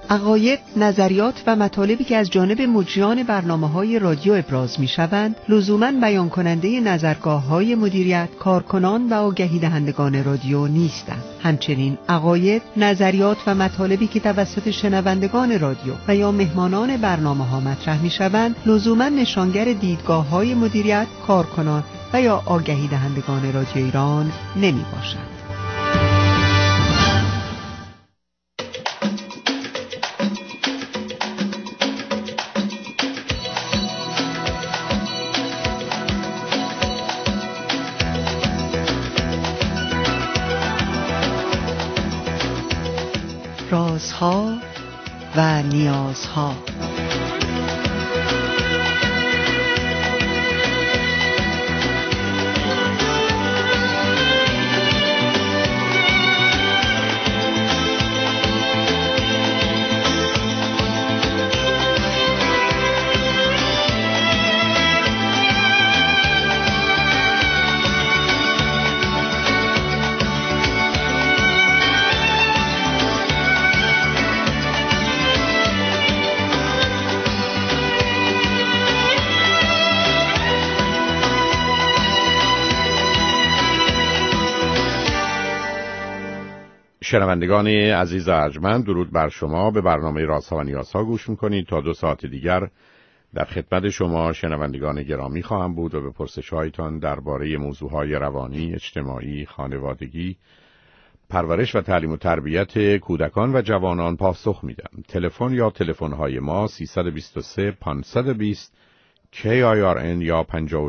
عقاید، نظریات و مطالبی که از جانب مجریان برنامه‌های رادیو ابراز می‌شوند، لزوماً بیان کننده نظرگاه‌های مدیریت، کارکنان و آگهی دهندگان رادیو نیستند. همچنین عقاید، نظریات و مطالبی که توسط شنوندگان رادیو و یا مهمانان برنامه‌ها مطرح می‌شوند، لزوماً نشانگر دیدگاه‌های مدیریت، کارکنان و یا آگهی دهندگان رادیو ایران نمی‌باشند. رازها و نیازها. شنوندگان عزیز و ارجمند، درود بر شما. به برنامه رازها و نیازها گوش میکنید. تا 2 ساعت دیگر در خدمت شما شنوندگان گرامی خواهم بود و به پرسش‌هایتان درباره موضوعهای روانی، اجتماعی، خانوادگی، پرورش و تعلیم و تربیت کودکان و جوانان پاسخ میدم. تلفن یا تلفن‌های ما 323 520 KIRN یا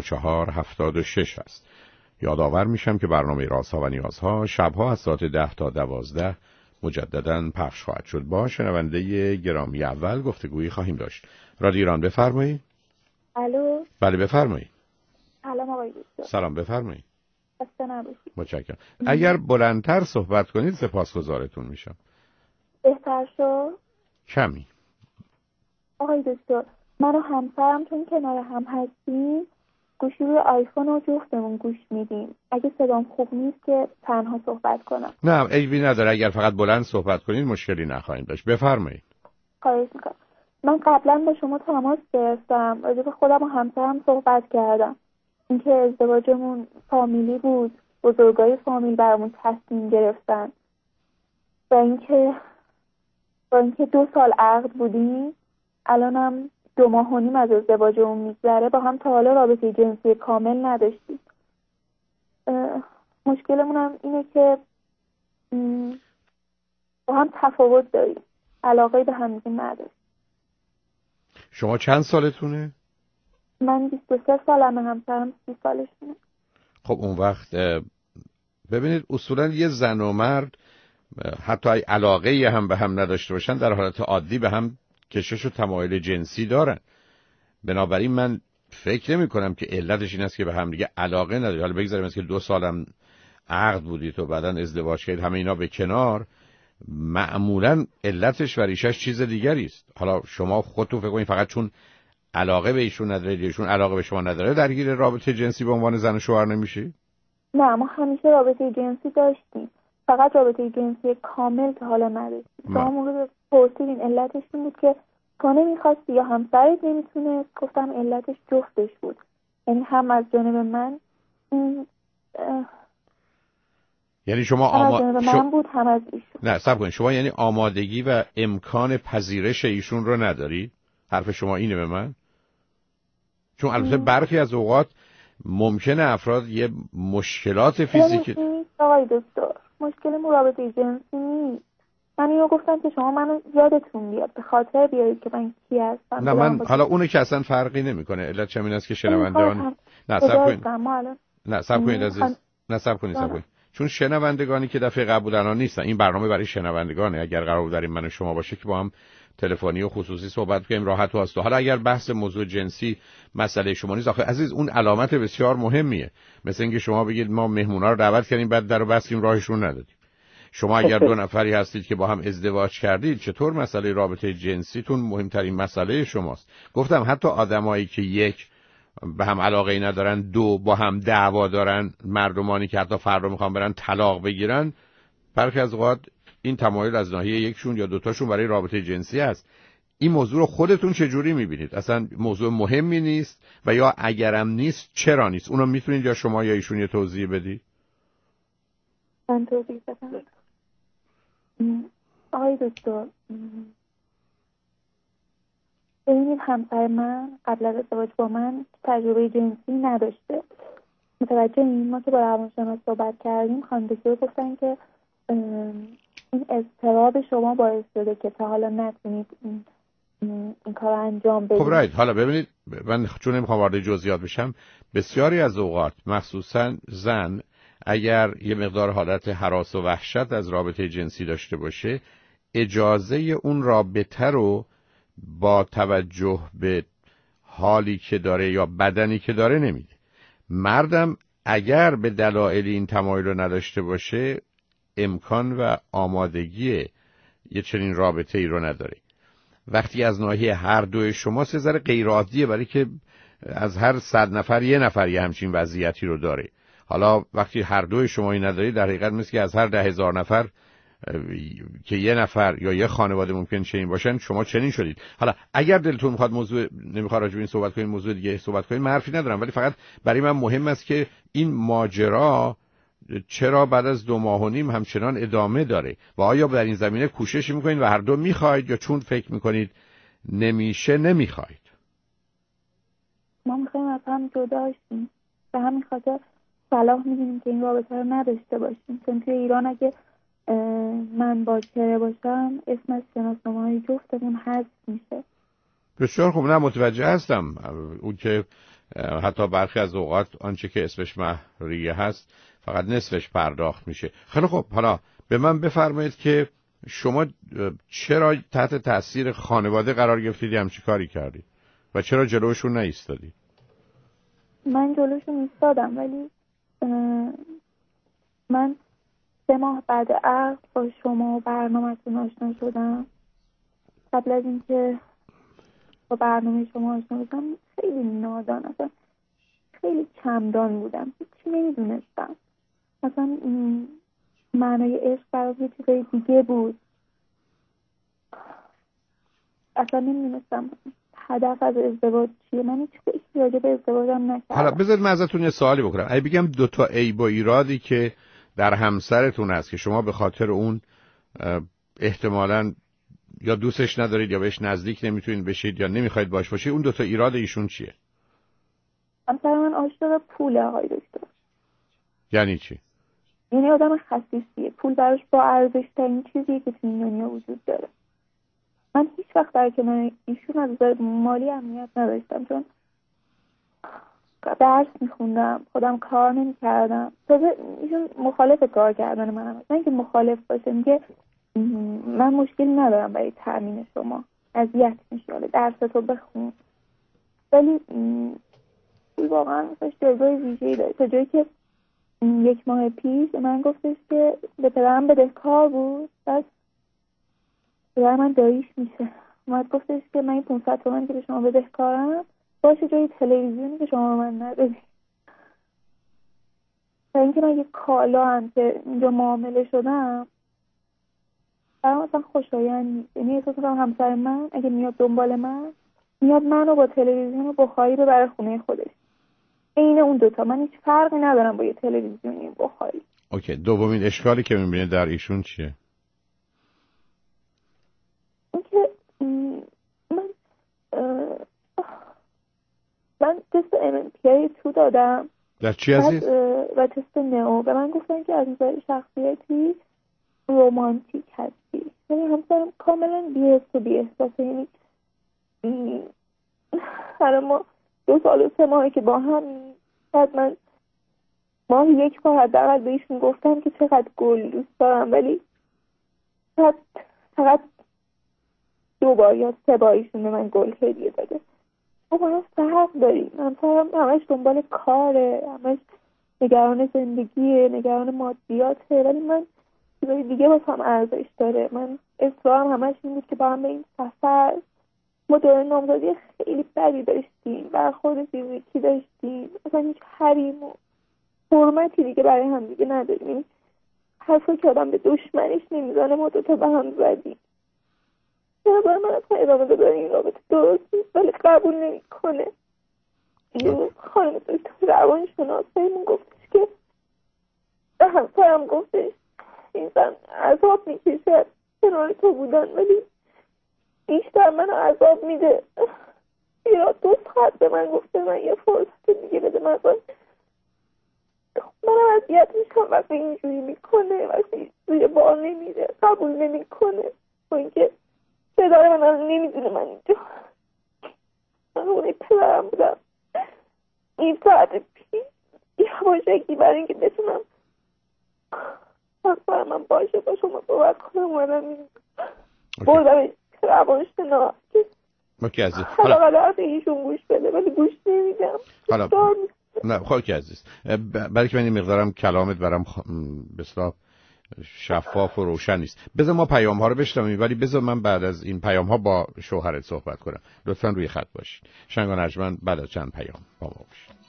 5476 است. یادآور میشم که برنامه رازها و نیازها شبها از ساعت 10 تا 12 مجدداً پخش خواهد شد. با شنونده گرامی اول گفتگویی خواهیم داشت. رادیو ایران، بفرمایید. الو. بله بفرمایید. سلام آقای دکتر. سلام، بفرمایید. خسته نباشید. متشکرم. اگر بلندتر صحبت کنید سپاسگزارتون میشم. بهتر شد؟ کمی. آقای دکتر، من و همسرم چون کنار هم هستیم گوشی روی آیفون رو جفتمون گوش میدیم. اگه صدام خوب نیست که تنها صحبت کنم. نه عیبی نداره، اگر فقط بلند صحبت کنید مشکلی نخواهیم داشت. بفرمایید. خواهش میکنم. من قبلا با شما تماس گرفتم، راجع به خودم و همسرم صحبت کردم. اینکه ازدواجمون فامیلی بود، بزرگای فامیل برامون تصمیم گرفتن و اینکه 2 سال عقد بودیم، الانم 2 ماه و نیم از ازدواجمون میگذره، با هم تا حالا رابطه جنسی کامل نداشتیم. مشکلمون هم اینه که با هم تفاوت داریم، علاقه به هم دیگه نداریم. شما چند سالتونه؟ من 23 سالمه، همسرم 30 سالشونه. خب اون وقت ببینید اصولا یه زن و مرد حتی علاقه هم به هم نداشته باشن در حالت عادی به هم کشش و تمایل جنسی دارن. بنابراین من فکر نمی کنم که علتش این است که به هم دیگه علاقه نداری. حالا بگذاریم از که 2 سالم عقد بودید و بعدن ازدواج کردید، همه اینا به کنار، معمولا علتش و ریشش چیز دیگری است. حالا شما خودتون فکر کنید فقط چون علاقه به ایشون ندارید، ایشون علاقه به شما نداره، درگیر رابطه جنسی به عنوان زن و شوهر نمیشی؟ نه، ما همیشه رابطه جنسی داشتیم، فقط رابطه جنسی کامل که حالا نداشتیم. شما موقع پرسیدین علتش این بود که تو نمیخواستی یا همسرت نمیتونه، گفتم علتش جفتش بود، یعنی هم از جانب من یعنی شما من بود هم از ایشون. نه صبر کنید، شما یعنی آمادگی و امکان پذیرش ایشون رو نداری؟ حرف شما اینه به من؟ چون البته برخی از اوقات ممکنه افراد یه مشکلات فیزیکی آقای دکتر، مشکل رابطه جنسی نیست. من اینو گفتم که شما منو یادتون بیاد، به خاطر بیارید که من کی هستم. نه من حالا اونه که اصلا فرقی نمیکنه. علت چه این است که شنوندگان صبر کنید. چون شنوندگانی که دفعه قبل الان نیستن، این برنامه برای شنوندگانه. اگر قرار بود در این من و شما باشه که با هم تلفنی و خصوصی صحبت کنیم راحت و آسون. حالا اگر بحث موضوع جنسی مسئله شما نیست، آخه عزیز اون علامت بسیار مهمیه. مثل اینکه شما بگید ما مهمونا رو دعوت کردیم بعد درو بستیم راهشون ندادیم. شما اگر 2 نفری هستید که با هم ازدواج کردید، چطور مسئله رابطه جنسیتون مهمترین مسئله شماست؟ گفتم حتی آدمایی که 1 به هم علاقه ای ندارن، 2 با هم دعوا دارن، مردمانی که حتی فردا میخوان برن طلاق بگیرن، برخی از اوقات این تمایل از ناحیه یکشون یا دوتاشون برای رابطه جنسی هست. این موضوع رو خودتون چجوری میبینید؟ اصلا موضوع مهمی نیست و یا اگرم نیست چرا نیست؟ اونو میتونید یا شما یا ایشون یه توضیح بدید؟ من توضیح بدم. آقای دکتر، ببینید همسر من قبل از ازدواج با من تجربه جنسی نداشته. متوجه این ما که با روانشناس صحبت کردیم، خانم دکتر گفتن که این اضطراب شما باعث شده که تا حالا نتونید این کار انجام بدید. خب رایت، حالا ببینید من چون نمیخوام وارد جزئیات بشم، بسیاری از اوقات مخصوصا زن اگر یه مقدار حالت هراس و وحشت از رابطه جنسی داشته باشه، اجازه اون رابطه رو با توجه به حالی که داره یا بدنی که داره نمیده. مردم اگر به دلایل این تمایل رو نداشته باشه، امکان و آمادگی یه چنین رابطه ای رو نداره. وقتی از ناحیه هر دوی شما سه ذره غیر عادیه، برای که از هر 100 نفر یه نفر یه همچین وضعیتی رو داره. حالا وقتی هر دوی شما این نداری، در حقیقت مثل که از هر 10,000 نفر که یه نفر یا یه خانواده ممکن چنین باشن، شما چنین شدید. حالا اگر دلتون میخواد نمیخواد راجع به این صحبت کنین، موضوع دیگه صحبت کنین، من حرفی ندارم، ولی فقط برای من مهم است که این ماجرا چرا بعد از 2.5 ماه همچنان ادامه داره و آیا در این زمینه کوشش میکنید و هر دو میخواید یا چون فکر میکنید نمیشه نمیخواید؟ ما میخوایم از هم جدا شیم، به همین خاطر صلاح میدونیم که این رابطه رو نداشته باشیم، چون توی ایران اگه من باکره باشم اسم از شناسنامه‌های جفتمون حذف میشه. بسیار خوب، نه متوجه هستم اون که حتی برخی از اوقات آنچه که اسمش مهریه هست فقط نصفش پرداخت میشه. خیلی خوب، حالا به من بفرمایید که شما چرا تحت تاثیر خانواده قرار گرفتید، همچی کاری کردید و چرا جلوشون نایستادید؟ من جلوشون ایستادم، ولی من 3 ماه بعد عقد با شما و برنامه‌تون آشنا شدم. قبل از اینکه با برنامه شما آشنا بشم خیلی نادان، اصلا خیلی کمدان بودم، هیچی نمیدونستم. مثلا معنای عشق برای یه چیزای دیگه بود، اصلا نمیدونستم هدف از ازدواج چیه. من هیچ فکری راجع به ازدواجم نکردم. حالا بذارید من ازتون یه سوالی بکنم. اگه بگم 2 تا عیب و ایرادی که در همسرتون هست که شما به خاطر اون احتمالاً یا دوستش ندارید یا بهش نزدیک نمیتونید بشید یا نمیخواید باش باشید، اون 2 تا ایراد ایشون چیه؟ همسر من عاشق پوله آقای دکتر. یعنی چی؟ یعنی آدم خسیسیه، پول براش با ارزش ترین چیزیه که تو این دنیا وجود داره. من هیچ وقت در کنار ایشون از نظر مالی امنیت نداشتم، چون درس میخوندم، خودم کار نمیکردم. تازه ایشون مخالف کار کردن منم، نه اینکه مخالف باشه، میگه من مشکلی ندارم برای تامین شما، اذیت میشه، حالا درستو بخون. ولی واقعا مثلا جایگاه ویژه‌ای داره، تا جایی که 1 ماه پیش من گفتش که به پدرم بدهکار بود، بس پدر من داییش میشه، اومد گفتش که من این 500 تومن که به شما بدهکارم باشه جای تلویزیونی که شما رو من ندادی. و اینکه من یه کالا هم که اینجا معامله شدم برام اصلا خوشایند نیست. یعنی احساس می‌کنم همسر من اگه میاد دنبال من، میاد منو با تلویزیون و بخاری ببره خونه خودش. عین اون 2 تا، من هیچ فرقی ندارم با یه تلویزیونی بخاری. اوکی، دومین اشکالی که می‌بینید در ایشون چیه؟ اینکه من تست MMPI-2 دادم. در چی عزیز؟ و تست نئو به من گفتن که از نظر شخصیتی رومانتیک هستی. یعنی همسرم کاملا بی‌حس و بی‌احساسه. یعنی هر ما 2 سال و 3 ماهی که با هم، بعد من ماهی 1 بار حداقل بهشون گفتم که چقدر گل دوست دارم، ولی فقط 2 بار یا 3 بار ایشون به من گل هدیه داده. ما هم فرق داریم. همسرم همش دنبال کاره، همش نگران زندگیه، نگران مادیاته، ولی من چیزای دیگه واسم ارزش داره. من اصرارم همش این بود که با هم به این سفر، ما دوره نامزدی خیلی بدی داشتیم، برخورد فیزیکی داشتیم، اصلا هیچ حریم و حرمتی دیگه برای هم دیگه نداریم. حرفا که آدم به دشمنش نمیزنه ما دوتا به هم زدیم. به نظر من اصلا ادامه دادن این رابطه درست نیست، ولی قبول نمیکنه. یه خانم دکتر روانشناسیمون گفتش که به همسرم گفتش این زن عذاب میکشه کنار تو بودن، ولی بیشتر من عذاب میده. یا 2 ساعت به من گفته من یه فرصت دیگه بده. من اذیت میشم وقتی اینجوری میکنه، وقتی روی بار نمیره، قبول نمیکنه. و اینکه پدر من نمیدونه من اینجا من اونه پدرم بودم. این ساعت پیش یواشکی برای اینکه بتونم حق من باشه با شما صحبت کنم اومدم این بردم روانشناس که حالا درد ایشون گوش بده، ولی گوش نمیدم. حالا نه خاک عزیز، برای که من این مقدارم کلامت برام بسیار شفاف و روشن نیست. بذار ما پیام ها رو بشنویم، ولی بذار من بعد از این پیام ها با شوهرت صحبت کنم. لطفاً روی خط باشید. شنگان ارجمند بعد از چند پیام با ما باشید.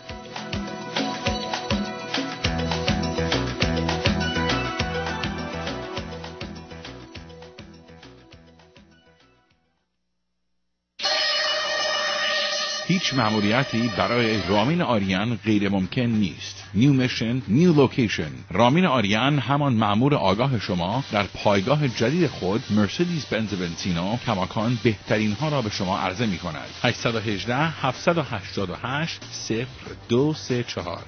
هیچ مأموریتی برای رامین آریان غیر ممکن نیست. نیو میشن، نیو لوکیشن. رامین آریان همان مأمور آگاه شما در پایگاه جدید خود مرسدس بنز ونسینو کماکان بهترین ها را به شما عرضه می کند. 818 788 0234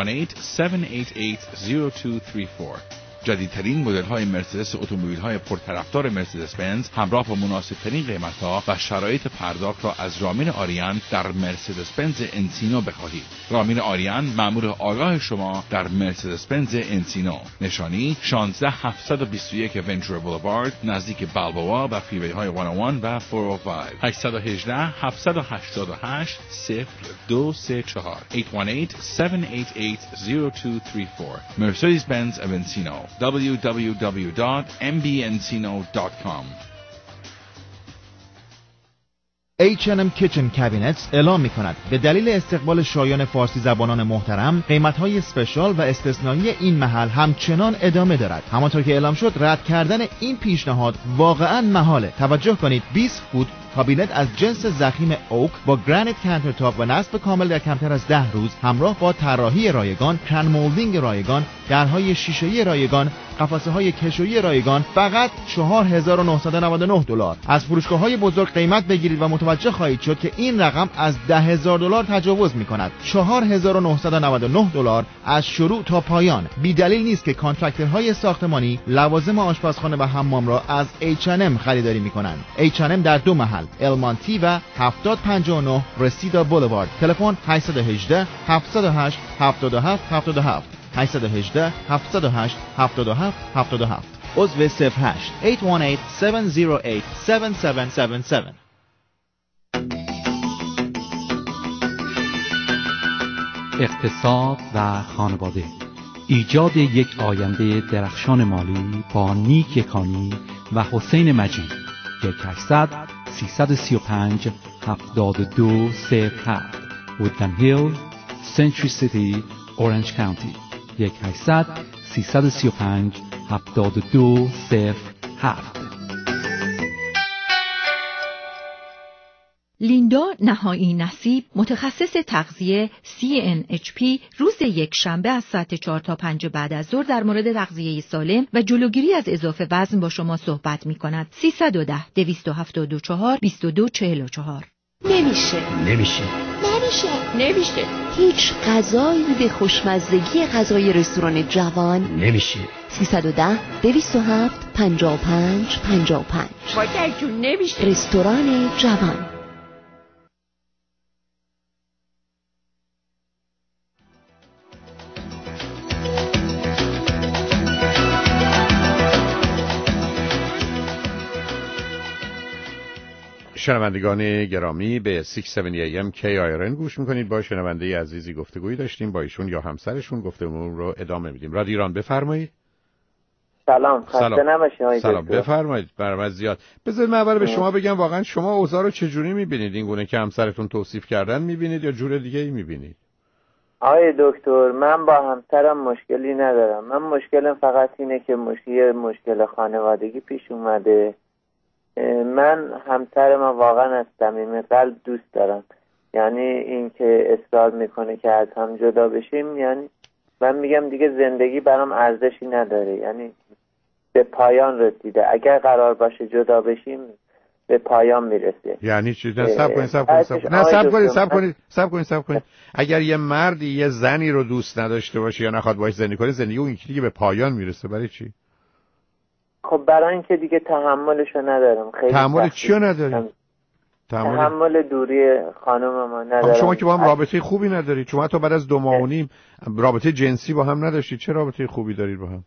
818-788-0234. جدیدترین مدل های مرسدس اتومبیل های پرطرفدار مرسدس بنز همراه با مناسب ترین قیمت ها و شرایط پرداخت را از رامین آریان در مرسدس بنز انسینو بخواهید. رامین آریان مأمور آگاه شما در مرسدس بنز انسینو. نشانی 16721 ونچور بولوارد نزدیک بالبوا و فریوی های 101 و 405. 818 788 0234 818-788-0234. Mercedes Benz of Encino. www.mbencino.com. H&M Kitchen Cabinets اعلام می‌کند به دلیل استقبال شایان فارسی زبانان محترم قیمت‌های اسپشیال و استثنایی این محل همچنان ادامه دارد. همانطور که اعلام شد رد کردن این پیشنهاد واقعاً محاله. توجه کنید 20 فوت کابینت از جنس ضخیم اوک با گرانیت کانترتاپ و نصب کامل در کمتر از 10 روز همراه با طراحی رایگان، کرن مولدینگ رایگان، درهای شیشه‌ای رایگان، قفسه‌های کشویی رایگان فقط $4,999. از فروشگاه‌های بزرگ قیمت بگیرید و متوجه خواهید شد که این رقم از $10,000 تجاوز می‌کند. $4,999 از شروع تا پایان. بی دلیل نیست که کانترکتورهای ساختمانی لوازم آشپزخانه و حمام را از H&M خریداری می‌کنند. H&M در 2 محل، المانتی و 7059 رسیدا بولوارد. تلفن 818 708 77 77 818 708 77 77. عضو 08 818 708 7777. اقتصاد و خانواده. ایجاد یک آینده درخشان مالی با نیک یکانی و حسین مجید. 1-800-335-7207 وودلند هیل، سنچری سیتی، اورنج کانتی. 1-800-335-7207. لیندا نهایی نصیب، متخصص تغذیه CNHP، روز یکشنبه از ساعت 4 تا 5 بعد از ظهر در مورد تغذیه سالم و جلوگیری از اضافه وزن با شما صحبت می کند. 310-274-2244. نمیشه. هیچ غذایی به خوشمزدگی غذای رستوران جوان نمیشه. 310-207-55-55. مادر جون نمیشه. رستوران جوان. شنوندگان گرامی به 670 AM KIRN گوش میکنید. با شنونده عزیزی گفتگویی داشتیم، با ایشون یا همسرشون گفتگو رو ادامه میدیم. رادیو ایران بفرمایید. سلام. خسته نباشید. سلام بفرمایید. برام زیاد. بذارید من اول به شما بگم واقعا شما اوضاع رو چجوری میبینید؟ این گونه که همسرتون توصیف کردن میبینید یا جور دیگه ای میبینید؟ آقای دکتر من با همسرم مشکلی ندارم. من مشکلم فقط اینه که مشکل خانوادگی پیش اومده. من همسر من واقعا از صمیم قلب دوست دارم، یعنی این که اصرار میکنه که از هم جدا بشیم، یعنی من میگم دیگه زندگی برام ارزشی نداره، یعنی به پایان رسیده. اگر قرار باشه جدا بشیم به پایان میرسه. یعنی چی؟ نه صبر کنید. اگر یه مردی یه زنی رو دوست نداشته باشه یا نخواد باهاش زندگی کنه، زندگی اون یکی دیگه به پایان میرسه. برای چی؟ خب برای اینکه دیگه تحملشو ندارم. خیلی تحمل چیو نداری؟ تحمل دوری خانم ما ندارم. شما که با هم رابطه خوبی ندارید. شما حتی بعد از 2 ماه و نیم رابطه جنسی با هم نداشتید. چه رابطه خوبی دارید با هم؟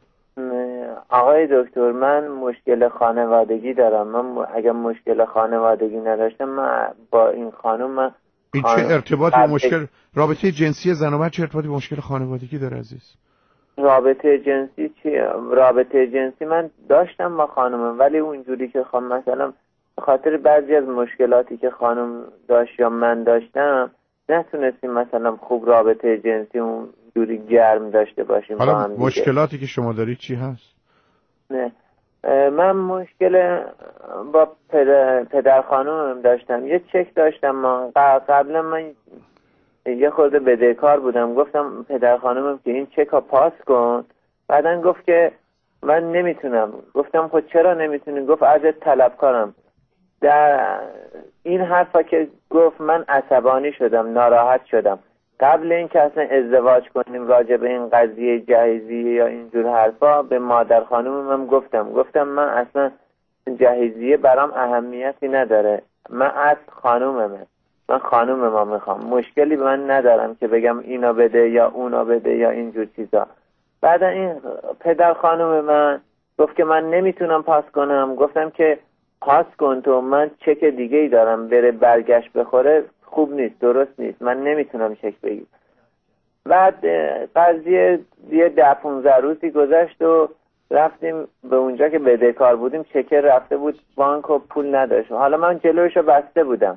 آقای دکتر من مشکل خانوادگی دارم. من اگر مشکل خانوادگی نداشتم من با این خانم این چه ارتباطی با مشکل رابطه جنسی زن و مرد چه ارتباطی با مشکل خانوادگی داره عزیز؟ رابطه جنسی چی؟ رابطه جنسی من داشتم با خانم، ولی اونجوری که مثلا به خاطر بعضی از مشکلاتی که خانم داشت یا من داشتم نتونستیم مثلا خوب رابطه جنسی اون جوری گرم داشته باشیم. حالا مشکلاتی که شما دارید چی هست؟ نه من مشکل با پدر خانومم داشتم. یه چک داشتم. من قبلا من یه خورده بدهکار بودم. گفتم پدر خانومم که این چک ها پاس کن. بعدن گفت که من نمیتونم. گفتم خود چرا نمیتونی؟ گفت ازت طلبکارم. در این حرفا که گفت من عصبانی شدم، ناراحت شدم. قبل این که اصلا ازدواج کنیم راجع به این قضیه جهیزیه یا اینجور حرفا به مادر خانومم گفتم من اصلا جهیزیه برام اهمیتی نداره. من اصل خانوممه. من خانوم ما میخوام. مشکلی من ندارم که بگم اینا بده یا اونا بده یا اینجور چیزا. بعد این پدر خانوم من گفت که من نمیتونم پاس کنم. گفتم که پاس کن تو، من چک دیگه ای دارم بره برگشت بخوره خوب نیست، درست نیست، من نمیتونم چک بگیرم. بعد قضیه یه 10-15 روزی گذشت و رفتیم به اونجا که بدهکار بودیم. چکر رفته بود بانک و پول نداشت. حالا من جلویشو بسته بودم.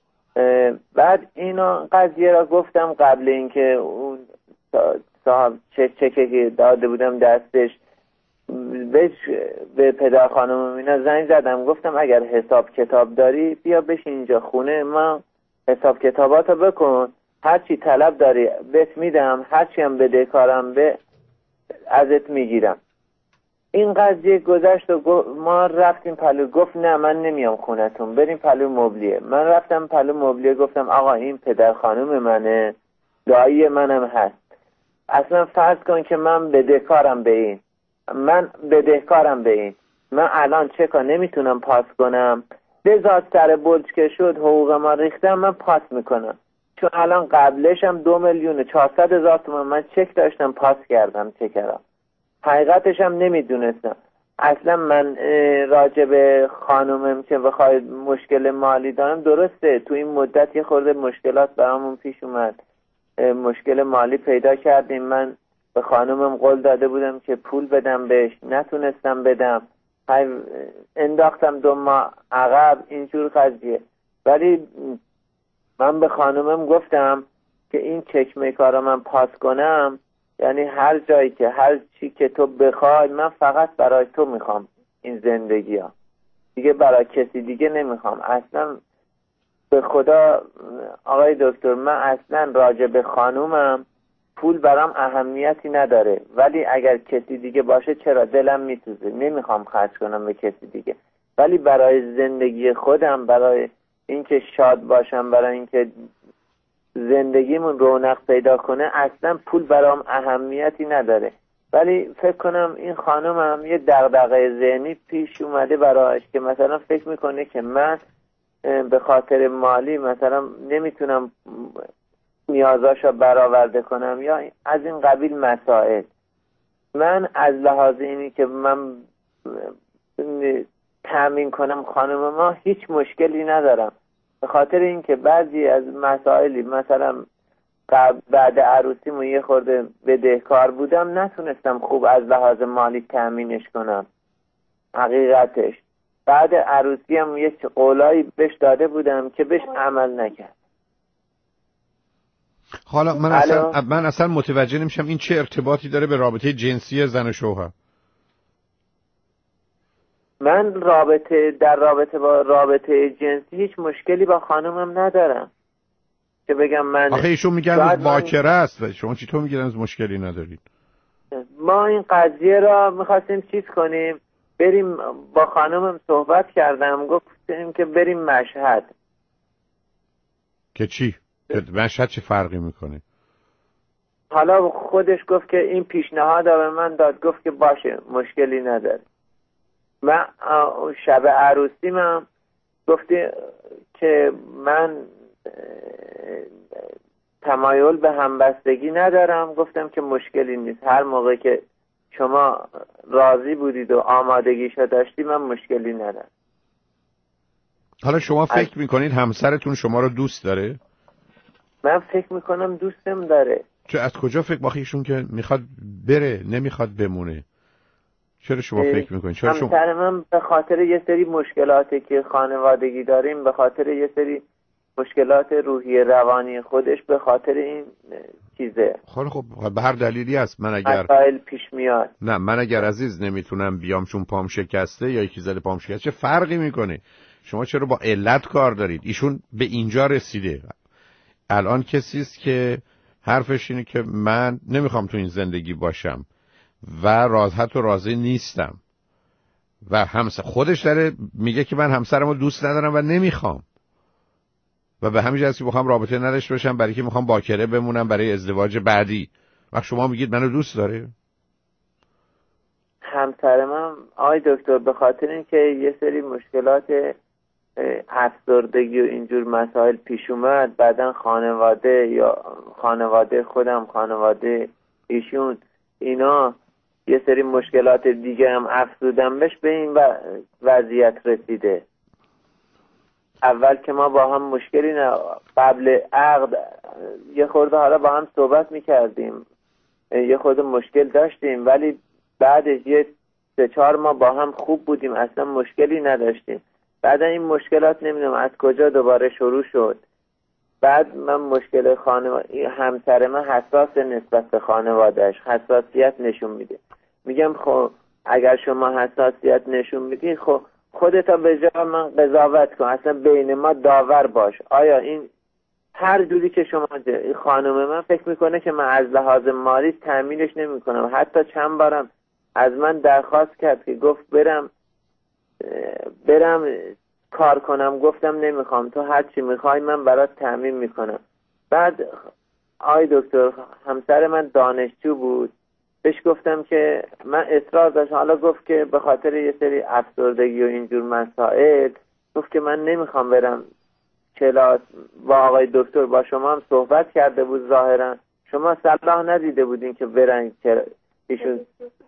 بعد اینو قضیه را گفتم قبل اینکه اون صاحب چکی داده بودم دستش به پدر خانم اینا زنگ زدم. گفتم اگر حساب کتاب داری بیا بشین اینجا خونه ما، حساب کتاباتو بکن، هرچی طلب داری بهت میدم، هرچی هم بدهکارم به ازت میگیرم. این قضیه گذشت و ما رفتیم پلو. گفت نه من نمیام خونتون، بریم پلو مبلیه. من رفتم پلو مبلیه. گفتم آقا این پدر خانم منه، دایی منم هست. اصلا فرض کن که من بدهکارم به این، من الان چکا نمیتونم پاس کنم. بذار سر برج که شد حقوق ما ریختم من پاس میکنم. چون الان قبلشم 2,400,000 تومان من چک داشتم پاس کردم چکرم. حقیقتش هم نمیدونستم. اصلا من راجع به خانومم که بخواد مشکل مالی دارم، درسته تو این مدت یه خورده مشکلات برامون پیش اومد، مشکل مالی پیدا کردیم. من به خانومم قول داده بودم که پول بدم بهش، نتونستم بدم، انداختم 2 ماه عقب اینجور قضیه. ولی من به خانومم گفتم که این چک میکارو من پاس کنم، یعنی هر جایی که هر چی که تو بخوای من فقط برای تو میخوام این زندگی ها، دیگه برای کسی دیگه نمیخوام. اصلا به خدا آقای دکتر من اصلا راجع به خانومم پول برام اهمیتی نداره، ولی اگر کسی دیگه باشه چرا دلم میسوزه، نمیخوام خرج کنم به کسی دیگه. ولی برای زندگی خودم، برای اینکه شاد باشم، برای اینکه زندگیمون رونق پیدا کنه اصلا پول برام اهمیتی نداره. ولی فکر کنم این خانومم یه دغدغه ذهنی پیش اومده براش که مثلا فکر میکنه که من به خاطر مالی مثلا نمیتونم نیازاشو برآورده کنم یا از این قبیل مسائل. من از لحاظ اینی که من تامین کنم خانم ما هیچ مشکلی ندارم، به خاطر اینکه بعضی از مسائلی مثلا بعد عروسیمون یه خورده بدهکار بودم، نتونستم خوب از لحاظ مالی تامینش کنم. حقیقتش بعد عروسیم یه قولایی بهش داده بودم که بهش عمل نکرد. حالا من اصلا متوجه نمیشم این چه ارتباطی داره به رابطه جنسی زن و شوهر؟ من در رابطه با رابطه جنسی هیچ مشکلی با خانومم ندارم که بگم من. آخه ایشون میگن از باکره است و شما چطور میگن از مشکلی ندارید؟ ما این قضیه را میخواستیم چیز کنیم، بریم با خانومم صحبت کردم، گفتیم که بریم مشهد. که چی؟ مشهد چه فرقی میکنه؟ حالا خودش گفت که این پیشنهاد به من داد، گفت که باشه مشکلی نداره. من شب عروسیمم گفتی که من تمایل به همبستگی ندارم، گفتم که مشکلی نیست، هر موقع که شما راضی بودید و آمادگیشو داشتی من مشکلی ندارم. حالا شما فکر میکنید همسرتون شما رو دوست داره؟ من فکر میکنم دوستم داره. چه از کجا فکر ایشون که میخواد بره نمیخواد بمونه؟ چرا شما فکر میکنید؟ چرا شما؟ همسر من به خاطر یه سری مشکلاتی که خانوادگی داریم، به خاطر یه سری مشکلات روحی روانی خودش، به خاطر این چیزه. خب به هر دلیلی هست. من اگر مسائل پیش میاد. نه من اگر عزیز نمیتونم بیام چون پام شکسته یا یکی زده پام شکسته، چه فرقی میکنه؟ شما چرا با علت کار دارید؟ ایشون به اینجا رسیده. الان کسی است که حرفش اینه که من نمیخوام تو این زندگی باشم و راضحت و راضی نیستم و خودش داره میگه که من همسرمو دوست ندارم و نمیخوام و به همین جهت که میخوام رابطه نداشته باشم، برای که میخوام باکره بمونم برای ازدواج بعدی. وقت شما میگید منو دوست داره؟ همسر من آقای دکتر به خاطر اینکه یه سری مشکلات افسردگی و اینجور مسائل پیش اومد، بعدن خانواده خودم، خانواده ایشون، اینا یه سری مشکلات دیگه هم افزودن بهش، به این وضعیت رسیده. اول که ما با هم مشکلی قبل عقد یه خورده حالا با هم صحبت میکردیم، یه خورده مشکل داشتیم، ولی بعدش یه 3-4 ماه با هم خوب بودیم، اصلا مشکلی نداشتیم. بعد این مشکلات نمیدونم از کجا دوباره شروع شد. بعد من مشکل همسر من حساس نسبت به خانوادهش، حساسیت نشون میده. میگم خب اگر شما حساسیت نشون میدی، خب خودتا به جای من قضاوت کن، اصلا بین ما داور باش. آیا این هر جوری که شما خانم من فکر میکنه که من از لحاظ مالی تامینش نمیکنم. حتی چند بارم از من درخواست کرد که گفت برم کار کنم، گفتم نمیخوام، تو هر چی میخوای من برات تامین میکنم. بعد آی دکتر همسر من دانشجو بود، بهش گفتم که من اصرار داشت، حالا گفت که به خاطر یه سری افسردگی و اینجور مسائل گفت که من نمیخوام برم کلاس. با آقای دکتر با شما هم صحبت کرده بود، ظاهرا شما صلاح ندیده بودین که برن ایشون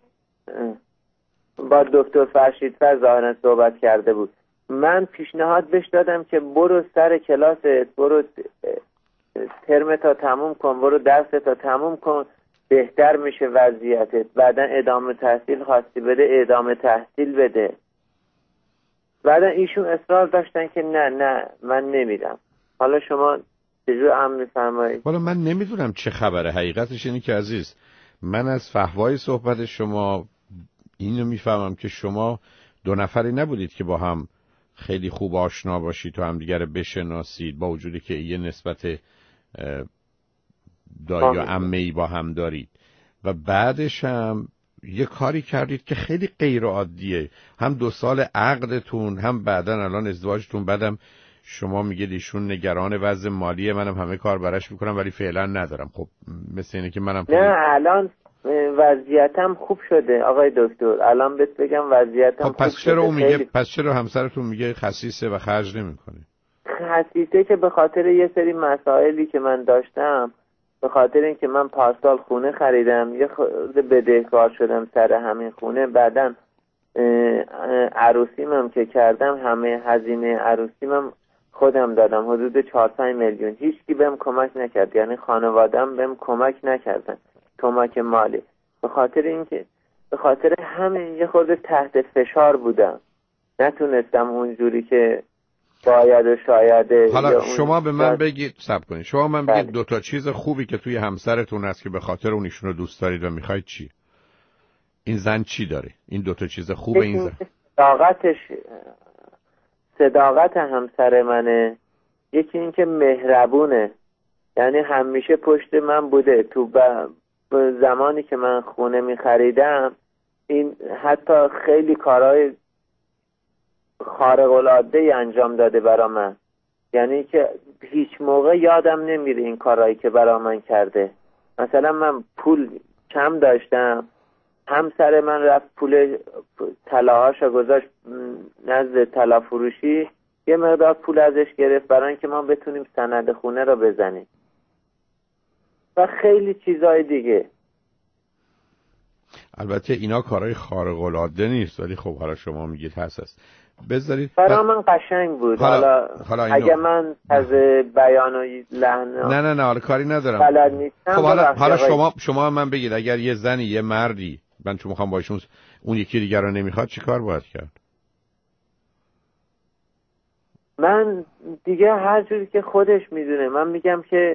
با دکتر فرشیدفر ظاهرا صحبت کرده بود. من پیشنهاد بهش دادم که برو سر کلاست، برو ترم تا تموم کن، برو درس تا تموم کن، بهتر میشه وضعیتت. بعدا ادامه تحصیل خواستی بده، ادامه تحصیل بده. بعدا ایشون اصرار داشتن که نه من نمیدم. حالا شما چجور عمل میفرمایید؟ حالا من نمیدونم چه خبره. حقیقتش اینه که عزیز، من از فحوای صحبت شما اینو میفهمم که شما 2 نفری نبودید که با هم خیلی خوب آشنا باشید و هم دیگر بشناسید، با وجودی که یه نسبت دایی و عمه‌ای با هم دارید و بعدش هم یه کاری کردید که خیلی غیر عادیه. هم 2 سال عقدتون، هم بعدن الان ازدواجتون. بعدم شما میگید ایشون نگران وضع مالی منم، همه کار براش میکنم ولی فعلا ندارم. خب مثل اینه که منم نه الان وضعیتم خوب شده آقای دکتر، الان بهت بگم وضعیتم خوب پس چرا شده. میگه پس چرا همسرتون میگه خسیسه و خرج نمیکنه؟ خسیسه که به خاطر یه سری مسائلی که من داشتم، به خاطر اینکه من پارسال خونه خریدم، یه خورده بدهکار شدم سر همین خونه. بعدم عروسیمم که کردم، همه هزینه عروسیمم خودم دادم، حدود 4-5 میلیون. هیچکی بهم کمک نکرد، یعنی خانواده‌ام بهم کمک نکردن، کمک مالی. به خاطر همین یه خورده تحت فشار بودم، نتونستم اونجوری که باید و شاید. حالا شما به من بگید، صبر کنید، شما من بگید بله. 2 تا چیز خوبی که توی همسرتون هست که به خاطر اون ایشونو دوست دارید و میخواید چی؟ این زن چی داره؟ این 2 تا چیز خوبه این زن؟ صداقت همسر منه. یکی این که مهربونه، یعنی همیشه پشت من بوده. تو زمانی که من خونه می‌خریدم این حتی خیلی کارهای خارق‌العاده انجام داده برا من، یعنی که هیچ موقع یادم نمیره این کارهایی که برا من کرده. مثلا من پول کم داشتم، همسر من رفت پول طلاهاشو گذاشت نزد طلا فروشی، یه مقدار پول ازش گرفت برای اینکه ما بتونیم سند خونه رو بزنیم و خیلی چیزای دیگه. البته اینا کارهای خارق العاده نیست، ولی خب حالا شما میگید هست. بذارید برای من قشنگ بود. حالا اگه من از بیان و لحن نه حالا کاری ندارم. بلد نیستم. خب حالا شما من بگید اگر یه زنی یه مردی من چون میخوام باشون اون یکی دیگر رو نمیخواد چی کار باید کرد؟ من دیگه هر جوری که خودش میدونه. من میگم که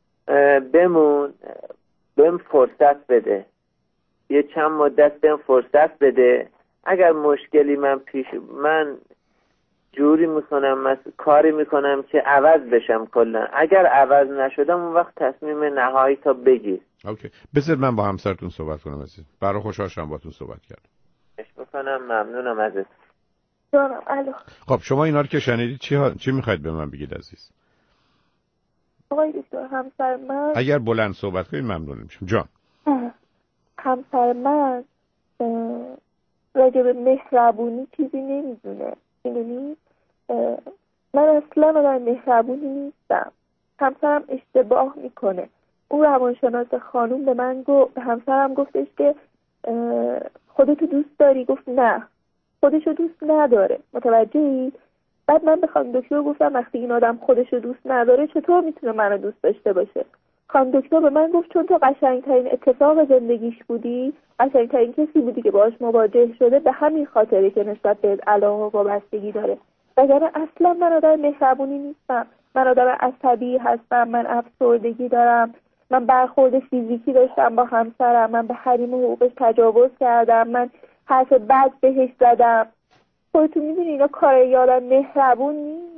بهم فرصت بده، یه چند مدت بهم فرصت بده. اگر مشکلی من جوری میکنم، کاری میکنم که عوض بشم کلا. اگر عوض نشدم اون وقت تصمیم نهایی تا بگیر. اوکی، بذار من با همسرتون صحبت کنم عزیز. برای خوشحال شدم باهاتون صحبت کردم. ممنونم ازت. خب شما اینا رو که شنیدید چی میخواید به من بگید عزیز؟ آقای دکتر، همسر من اگر بلند صحبت کنید ممنون میشم. جان. همسر من راجع به مهربونی چیزی نمیدونه. میدونی من اصلا آدم مهربونی نیستم. همسرم اشتباه میکنه. اون روانشناس خانوم به من به همسرم گفتش که خودتو دوست داری؟ گفت نه، خودشو دوست نداره. متوجهی؟ بعد من به خانم دکتر گفتم وقتی این آدم خودشو دوست نداره چطور میتونه منو دوست داشته باشه؟ خانم دکتر به من گفت چون تو قشنگترین اتفاق زندگیش بودی، قشنگترین کسی بودی که باهاش مواجه شده، به همین خاطره که نسبت به علاقه و وابستگی داره. وگرنه اصلا من آدم مهربونی نیستم. من آدم عصبی هستم، من افسردگی دارم، من برخورد فیزیکی داشتم با همسرم، من به حریم و حقوقش تجاوز کردم، من حرف بد بهش زدم. خودتون میدونی اینا کار یادم مهربون نیست.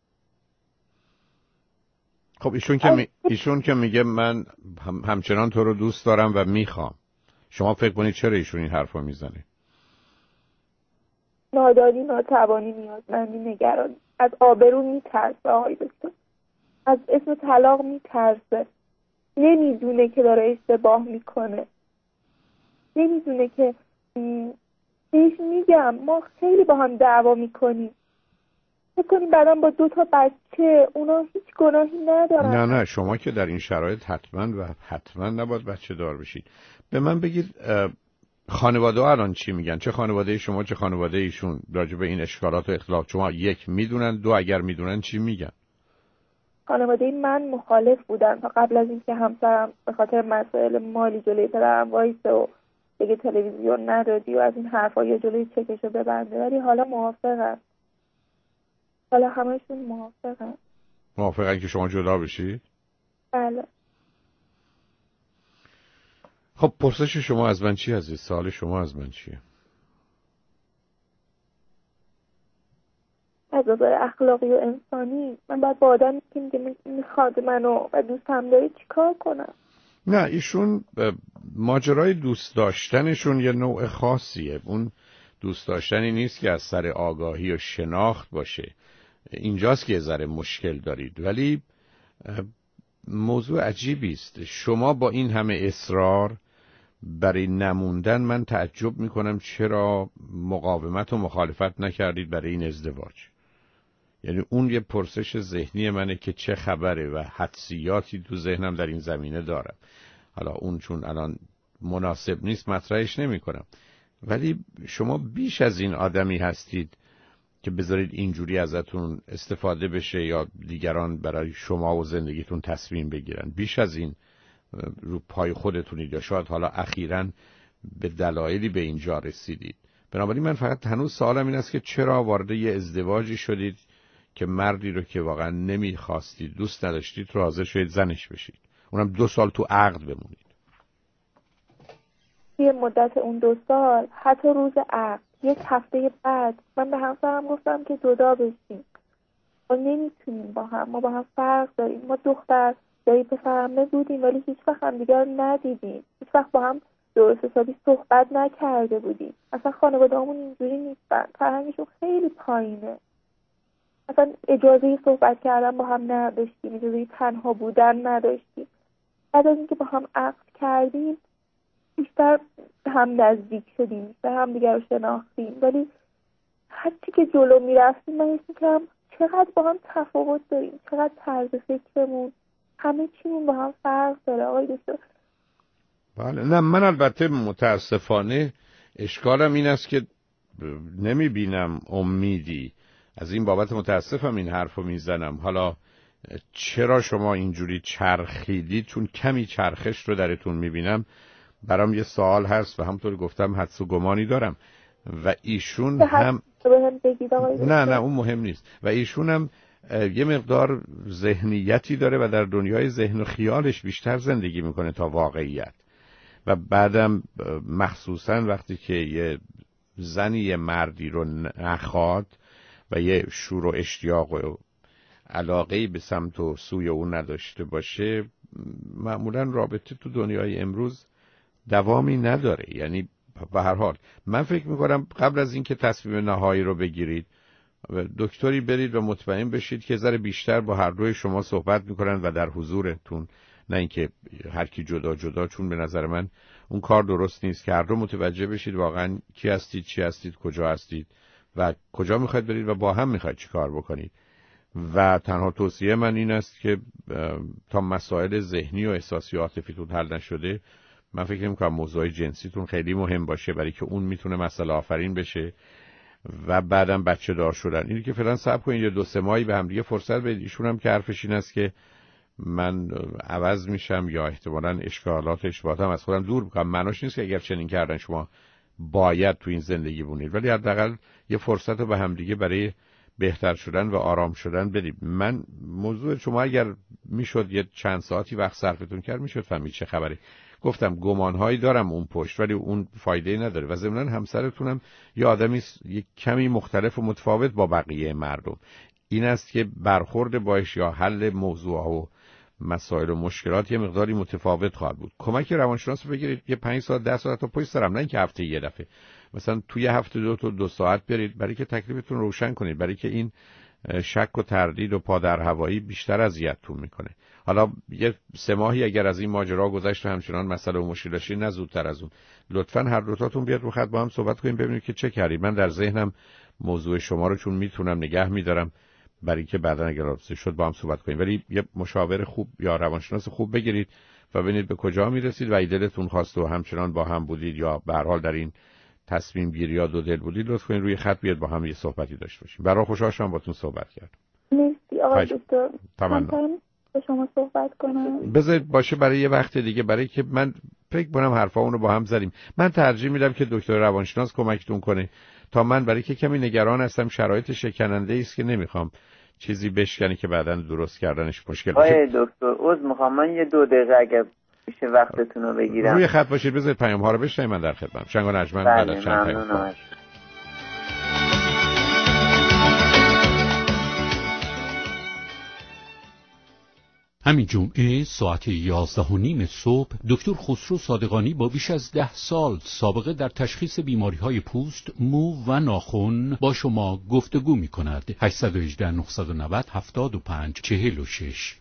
خب ایشون که میگه من همچنان تو رو دوست دارم و میخوام، شما فکر کنید چرا ایشون این حرفو میزنه؟ نادانی، ناتوانی، نیازمندی، نگرانی، از آبرو میترسه آقای دکتر، از اسم طلاق میترسه، نمیدونه که داره اشتباه میکنه، نمیدونه که بهش میگم ما خیلی با هم دعوا میکنیم، فکر کنیم بعدم با 2 تا بچه، اونا هیچ گناهی ندارن. نه شما که در این شرایط حتما نباید بچه دار بشید. به من بگید خانواده ها الان چی میگن؟ چه خانواده شما چه خانواده ایشون راجع به این اشکالات و اختلاف شما؟ 1 میدونن، 2 اگر میدونن چی میگن؟ خانواده من مخالف بودن تا قبل از اینکه همسرم به خاطر مسائل مالی جلوی پدرم وایسه و بگه تلویزیون ندادی و از این حرفا یا جلوی چکشو ببنده، ولی حالا موافقن. حالا همشون موافقن. موافقن که شما جدا بشید؟ بله. خب پرسش شما از من چی عزیز؟ سوال شما از من چیه؟ از نظر اخلاقی و انسانی من باید با آدمی که میخواد منو و دوستم داره چیکار کنم؟ نه ایشون ماجرای دوست داشتنشون یه نوع خاصیه. اون دوست داشتنی نیست که از سر آگاهی و شناخت باشه. اینجاست که یه ذره مشکل دارید. ولی موضوع عجیبی است. شما با این همه اصرار برای نموندن، من تعجب میکنم چرا مقاومت و مخالفت نکردید برای این ازدواج. یعنی اون یه پرسش ذهنی منه که چه خبره و حدسیاتی تو ذهنم در این زمینه دارم. حالا اون چون الان مناسب نیست مطرحش نمی کنم، ولی شما بیش از این آدمی هستید که بذارید اینجوری ازتون استفاده بشه یا دیگران برای شما و زندگیتون تصمیم بگیرن. بیش از این رو پای خودتونید یا شاید حالا اخیراً به دلایلی به اینجا رسیدید. بنابراین من فقط هنوز سوالم این است که چرا وارد یه ازدواجی شدید که مردی رو که واقعا نمیخواستید، دوست نداشتید، رو حاضر شدید زنش بشید، اونم 2 سال تو عقد بمونید. یه مدت اون 2 سال حتی روز عقد 1 هفته بعد من به همسرم گفتم که جدا بشیم، ما نمیتونیم با هم، ما با هم فرق داریم، ما دختر دایی پسرمه بودیم ولی هیچ وقت هم دیگر ندیدیم، هیچ وقت با هم درست حسابی صحبت نکرده بودیم، اصلا خانواده‌مون اینجوری نیستن، فرهنگشون خیلی پایینه، اصلا اجازه صحبت کردن با هم نداشتیم، اجازه تنها بودن نداشتیم. بعد از اینکه با هم عقد کردیم بیشتر هم نزدیک شدیم، بیشتر هم دیگر رو شناختیم، ولی هرچی که جلو میرفتیم من حس می‌کردم چقدر با هم تفاوت داریم، چقدر طرز فکرمون، همه چیمون با هم فرق داره آقای دکتر. بله، نه من البته متاسفانه اشکالم این است که نمیبینم امیدی، از این بابت متاسفم این حرفو میزنم. حالا چرا شما اینجوری چرخیدید؟ چون کمی چرخش رو درتون میبینم، برام یه سوال هست و همونطور گفتم حدس و گمانی دارم. و ایشون هم نه اون مهم نیست، و ایشون هم یه مقدار ذهنیتی داره و در دنیای ذهن و خیالش بیشتر زندگی میکنه تا واقعیت. و بعدم مخصوصا وقتی که یه زنی یه مردی رو نخواد و یه شور و اشتیاق و علاقه‌ای به سمت و سوی اون نداشته باشه، معمولا رابطه تو دنیای امروز دوامی نداره. یعنی به هر حال من فکر میکنم قبل از اینکه تصمیم نهایی رو بگیرید دکتری برید و مطمئن بشید که ذره بیشتر با هر دوی شما صحبت میکنن و در حضورتون، نه اینکه هر کی جدا جدا، چون به نظر من اون کار درست نیست که هر دو متوجه بشید واقعا کی هستید، چی هستید، کجا هستید و کجا میخواید برید و با هم میخواید چی کار بکنید. و تنها توصیه من این است که تا مسائل ذهنی و احساسی و عاطفیتون حل نشده، من فکر میکنم موضوع جنسیتون خیلی مهم باشه، برای که اون میتونه مسئله آفرین بشه و بعدم بچه دار شدن. اینی که فعلا صبر کنید، 2-3 ماهی به هم دیگه فرصت بدید. ایشون هم که حرفش این است که من عوض میشم یا احتمالاً اشکالات اشتباهاتم از خودم دور میکنم، معناش نیست که اگر چنین کردن شما باید تو این زندگی بونید، ولی حداقل یه فرصت رو به هم دیگه برای بهتر شدن و آرام شدن بدید. من موضوع شما اگر میشد یه چند ساعتی وقت صرفتون کرد میشد فهمید چه خبره. گفتم گمانهایی دارم اون پشت، ولی اون فایده نداره و ضمناً همسرتونم یه آدمی یک کمی مختلف و متفاوت با بقیه مردم. این است که برخورد باش یا حل موضوع و مسائل و مشکلات یه مقداری متفاوت خواهد بود. کمک روانشناس بگیرید، یه 5 ساعت 10 ساعت تا پشت سرم، نه اینکه هفته یه دفعه، مثلا توی هفته 2 تا 2 ساعت برید، برای که تکلیفتون روشن کنید، برای که این شک و تردید و پادر هوایی بیشتر اذیتتون میکنه. حالا یه 3 ماهی اگر از این ماجرا گذشت و همچنان مسئله و مشکل داشتید، نه زودتر از اون، لطفاً هر دوتاتون بیاد رو خط با هم صحبت کنیم ببینید که چه کردید. من در ذهنم موضوع شما رو چون میتونم نگه میدارم، برای که بعداً اگر رابطه شد با هم صحبت کنیم، ولی یه مشاور خوب یا روانشناس خوب بگیرید و ببینید به کجا میرسید و اگه دلتون خواست و همچنان با هم بودید یا به هر حال در این تصمیم گیری یا دو دل بودید، لطفاً کنید روی خط بیاد با هم یه صحبتی داشته باشیم. برای خوشحال شدم باهاتون صحبت کردم. مرسی آقای دکتر. تمام با شما صحبت کنم. بذارید باشه برای یه وقت دیگه، برای که من فکر کنم حرفامون رو با هم زدیم. من ترجیح میدم که دکتر روانشناس کمکتون کنه تا من، برای که کمی نگران هستم، شرایط شکننده است که نمیخوام چیزی بشکنی که بعداً درست کردنش مشکل باشه. آقای دکتر عذر میخوام، من یه 2 دقیقه اگه میشه وقتتون رو بگیرم. روی خط باشید، بذارید پیام ها رو بشنوید، من در خدمتم. شنگ و نجمن بعد از چند پیام. همین جمعه ساعت 11:30 صبح دکتر خسرو صادقانی با بیش از 10 سال سابقه در تشخیص بیماری‌های پوست، مو و ناخن با شما گفتگو می‌کند. 818 990 75 46.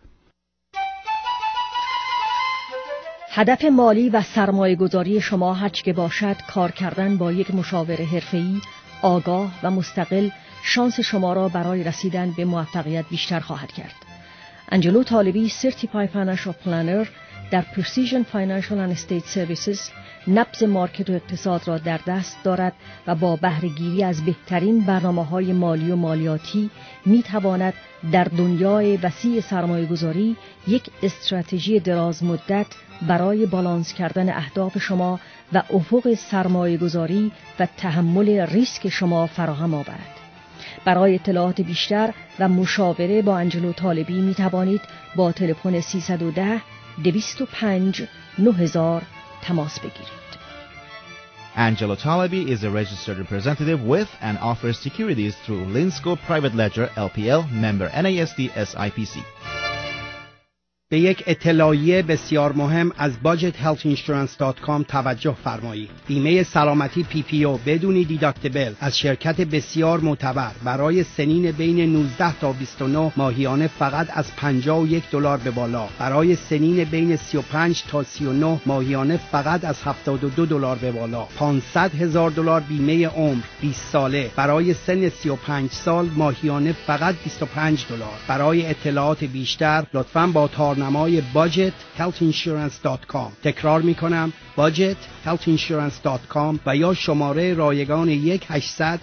هدف مالی و سرمایه‌گذاری شما هرچه که باشد، کار کردن با یک مشاور حرفه‌ای آگاه و مستقل شانس شما را برای رسیدن به موفقیت بیشتر خواهد کرد. انجلو طالبی Certified Financial Planner در Precision Financial and Estate Services نبض مارکت و اقتصاد را در دست دارد و با بهره‌گیری از بهترین برنامه‌های مالی و مالیاتی می‌تواند در دنیای وسیع سرمایه‌گذاری یک استراتژی دراز مدت برای بالانس کردن اهداف شما و افق سرمایه‌گذاری و تحمل ریسک شما فراهم آورد. برای اطلاعات بیشتر و مشاوره با انجلو طالبی می توانید با تلفن 310 205 9000 تماس بگیرید. Angelo Talabi is a registered representative with and offers securities through Linsco Private Ledger LPL, member NASD SIPC. به یک اطلاعیه بسیار مهم از budgethealthinsurance.com توجه فرمایید. بیمه سلامتی PPO بدون دیداکتیبل از شرکت بسیار معتبر برای سنین بین 19 تا 29 ماهیانه فقط از $51 به بالا. برای سنین بین 35 تا 39 ماهیانه فقط از $72 به بالا. $500,000 بیمه عمر 20 ساله برای سن 35 سال ماهیانه فقط $25. برای اطلاعات بیشتر لطفاً با نمای budgethealthinsurance.com تکرار میکنم budgethealthinsurance.com و یا شماره رایگان 1-800-306-1200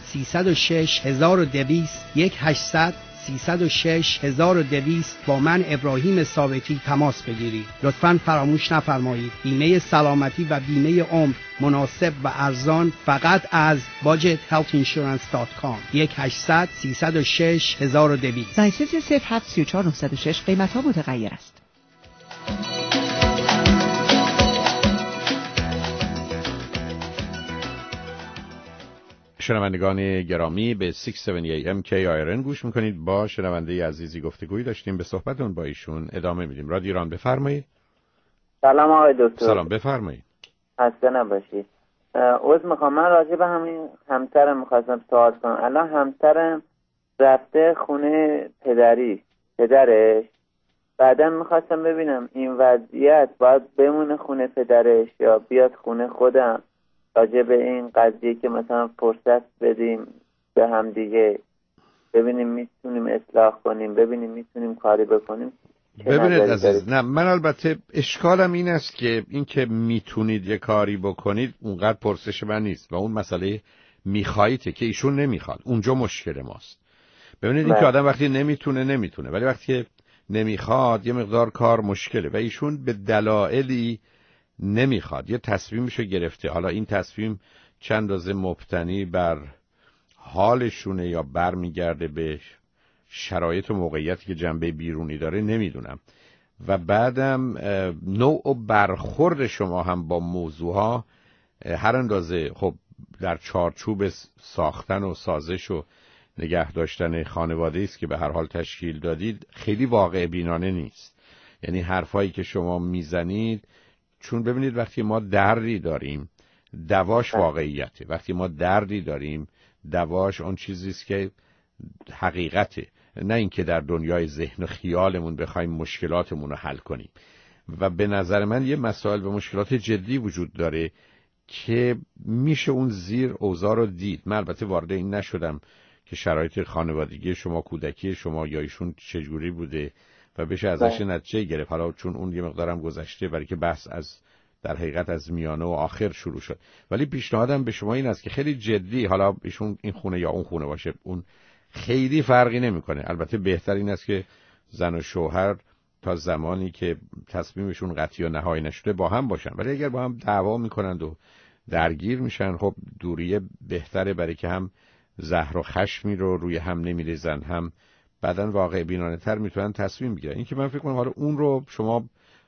1-800-306-1200 با من ابراهیم ثابتی تماس بگیرید. لطفاً فراموش نفرمایید بیمه سلامتی و بیمه عمر مناسب و ارزان فقط از budgethealthinsurance.com 1-800-306-1200. لایسنس 0734906 قیمت ها متغیر است. شنوندگان گرامی به 670 AM KIRN گوش میکنید. با شنونده عزیزی گفتگویی داشتیم، به صحبتون با ایشون ادامه میدیم. رادیو ایران بفرمایید. سلام آقای دکتر. سلام بفرمایید. خسته نباشید. عذر میخوام، من راجع به همین همسرم میخواستم سوال کنم. الان همسرم رفته خونه پدرش، بعدا میخواستم ببینم این وضعیت باید بمونه خونه پدرش یا بیاد خونه خودم، راجع به این قضیه که مثلا فرصت بدیم به هم دیگه، ببینیم میتونیم اصلاح کنیم، ببینیم میتونیم کاری بکنیم. ببینید عزیز، نه من البته اشکالم این است که این که میتونید یه کاری بکنید اونقدر پرسش من نیست و اون مسئله میخواییته که ایشون نمیخواد. اونجا مشکل ماست. ببینید این که آدم وقتی نمیتونه ولی وقتی که نمیخواد یه مقدار کار مشکله و ایشون به دلایلی نمیخواد، یه تصمیمشو گرفته. حالا این تصمیم چند اندازه مبتنی بر حالشونه یا برمیگرده به شرایط و موقعیتی که جنبه بیرونی داره نمیدونم. و بعدم نوع و برخورد شما هم با موضوعها هر اندازه خب در چارچوب ساختن و سازش و نگه داشتن خانواده است که به هر حال تشکیل دادید خیلی واقع بینانه نیست. یعنی حرفایی که شما میزنید، چون ببینید وقتی ما دردی داریم دواش واقعیته، وقتی ما دردی داریم دواش اون چیزی است که حقیقته، نه اینکه در دنیای ذهن و خیالمون بخوایم مشکلاتمون رو حل کنیم. و به نظر من یه مسائل و مشکلات جدی وجود داره که میشه اون زیر اوضاع رو دید. من البته وارد این نشدم که شرایط خانوادگی شما، کودکی شما یا ایشون چجوری بوده و بشه ازش نتیجه گرفت، حالا چون اون یه مقدارم گذشته، برای که بحث از در حقیقت از میانه و آخر شروع شد. ولی پیشنهادم به شما این است که خیلی جدی، حالا ایشون این خونه یا اون خونه باشه، اون خیلی فرقی نمیکنه. البته بهتر این است که زن و شوهر تا زمانی که تصمیمشون قطعی و نهایی نشده با هم باشن، ولی اگر با هم دعوا میکنند و درگیر میشن، خب دوریه بهتره، برای که هم زهر و خشمی رو روی هم نمیریزن، هم بعدن واقع بینانه تر میتونن تصمیم بگیرن. این که من فکر کنم حالا اون رو شما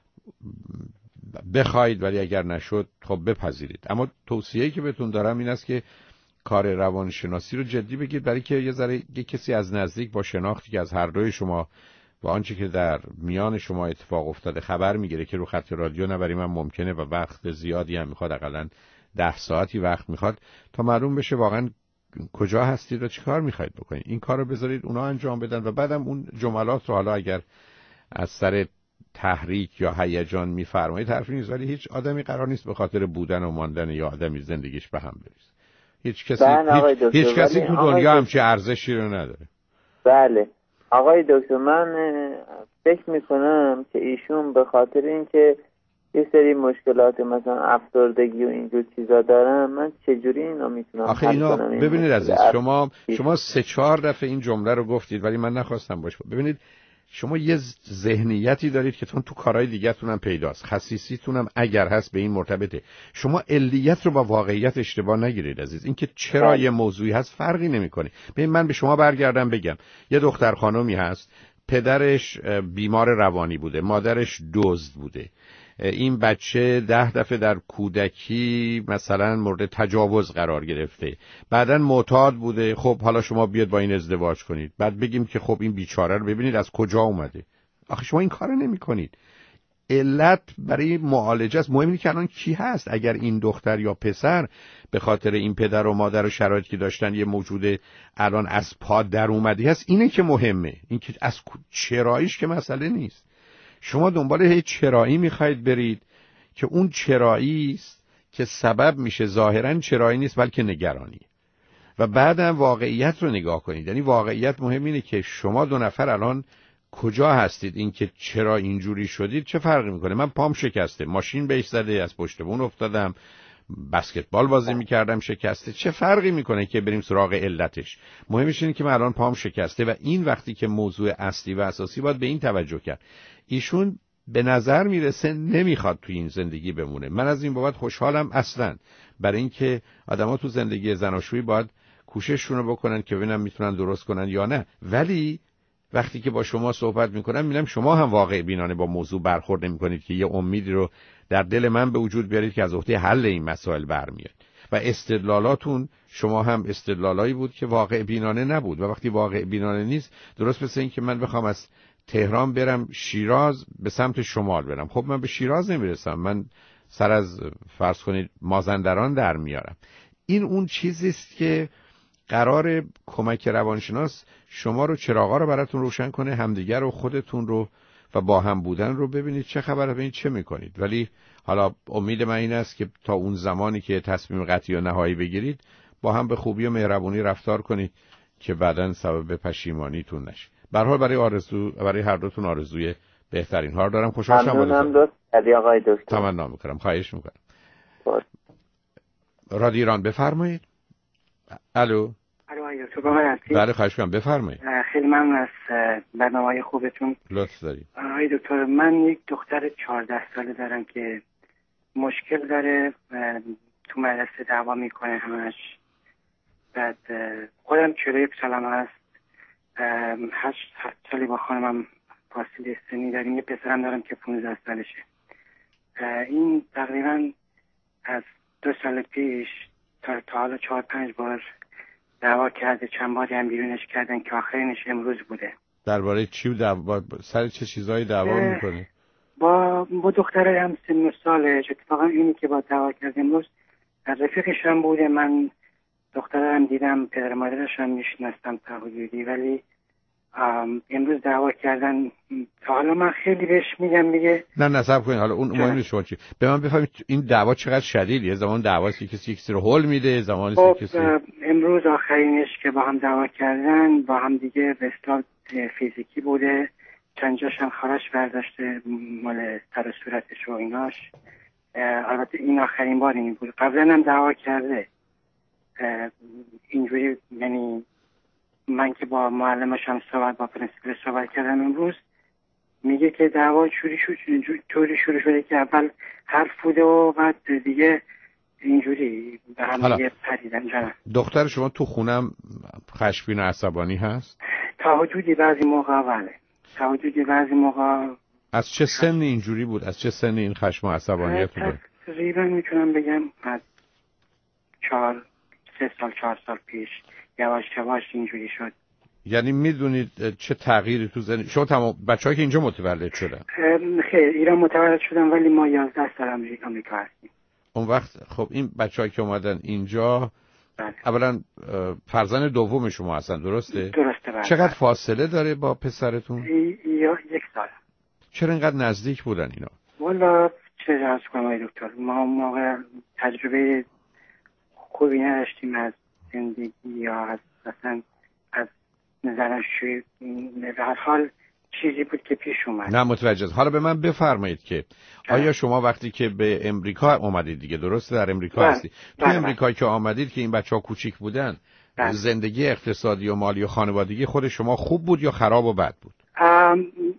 بخواید، ولی اگر نشد خب بپذیرید. اما توصیه‌ای که بهتون دارم این است که کار روانشناسی رو جدی بگیرید، برای که یه ذره یه کسی از نزدیک با شناختی که از هر دوی شما و آنچه که در میان شما اتفاق افتاده خبر میگیره که رو خط رادیو نبریم من ممکنه و وقت زیادی هم میخواد، حداقل 10 ساعتی وقت میخواد تا معلوم بشه واقعا کجا هستید و چی کار میخواید بکنید. این کار رو بذارید اونا انجام بدن و بعدم اون جملات رو حالا اگر از سر تحریک یا هیجان میفرمایید حرفی نیست، ولی هیچ آدمی قرار نیست به خاطر بودن و ماندن یا آدمی زندگیش به هم بریزه. هیچ کسی تو دنیا همچی ارزشی رو نداره. بله آقای دکتر، من فکر میکنم که ایشون به خاطر اینکه یه سری مشکلات مثلا افسردگی و اینجور چیزا دارن، من چجوری اینا میتونم آخه اینا ببینید عزیز، شما 3-4 دفعه این جمله رو گفتید ولی من نخواستم باشه. ببینید شما یه ذهنیتی دارید که تو کارهای دیگه‌تون هم پیداست، خصیصیتون هم اگر هست به این مرتبطه. شما علیت رو با واقعیت اشتباه نگیرید عزیز. اینکه چرا یه موضوعی هست فرقی نمی‌کنه. ببین من به شما برگردم بگم یه دختر خانومی هست، پدرش بیمار روانی بوده، مادرش دزد بوده. این بچه 10 دفعه در کودکی مثلا مورد تجاوز قرار گرفته، بعداً معتاد بوده. خب حالا شما بیاد با این ازدواج کنید، بعد بگیم که خب این بیچاره رو ببینید از کجا اومده. آخه شما این کارو نمی‌کنید. علت برای معالجه است. مهم اینه که الان کی هست. اگر این دختر یا پسر به خاطر این پدر و مادر و شرایطی که داشتن یه موجود الان از پا در اومدی هست، اینه که مهمه. این که از چراییش که مسئله نیست. شما دنبال هیچ چرایی میخواید برید که اون چرایی است که سبب میشه ظاهرا چرایی نیست بلکه نگرانی. و بعدم واقعیت رو نگاه کنید. یعنی واقعیت مهم اینه که شما دو نفر الان کجا هستید. این که چرا اینجوری شدید چه فرقی میکنه؟ من پام شکسته، ماشین بهش زده، از پشت بون افتادم، بسکتبال بازی میکردم شکسته، چه فرقی میکنه که بریم سراغ علتش؟ مهمش اینه که من الان پام شکسته و این وقتی که موضوع اصلی و اساسی باید به این توجه کرد. ایشون به نظر میرسه نمیخواد توی این زندگی بمونه. من از این بابت خوشحالم اصلا، برای اینکه آدما تو زندگی زناشویی باید کوشششون رو بکنن که ببینن میتونن درست کنن یا نه. ولی وقتی که با شما صحبت میکنم میبینم شما هم واقع بینانه با موضوع برخورد نمیکنید که یه امیدی رو در دل من به وجود بیارید که از عهده حل این مسائل برمیاد. و استدلالاتون شما هم استدلالایی بود که واقع بینانه نبود. و وقتی واقع بینانه نیست، درست مثل این که من بخوام از تهران برم شیراز به سمت شمال برم، خب من به شیراز نمیرسم، من سر از فرض کنید مازندران در میارم. این اون چیزی است که قرار کمک روانشناس شما رو چراغا رو براتون روشن کنه، همدیگر رو، خودتون رو و با هم بودن رو ببینید چه خبره، ببینید چه میکنید. ولی حالا امید من این است که تا اون زمانی که تصمیم قطعی و نهایی بگیرید با هم به خوبی و مهربونی رفتار کنید که بعداً سبب پشیمانیتون نشه. به هر حال برای هر دوتون آرزوی بهترین ها دارم. خوشحال شدم. ممنونم آقای دکتر. تمنا میکنم. خواهش میکنم. رادیو ایران بفرمایید. الو آقای دکتر با من هستید؟ بله خواهش میکنم بفرمایید. خیلی ممنون از برنامه‌های خوبتون. لطف دارید. آقای دکتر من یک دختر 14 ساله دارم که مشکل داره، تو مدرسه دعوا میکنه همش. بعد خودم 41 سالم هست، 8 سالی با خانمم فاصله سنی داریم. یه پسرم دارم که 15 سالشه. این تقریبا از 2 سال پیش تا حالا 4-5 بار دعوا کرده، چند باری هم بیرونش کردن که آخرینش امروز بوده. درباره چی دعوا؟ سر چه چیزایی دعوا میکنه؟ با دختره هم سن و سالش. اتفاقا اینی که با دعوا کرد امروز رفیقش هم بوده. من دختره هم دیدم، پدر مادرش هم میشناستم تا حدودی، ولی امروز دعوا کردن. تا حالا من خیلی بهش میگه نه صبر کنید، حالا اون مهم نیست. شما چی به من بفهمید این دعوا چقدر شدیده؟ زمان دعواست که کسی رو هول میده، زمانی که کسی امروز آخرینش که با هم دعوا کردن با هم دیگه به اصطلاح فیزیکی بوده. چند جاش هم خراش برداشته مال سر و صورتش و ایناش. البته این آخرین بار این بود. قبلا هم دعوا کرده اینجوری. یعنی من که با معلمش هم با پرنسپل صحبت کردم امروز، میگه که دعوا طوری شروع شده که اول حرف بوده و بعد دیگه اینجوری به هم دیگه پریدن. جانم دختر شما تو خونم خشمگین و عصبانی هست؟ تا حدودی بعضی موقع بله. تا حدودی بعضی موقع. از چه سن اینجوری بود؟ از چه سن این خشم و عصبانیت بود؟ تقریبا میتونم بگم از 4 سال پیش یواش یواش اینجوری شد. یعنی میدونید چه تغییری تو زندگی شما تمام بچه‌ای که اینجا متولد شدن؟ خیر ایران متولد شدن ولی ما 11 سال آمریکا هستیم. اون وقت خب این بچه‌ای که اومدن اینجا اولا فرزند دوم شما هستن، درسته؟ درسته بله. چقدر فاصله داره با پسرتون؟ 1 سال. چرا اینقدر نزدیک بودن اینا؟ والا چه جاست کنم دکتر، ما موقع تجربه خوبی نداشتیم از زندگی یا از مثلا از زناشویی. به هر حال چیزی بود که پیش اومد. نه متوجه. حالا به من بفرمایید که آیا شما وقتی که به امریکا آمدید دیگه، درسته در امریکا هستی، تو امریکا که آمدید که این بچه‌ها کوچیک بودن، زندگی اقتصادی و مالی و خانوادگی خود شما خوب بود یا خراب و بد بود؟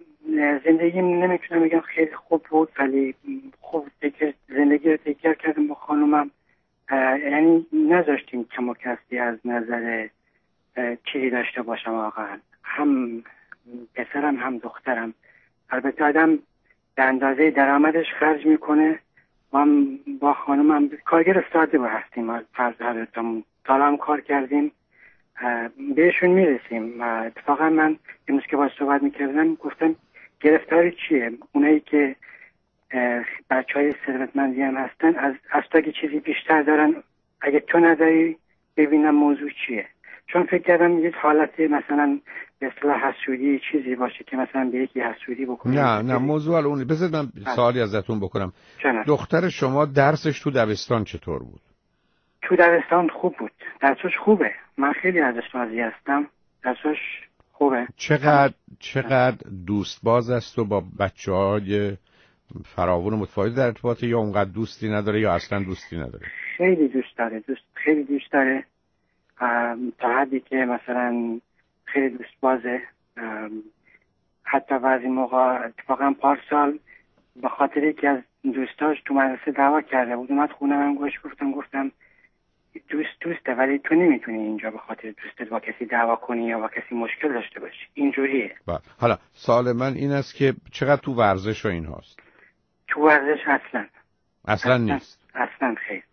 زندگیم نمیتونم بگم خیلی خوب بود، ولی خوب زندگی رو تکرار کردم با خانومم. یعنی نذاشتیم کم و کسری از نظر چیزی داشته باشم واقعا، هم پسرم هم دخترم. البته آدم به اندازه درآمدش خرج میکنه. ما با خانومم کارگر ساده هستیم، فرض حضرتمون سالا هم کار کردیم، بهشون میرسیم. اتفاقا من امروز که باید صحبت میکردم گفتم گرفتاری چیه؟ اونایی که بچه های ثروتمندی هم هستن از تو اگه چیزی بیشتر دارن، اگه تو نداری ببینم موضوع چیه. چون فکر کردم یه حالت مثلا به اصطلاح حسودی چیزی باشه که مثلا به یکی حسودی بکنم. نه موضوع اون. بذارید من سوالی ازتون بکنم. دختر شما درسش تو دبستان چطور بود؟ تو دبستان خوب بود، درسش خوبه. من خیلی ازش راضی هستم، درسش خوبه. چقدر دوست باز است و با بچه‌های فراوون متفاوت در ارتباطه، یا اونقدر دوستی نداره یا اصلا دوستی نداره؟ خیلی دوست داره، خیلی دوست داره، تا حدی که مثلا خیلی دوست بازه. حتی بعضی موقع اتفاقا پارسال به خاطر یکی از دوستاش تو مدرسه دعوا کرده بود، اومد خونه من گفتم دوسته، ولی تو نمیتونی اینجا به خاطر دوستت با کسی دعوا کنی یا با کسی مشکل داشته باشی، اینجوریه. حالا سوال من این است که چقدر تو ورزش و این هاست؟ تو ورزش اصلا نیست. اصلا خیلی.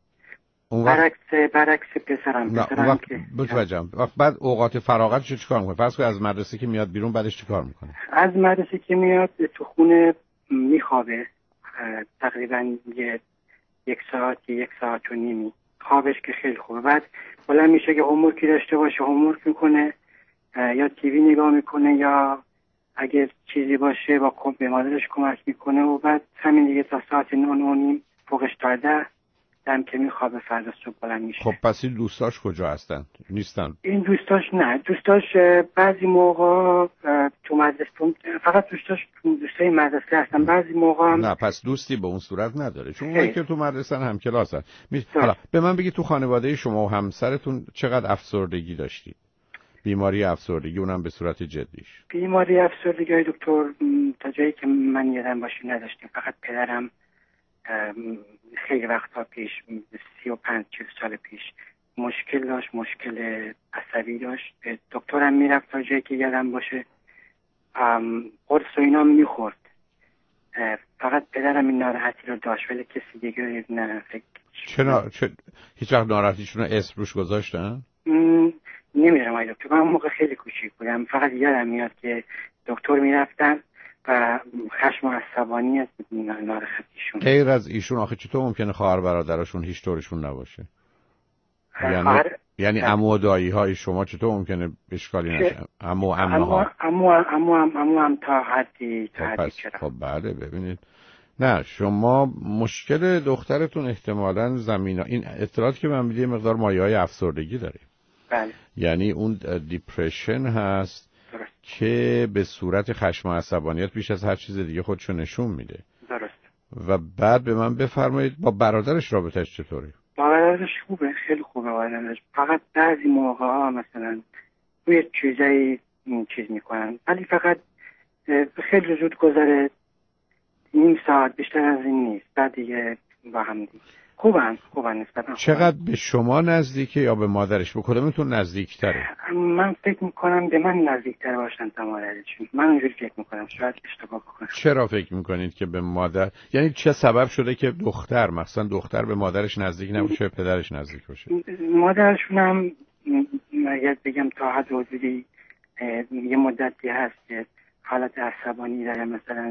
برعکس پسرم که بتوجهم. بعد اوقات فراغتش چیکار میکنه؟ فرض کن از مدرسه که میاد بیرون بعدش چیکار میکنه؟ از مدرسه که میاد تو خونه میخوابه، تقریبا یک ساعت و نیمی خوابش که خیلی خوبه. بعد بلند میشه که هومورکی داشته باشه هومورک میکنه، یا تیوی نگاه میکنه، یا اگه چیزی باشه با به مادرش کمک میکنه و بعد همین دیگه تا ساعت 9 فوقش تا 10 دم که میخوابه، فردا صبح بلند میشه. خب پس این دوستاش کجا هستن؟ نیستن؟ این دوستاش بعضی موقع تو مدرسه، فقط دوستای مدرسه هستن. بعضی موقع نه، پس دوستی به اون صورت نداره، چون اونایی که تو مدرسه هم کلاس هستن. حالا به من بگید تو خانواده شما و همسرتون چقدر افسردگی داشتید؟ بیماری افسردگی، اونم به صورت جدیش. بیماری افسردگی های دکتر تا جایی که من یادم باشه نداشتیم. فقط پدرم خیلی وقتا پیش 35-40 سال پیش مشکل عصبی داشت. دکترم میرفت تا جایی که یادم باشه، قرص و اینا میخورد. فقط پدرم این ناراحتی رو داشت، ولی کسی دیگه نه. هیچ وقت ناراحتیشون رو اسم روش گذاشتن؟ نمیدونم آقای دکتر، من موقع خیلی کوچیک بودم. فقط یادم میاد که دکتر میرفتن و خشم و عصبانی از ناراحتیشون. غیر از ایشون آخه چطور ممکنه خواهر برادرشون هیچ طورشون نباشه؟ یعنی عمو و دایی های شما چطور ممکنه اشکالی نشه؟ عمو هم تا حدی چرا؟ خب بله، ببینید، نه شما مشکل دخترتون احتمالاً این اطلاعاتی که من میدم مقدار مایه‌های افسردگی داره. بله. یعنی اون دیپرشن هست که به صورت خشم و عصبانیت بیش از هر چیز دیگه خودشو نشون میده. درست. و بعد به من بفرمایید با برادرش رابطش چطوره؟ با برادرش خوبه، خیلی خوبه برادرش. فقط بعضی موقع‌ها مثلا روی چیزایی چیز میکنن، ولی فقط خیلی زود گذره، نیم ساعت بیشتر از این نیست، بعد دیگه با هم دیگه خوبن نسبتا. چقدر به شما نزدیکه یا به مادرش؟ به کدومتون نزدیکتره؟ من فکر میکنم به من نزدیکتر باشن تا مادرشون. من اونجوری فکر میکنم، شاید اشتباه بکنم. چرا فکر میکنید که به مادر، یعنی چه سبب شده که مثلا دختر به مادرش نزدیک نباشه، به پدرش نزدیک باشه؟ مادرشون هم اگر بگم تا حد حدودی یه مدتی هست که حالت عصبانی داره،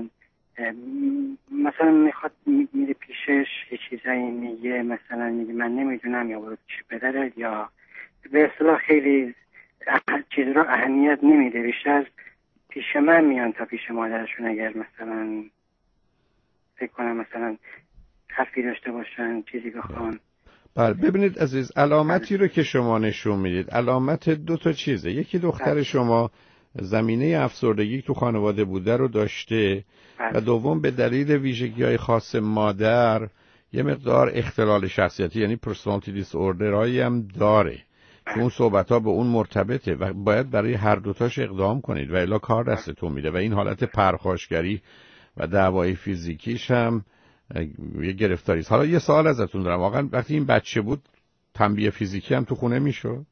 مثلا میخواد میره پیشش یه چیزایی میگه، مثلا میگه من نمیدونم، یا برو پیش پدرت، یا به اصطلاح خیلی چیز رو اهمیت نمیده، بیشتر پیش من میان تا پیش مادرشون. اگر مثلا فکر کنم مثلا حرفی داشته باشن، چیزی بخوان. بله، ببینید عزیز، علامتی رو که شما نشون میدید علامت 2 چیزه. یکی دختر شما زمینه افسردگی تو خانواده بوده رو داشته، و دوم به دلیل ویژگی‌های خاص مادر یه مقدار اختلال شخصیتی، یعنی پرسونالیتی دیس اوردر هایی هم داره. اون صحبت‌ها به اون مرتبطه و باید برای هر دوتاش اقدام کنید و الا کار دستتون میده و این حالت پرخاشگری و دعوای فیزیکیش هم یه گرفتاری است. حالا یه سوال ازتون دارم، واقعا وقتی این بچه بود تنبیه فیزیکی هم تو خونه میشد؟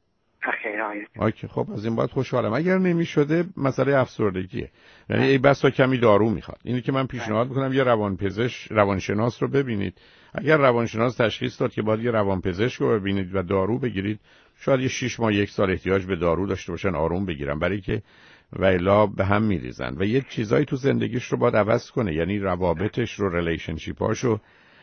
اوکی، خب از این باید خوشحالم. اگر نمیشده مسئله افسردگیه، یعنی ای بسا کمی دارو میخواد. اینی که من پیشنهاد میکنم یه روانشناس رو ببینید. اگر روانشناس تشخیص داد که باید یه روانپزشک رو ببینید و دارو بگیرید، شاید یه 6 ماه 1 سال احتیاج به دارو داشته باشن آروم بگیرن، برای که و الا به هم میریزن و یه چیزایی تو زندگیش رو باید عوض کنه، یعنی روابطش رو، ریلیشنشیپاشو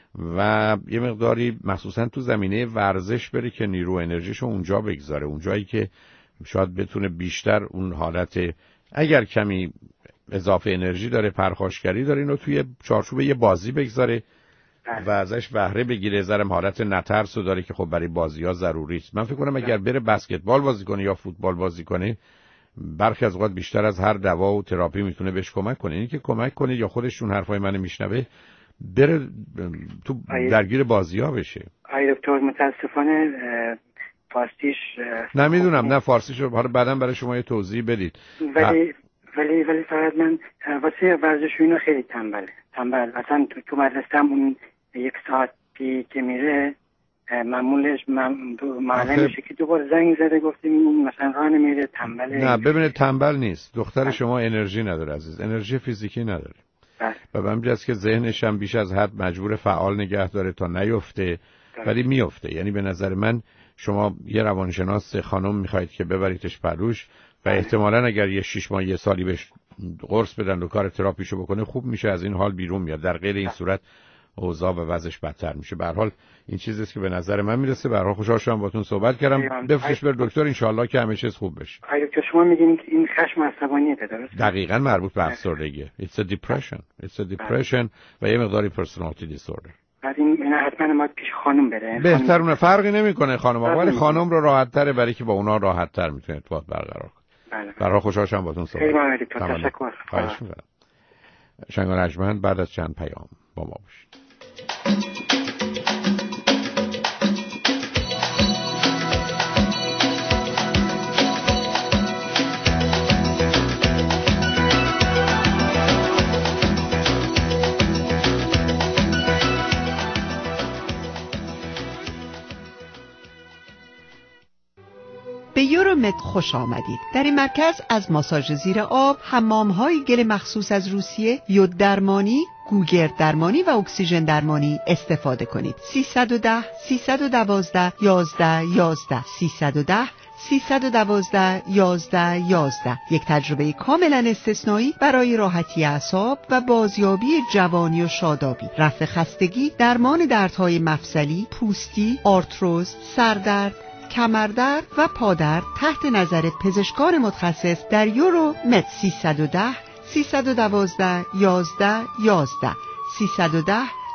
و یه مقداری مخصوصا تو زمینه ورزش بره که نیرو انرژیشو اونجا بگذاره، اونجایی که شاید بتونه بیشتر اون حالت، اگر کمی اضافه انرژی داره، پرخاشگری داره، اینو توی چارچوب یه بازی بگذاره و ازش بهره بگیره. زرم حالت نترسو داره که خب برای بازی‌ها ضروری است. من فکر کنم اگر بره بسکتبال بازی کنه یا فوتبال بازی کنه، برخی از اوقات بیشتر از هر دوا و تراپی میتونه بهش کمک کنه. اینی که کمک کنه یا خودشون حرفای منو میشنوه بره تو درگیر بازی‌ها بشه. آی دکتر متاسفانه فارسیش نمیدونم، نه فارسیش رو حالا بعداً برای شما یه توضیح بدید. ولی فقط من واسه ورزش اینو خیلی تنبل اصلا تو مدرسه‌م اون 1 ساعتی که میره معمولش معلمش که دوباره زنگ زده گفتیم مثلا راه نمیره، تنبله. نه ببینید تنبل نیست، دختر شما انرژی نداره عزیز، انرژی فیزیکی نداره و به همین جاست که ذهنش هم بیش از حد مجبور فعال نگه داره تا نیفته، ولی میفته. یعنی به نظر من شما یه روانشناس خانم میخواید که ببریدش پلوش و احتمالاً اگر یه 6 ماه 1 سالی بهش قرص بدن و کار تراپیشو بکنه خوب میشه، از این حال بیرون میاد. در غیر این صورت اوضاع و وضعش بدتر میشه. به هر حال این چیزیه که به نظر من میرسه. به هر حال خوشحال شدم باهاتون صحبت کردم. بفرستش بر دکتر ان شاء الله که همه چیز خوب بشه. دکتر شما میگین این خشم عصبانیه درسته؟ دقیقاً مربوط به افسردگیه. It's a depression و یه مقداری personality disorder. بعد این حتما ما پیش خانم بره. بهتر اون فرقی نمیکنه خانم ها، ولی خانم رو راحت تره برای که با اونا راحت تر میتونه ارتباط برقرار کنه. بله. برای خوشحال شدم باهاتون صحبت کردم. تشکر. خواهش می‌کنم. شنگ ارجمند بعد از چند پیام با ما باشید. به یورومت خوش آمدید. در این مرکز از ماساژ زیر آب، حمام‌های گل مخصوص از روسیه، یود درمانی، گوگرد درمانی و اکسیژن درمانی استفاده کنید. 310 312 11 11 310 312 11 11. یک تجربه کاملا استثنایی برای راحتی اعصاب و بازیابی جوانی و شادابی، رفع خستگی، درمان دردهای مفصلی، پوستی، آرتروز، سردرد، کمردرد و پادرد تحت نظر پزشکان متخصص در یورومت. 310 312 11 11 310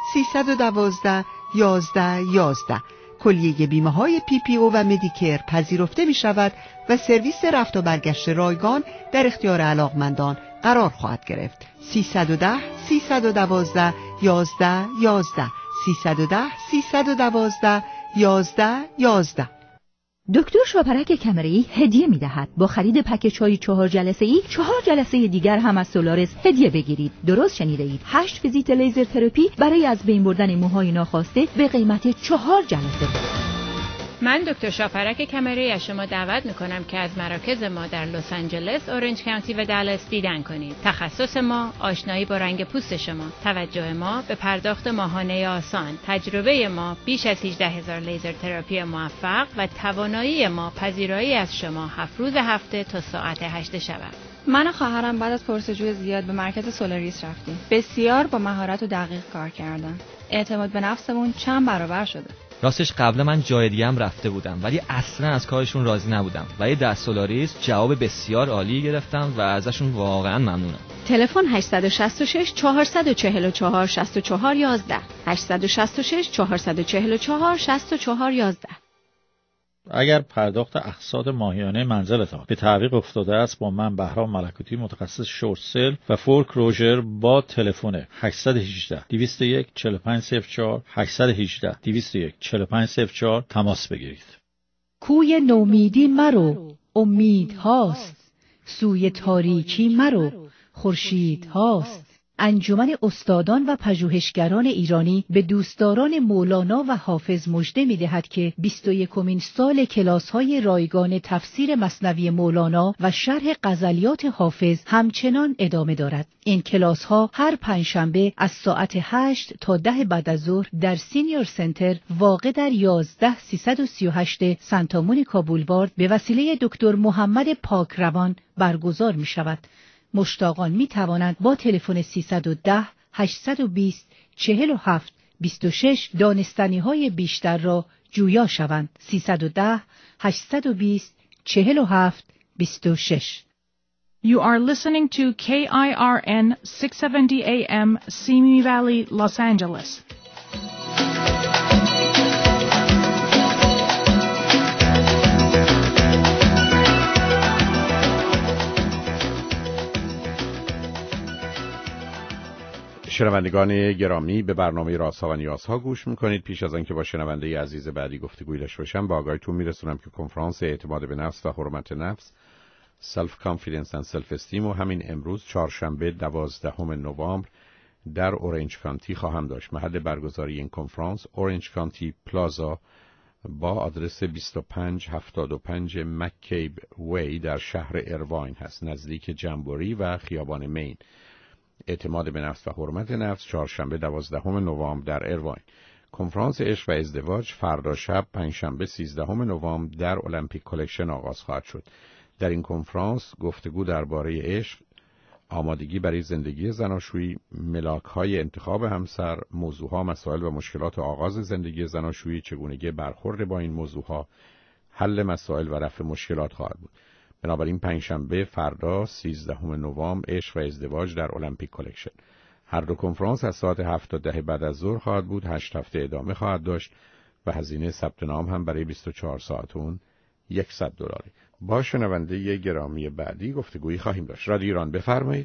312 11 11. کلیه بیمه‌های PPO و مدیکر پذیرفته می شود و سرویس رفت و برگشت رایگان در اختیار علاقمندان قرار خواهد گرفت. 310 312 11 11 310 312 11 11. دکتر شاپرک کمره‌ای هدیه می‌دهد. با خرید پکیج‌های 4 جلسه‌ای 4 جلسه دیگر هم از سولارس هدیه بگیرید. درست شنیده اید. 8 ویزیت لیزر تراپی برای از بین بردن موهای ناخواسته به قیمت 4 جلسه. من دکتر شاپرک کمره‌ای از شما دعوت می‌کنم که از مراکز ما در لس آنجلس، اورنج کانتی و دالاس دیدن کنید. تخصص ما آشنایی با رنگ پوست شما، توجه ما به پرداخت ماهانه آسان، تجربه ما بیش از 18,000 لیزر تراپی موفق و توانایی ما پذیرایی از شما 7 روز هفته تا ساعت 8 شب. من و خواهرم بعد از پرسجوی زیاد به مرکز سولاریس رفتیم. بسیار با مهارت و دقیق کار کردن. اعتماد به نفسمون چند برابر شده. راستش قبلا من جای دیگه هم رفته بودم ولی اصلا از کارشون راضی نبودم، ولی در سولاریس جواب بسیار عالی گرفتم و ازشون واقعا ممنونم. تلفن 866 444 64 11 866 444 64 11. اگر پرداخت اقساط ماهیانه منزلتان به تعویق افتاده است، با من بهرام ملکوتی متخصص شورت سل و فورک روژر با تلفن 818 201 4504 818 201 4504 تماس بگیرید. کوی نومیدی مرو، امید هاست. سوی تاریکی مرو، خورشید هاست. انجمن استادان و پژوهشگران ایرانی به دوستداران مولانا و حافظ مژده می‌دهد که 21مین سال کلاس‌های رایگان تفسیر مثنوی مولانا و شرح غزلیات حافظ همچنان ادامه دارد. این کلاس‌ها هر پنجشنبه از ساعت 8 تا 10 بعد از ظهر در سینیور سنتر واقع در 11338 سانتا مونیکا بولوارد به وسیله دکتر محمد پاکروان برگزار می‌شود. مشتاقان می توانند با تلفن 310 820 47 26 دانستنی‌های بیشتر را جویا شوند. 310 820 47 26. You are listening to KIRN 670 AM, Simi Valley, Los Angeles. شنوندگان گرامی، به برنامه رازها و نیازها گوش میکنید. پیش از آنکه با شنونده عزیز بعدی گفتگوی داشته باشم، با آگاهیتون میرسونم که کنفرانس اعتماد به نفس و حرمت نفس Self Confidence and Self Esteem و همین امروز چهارشنبه 12 نوامبر در اورنج کانتی خواهم داشت. محل برگزاری این کنفرانس اورنج کانتی پلازا با آدرس 2575 مککیب وی در شهر ایرواین هست، نزدیک جمبوری و خیابان مین. اعتماد به نفس و حرمت نفس، چهارشنبه 12 نوامبر در ایرواین. کنفرانس عشق و ازدواج فردا شب پنجشنبه 13 نوامبر در المپیک کلکشن آغاز خواهد شد. در این کنفرانس گفتگو درباره عشق، آمادگی برای زندگی زناشویی، ملاک‌های انتخاب همسر، موضوعها، مسائل و مشکلات آغاز زندگی زناشویی، چگونگی برخورد با این موضوعها، حل مسائل و رفع مشکلات خواهد بود. بنابراین پنجشنبه فردا 13 نوامبر عشق و ازدواج در المپیک کلکشن. هر دو کنفرانس از ساعت 7 تا 10 بعد از ظهر خواهد بود. 8 هفته ادامه خواهد داشت و هزینه ثبت نام هم برای 24 ساعت اون $100. با شنونده گرامی بعدی گفتگویی خواهیم داشت. رادیو ایران، بفرمایید.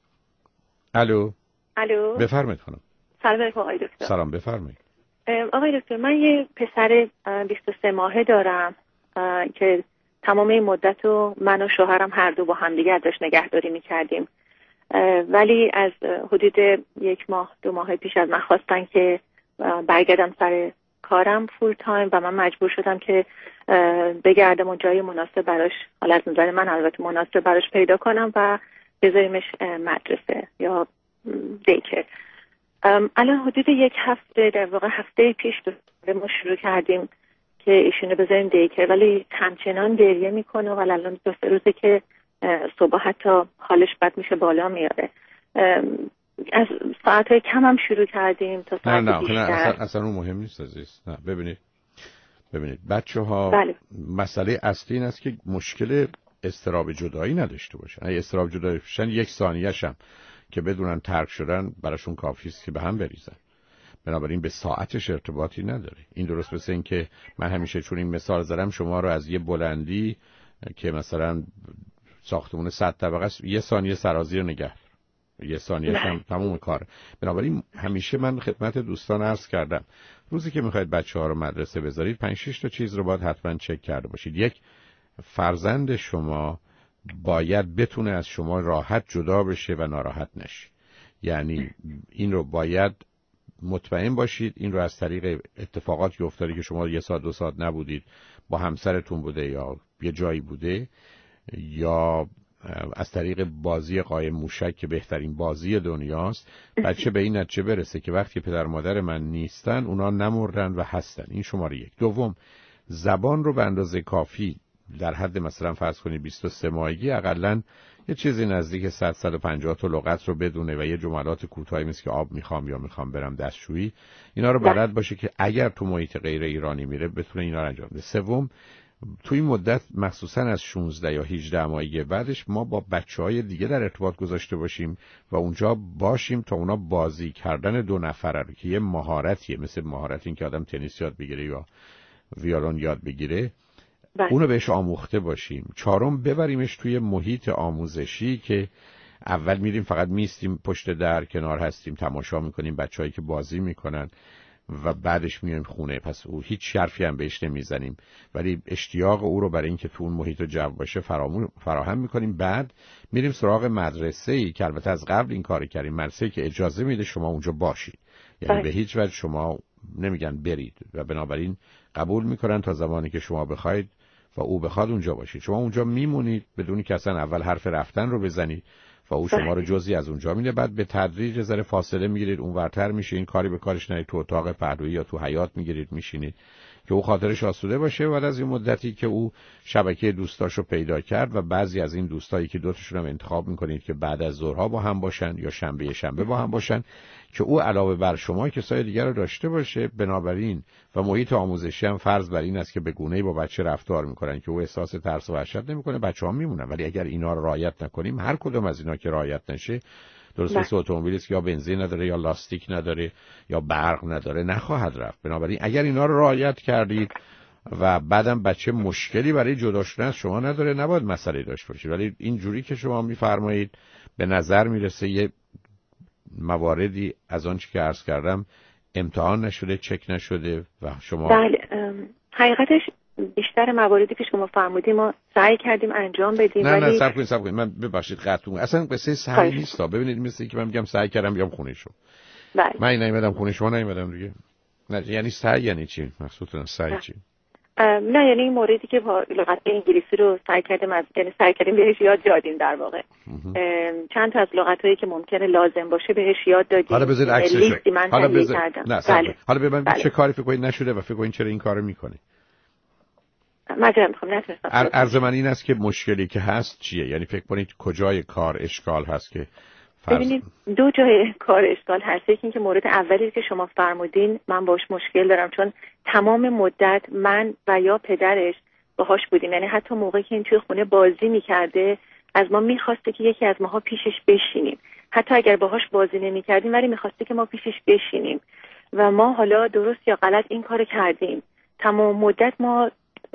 الو. بفرمایید خانم. سلام علیکم آقای دکتر. سلام، بفرمایید. آقای دکتر، من یه پسر 23 ماهه دارم که تمام این مدت رو من و شوهرم هر دو با همدیگه ازش نگهداری میکردیم، ولی از حدود 1 ماه 2 ماه پیش از من خواستن که برگردم سر کارم فول تایم و من مجبور شدم که بگردم و جای مناسب براش، حالا از نظر من البته مناسب براش پیدا کنم و بذاریمش مدرسه یا دیکر. الان حدود 1 هفته، در واقع هفته پیش ما شروع کردیم که ایشونو بذاریم دیکر، ولی همچنان گریه میکنه و الان 2-3 روزه که صبح حتی حالش بد میشه، بالا میاره. از ساعتهای کم هم شروع کردیم تا ساعت بیشتر. اصلا اون مهم نیست عزیز. نه، ببینید بچه ها مسئله اصلی این است که مشکل اضطراب جدایی نداشته باشن. اگه اضطراب جدایی باشن 1 ثانیه‌ش هم که بدونن ترک شدن براشون کافی است که به هم بریزن. بنابراین به ساعتش ارتباطی نداره. این درست مثل این که من همیشه چون این مثال زدم شما رو از یه بلندی که مثلا ساختمون 100 طبقه است 1 ثانیه سرازی رو نگه، 1 ثانیه هم تموم کاره. بنابراین همیشه من خدمت دوستان عرض کردم روزی که میخواید بچه‌ها رو مدرسه بذارید 5-6 تا چیز رو باید حتما چک کرده باشید. 1، فرزند شما باید بتونه از شما راحت جدا بشه و ناراحت نشه. یعنی این رو باید مطمئن باشید این رو از طریق اتفاقاتی افتاده که شما 1 ساعت 2 ساعت نبودید، با همسرتون بوده یا یه جایی بوده، یا از طریق بازی قایم موشک که بهترین بازی دنیاست، بچه به این نتیجه برسه که وقتی پدر مادر من نیستن اونا نمردن و هستن. این شماره 1. دوم، زبان رو به اندازه کافی در حد مثلا فرض کنید 23 ماهگی حداقل یه چیزی نزدیک 100-150 تا لغت رو بدونه و یه جملات کوتاهی مثل که آب میخوام یا میخوام برم دستشویی، اینا رو بلد باشه که اگر تو محیط غیر ایرانی میره بتونه اینا رو انجام بده. سوم، تو این مدت مخصوصا از 16 یا 18 ماهگی بعدش ما با بچه‌های دیگه در ارتباط گذاشته باشیم و اونجا باشیم تا اونا بازی کردن 2 نفره رو که یه مهارتیه، مثل مهارت این که آدم تنیس یاد بگیره یا ویولون یاد بگیره، اونو بهش آموخته باشیم. 4، ببریمش توی محیط آموزشی که اول میریم فقط میستیم پشت در کنار هستیم تماشا میکنیم بچه‌هایی که بازی میکنن و بعدش میایم خونه، پس او هیچ حرفی هم بهش نمیزنیم، ولی اشتیاق او رو برای اینکه تو اون محیط و جو باشه فراهم میکنیم. بعد میریم سراغ مدرسه‌ای که البته از قبل این کار کردیم، مدرسه‌ای که اجازه میده شما اونجا باشید، یعنی به هیچ وجه شما نمیگن برید و بنابراین قبول میکنن تا زمانی که شما بخواید و او بخواد اونجا باشید. شما اونجا میمونید بدون که اصلا اول حرف رفتن رو بزنید و او شما رو جزئی از اونجا میده. بعد به تدریج ذره فاصله میگیرید، اونورتر میشین، کاری به کارش نرید، تو اتاق پهلویی یا تو حیاط میگیرید میشینید که او خاطرش آسوده باشه. بعد از این مدتی که او شبکه دوستاشو پیدا کرد و بعضی از این دوستایی که دوتاشون هم انتخاب میکنید که بعد از ظهرها با هم باشن یا شنبه با هم باشن، که او علاوه بر شما کسای دیگر رو داشته باشه. بنابراین و محیط آموزشی هم فرض بر این است که به گونه‌ای با بچه رفتار میکنن که او احساس ترس و وحشت نمیکنه، بچه‌ها میمونن. ولی اگر اینا رو رعایت نکنیم، هر کدوم از اینا که رعایت نشه، درست مثل اتومبیلی است که یا بنزین نداره یا لاستیک نداره یا برق نداره، نخواهد رفت. بنابراین اگر اینا رو رعایت کردید و بعدم بچه مشکلی برای جدا شدن از شما نداره، نباید مسئله داشته باشید. ولی این جوری که شما میفرمایید به نظر میرسه یه مواردی از آنچه که عرض کردم امتحان نشده، چک نشده و شما بله، حقیقتش بیشتر مواردی که شما فرمودید ما سعی کردیم انجام بدیم. نه صبر کنید من ببخشید قطعتون اصلا قصه سعی نیست. ببینید مثل که من میگم سعی کردم بیام خونه شما. بله. من نیومدم خونه شما، نیومدم دیگه. نه یعنی سعی یعنی چی؟ مقصودتون سعی چی؟ نه یعنی این موردی که با لغت انگلیسی رو سعی کردیم بهش یاد دادیم در واقع. چند تا از لغتایی که ممکنه لازم باشه بهش یاد دادیم. حالا بذارید عکسشو. حالا بذارید. حالا ببینید چه کاری فکر کنید نشده و فکر کنید چرا این کارو میکنه. معذرت میخوام نتونستم. عرض من این است که مشکلی که هست چیه؟ یعنی فکر کنید کجای کار اشکال هست که ببینید دو جای کار اشکال هست. یکی این که مورد اولی که شما فرمودین من باش مشکل دارم، چون تمام مدت من و یا پدرش باهاش بودیم. یعنی حتی موقعی که این توی خونه بازی میکرده از ما میخواسته که یکی از ماها پیشش بشینیم، حتی اگر باهاش بازی نمیکردیم ولی میخواسته که ما پیشش بشینیم و ما حالا درست یا غلط این کارو کردیم. تمام مدت ما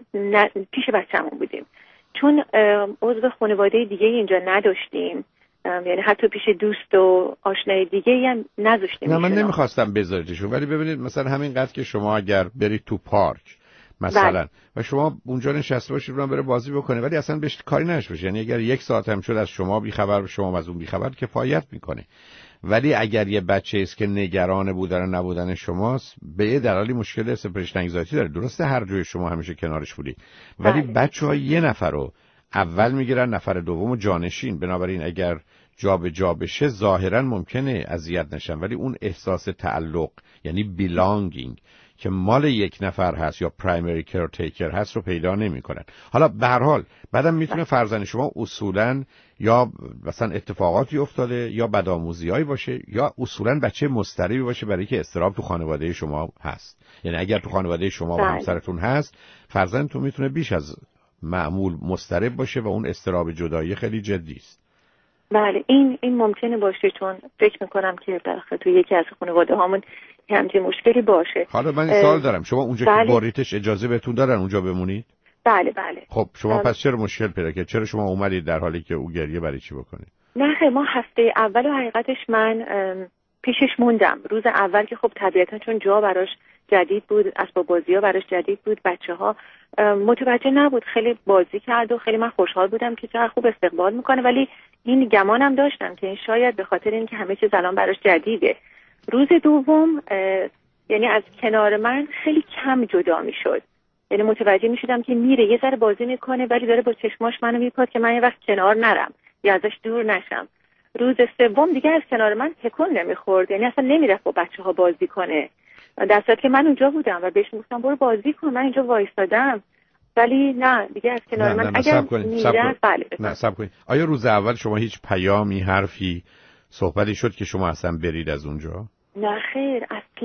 پیش بچه‌مون بودیم، چون عضو خانواده دیگه اینجا نداشتیم، یعنی حتی پیش دوست و آشنای دیگه هم نذاشتیم. نه من نمیخواستم بذاریدشون، ولی ببینید مثلا همینقدر که شما اگر برید تو پارک مثلا و شما اونجا نشسته باشید اونم بره بازی بکنه ولی اصلا بهش کاری نشه باشه، یعنی اگر یک ساعت هم شد از شما بیخبر، شما از اون بیخبر، کفایت میکنه. ولی اگر یه بچه است که نگران بودن و نبودن شماست، به یه دلالی مشکل سپرش انگزایتی داره. درسته هر جای شما همیشه کنارش بودی، ولی بچه‌ها یه نفر رو اول میگیرن، نفر دومو جانشین. بنابراین اگر جا به جا بشه ظاهرا ممکنه اذیت نشن، ولی اون احساس تعلق یعنی بیلانگینگ که مال یک نفر هست یا پرایمری کیرتیکر هست رو پیدا نمی‌کنن. حالا به هر حال بعدم میتونه فرزند شما اصولاً یا مثلا اتفاقاتی افتاده یا بدآموزیایی باشه یا اصولاً بچه مضطربی باشه برای که اضطراب تو خانواده شما هست. یعنی اگر تو خانواده شما و همسرتون هست، فرزندتون میتونه بیش از معمول مضطرب باشه و اون اضطراب جدایی خیلی جدی است. بله این ممکنه باشه، چون فکر میکنم که بالاخره تو یکی از خانواده هامون همچین مشکلی باشه. حالا من این سوال دارم، شما اونجا که باریتش اجازه بهتون دارن اونجا بمونید؟ بله. خب شما پس چرا مشکل پیدا کرد؟ چرا شما اومدید در حالی که او گریه برای چی بکنید؟ نه ما هفته اول و حقیقتش من پیشش موندم. روز اول که خب طبیعتا چون جا براش جدید بود، اسباب بازی‌ها براش جدید بود، بچه‌ها متوجه نبود، خیلی بازی کرد و خیلی من خوشحال بودم که چقدر خوب استقبال میکنه، ولی این گمانم داشتم که این شاید به خاطر اینکه همه چیز الان براش جدیده. روز دوم یعنی از کنار من خیلی کم جدا میشد، یعنی متوجه میشدم که میره یه ذره بازی میکنه ولی داره با چشماش منو میپاد که من یه وقت کنار نرم یا ازش دور نشم. روز سوم دیگه از کنار من تکون نمیخورد، یعنی اصلا نمیرفت با بچه‌ها بازی کنه، در صورتی که من اونجا بودم و بهش میگفتم برو بازی کن، من اینجا وایسادم، ولی نه دیگه از کنار من اگر میره. بله نه صبر کنید. آیا روز اول شما هیچ پیامی، حرفی، صحبتی شد که شما اصلا برید از اونجا؟ نه خیر،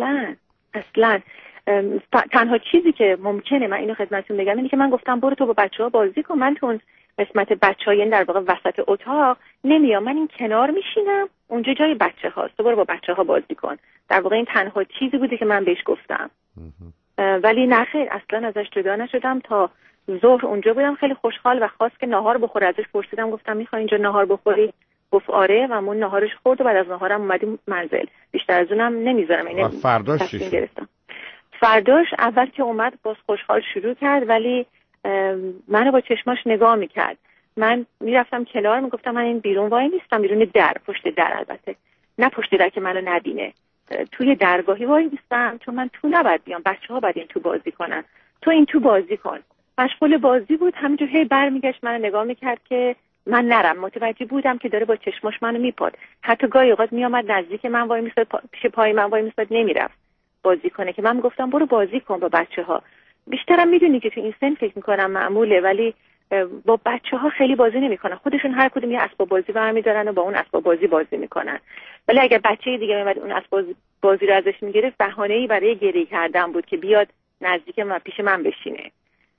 اصلا تنها چیزی که ممکنه من اینو خدمتتون بگم اینه که من گفتم برو تو با بچه‌ها بازی کن، من تو اون قسمت بچه‌ها یعنی در واقع وسط اتاق نمیام، من این کنار میشینم، اونجا جای بچه‌هاست، تو برو با بچه‌ها بازی کن. در واقع این تنها چیزی بوده که من بهش گفتم. ولی نه خیر، اصلا ازش جدا نشدم. تا ظهر اونجا بودم، خیلی خوشحال و خواست که ناهار بخوره. ازش پرسیدم گفتم میخوای اینجا ناهار بخوری؟ گفت آره و من ناهارش خورد و بعد از ناهارم اومدیم منزل. بیشتر از اونم نمیذارم. فرداش چی شد؟ فرداش اول که اومد باز خوشحال شروع کرد، ولی منو با چشماش نگاه میکرد. من میرفتم کنار، میگفتم من این بیرون وای نیستم، بیرون در، پشت در، البته نه پشت در که منو نبینه، توی درگاهی وای نیستم، چون من تو نباید بیام، بچه‌ها باید این تو بازی کنن، تو این تو بازی کن. مشغول بازی بود، همینجور هی برمیگشت منو نگاه میکرد که من نرم. متوجه بودم که داره با چشماش منو میپاد. حتی گاهی اوقات میامد نزدیک من وای میستاد، پیش پای من وای میستاد، نمیرفت بازی کنه که من میگفتم برو بازی کن با بچه‌ها. بیشترم میدونی که تو این سن فکر میکنم معموله، ولی با بچه‌ها خیلی بازی نمیکنن. خودشون هر کدوم یه اسباب بازی برمی‌دارن و با اون اسباب بازی میکنن. ولی اگر بچه دیگه میومد اون اسباب بازی رو ازش میگرفت، بهانه‌ای برای گریه کردن بود که بیاد نزدیک من، پیش من بشینه.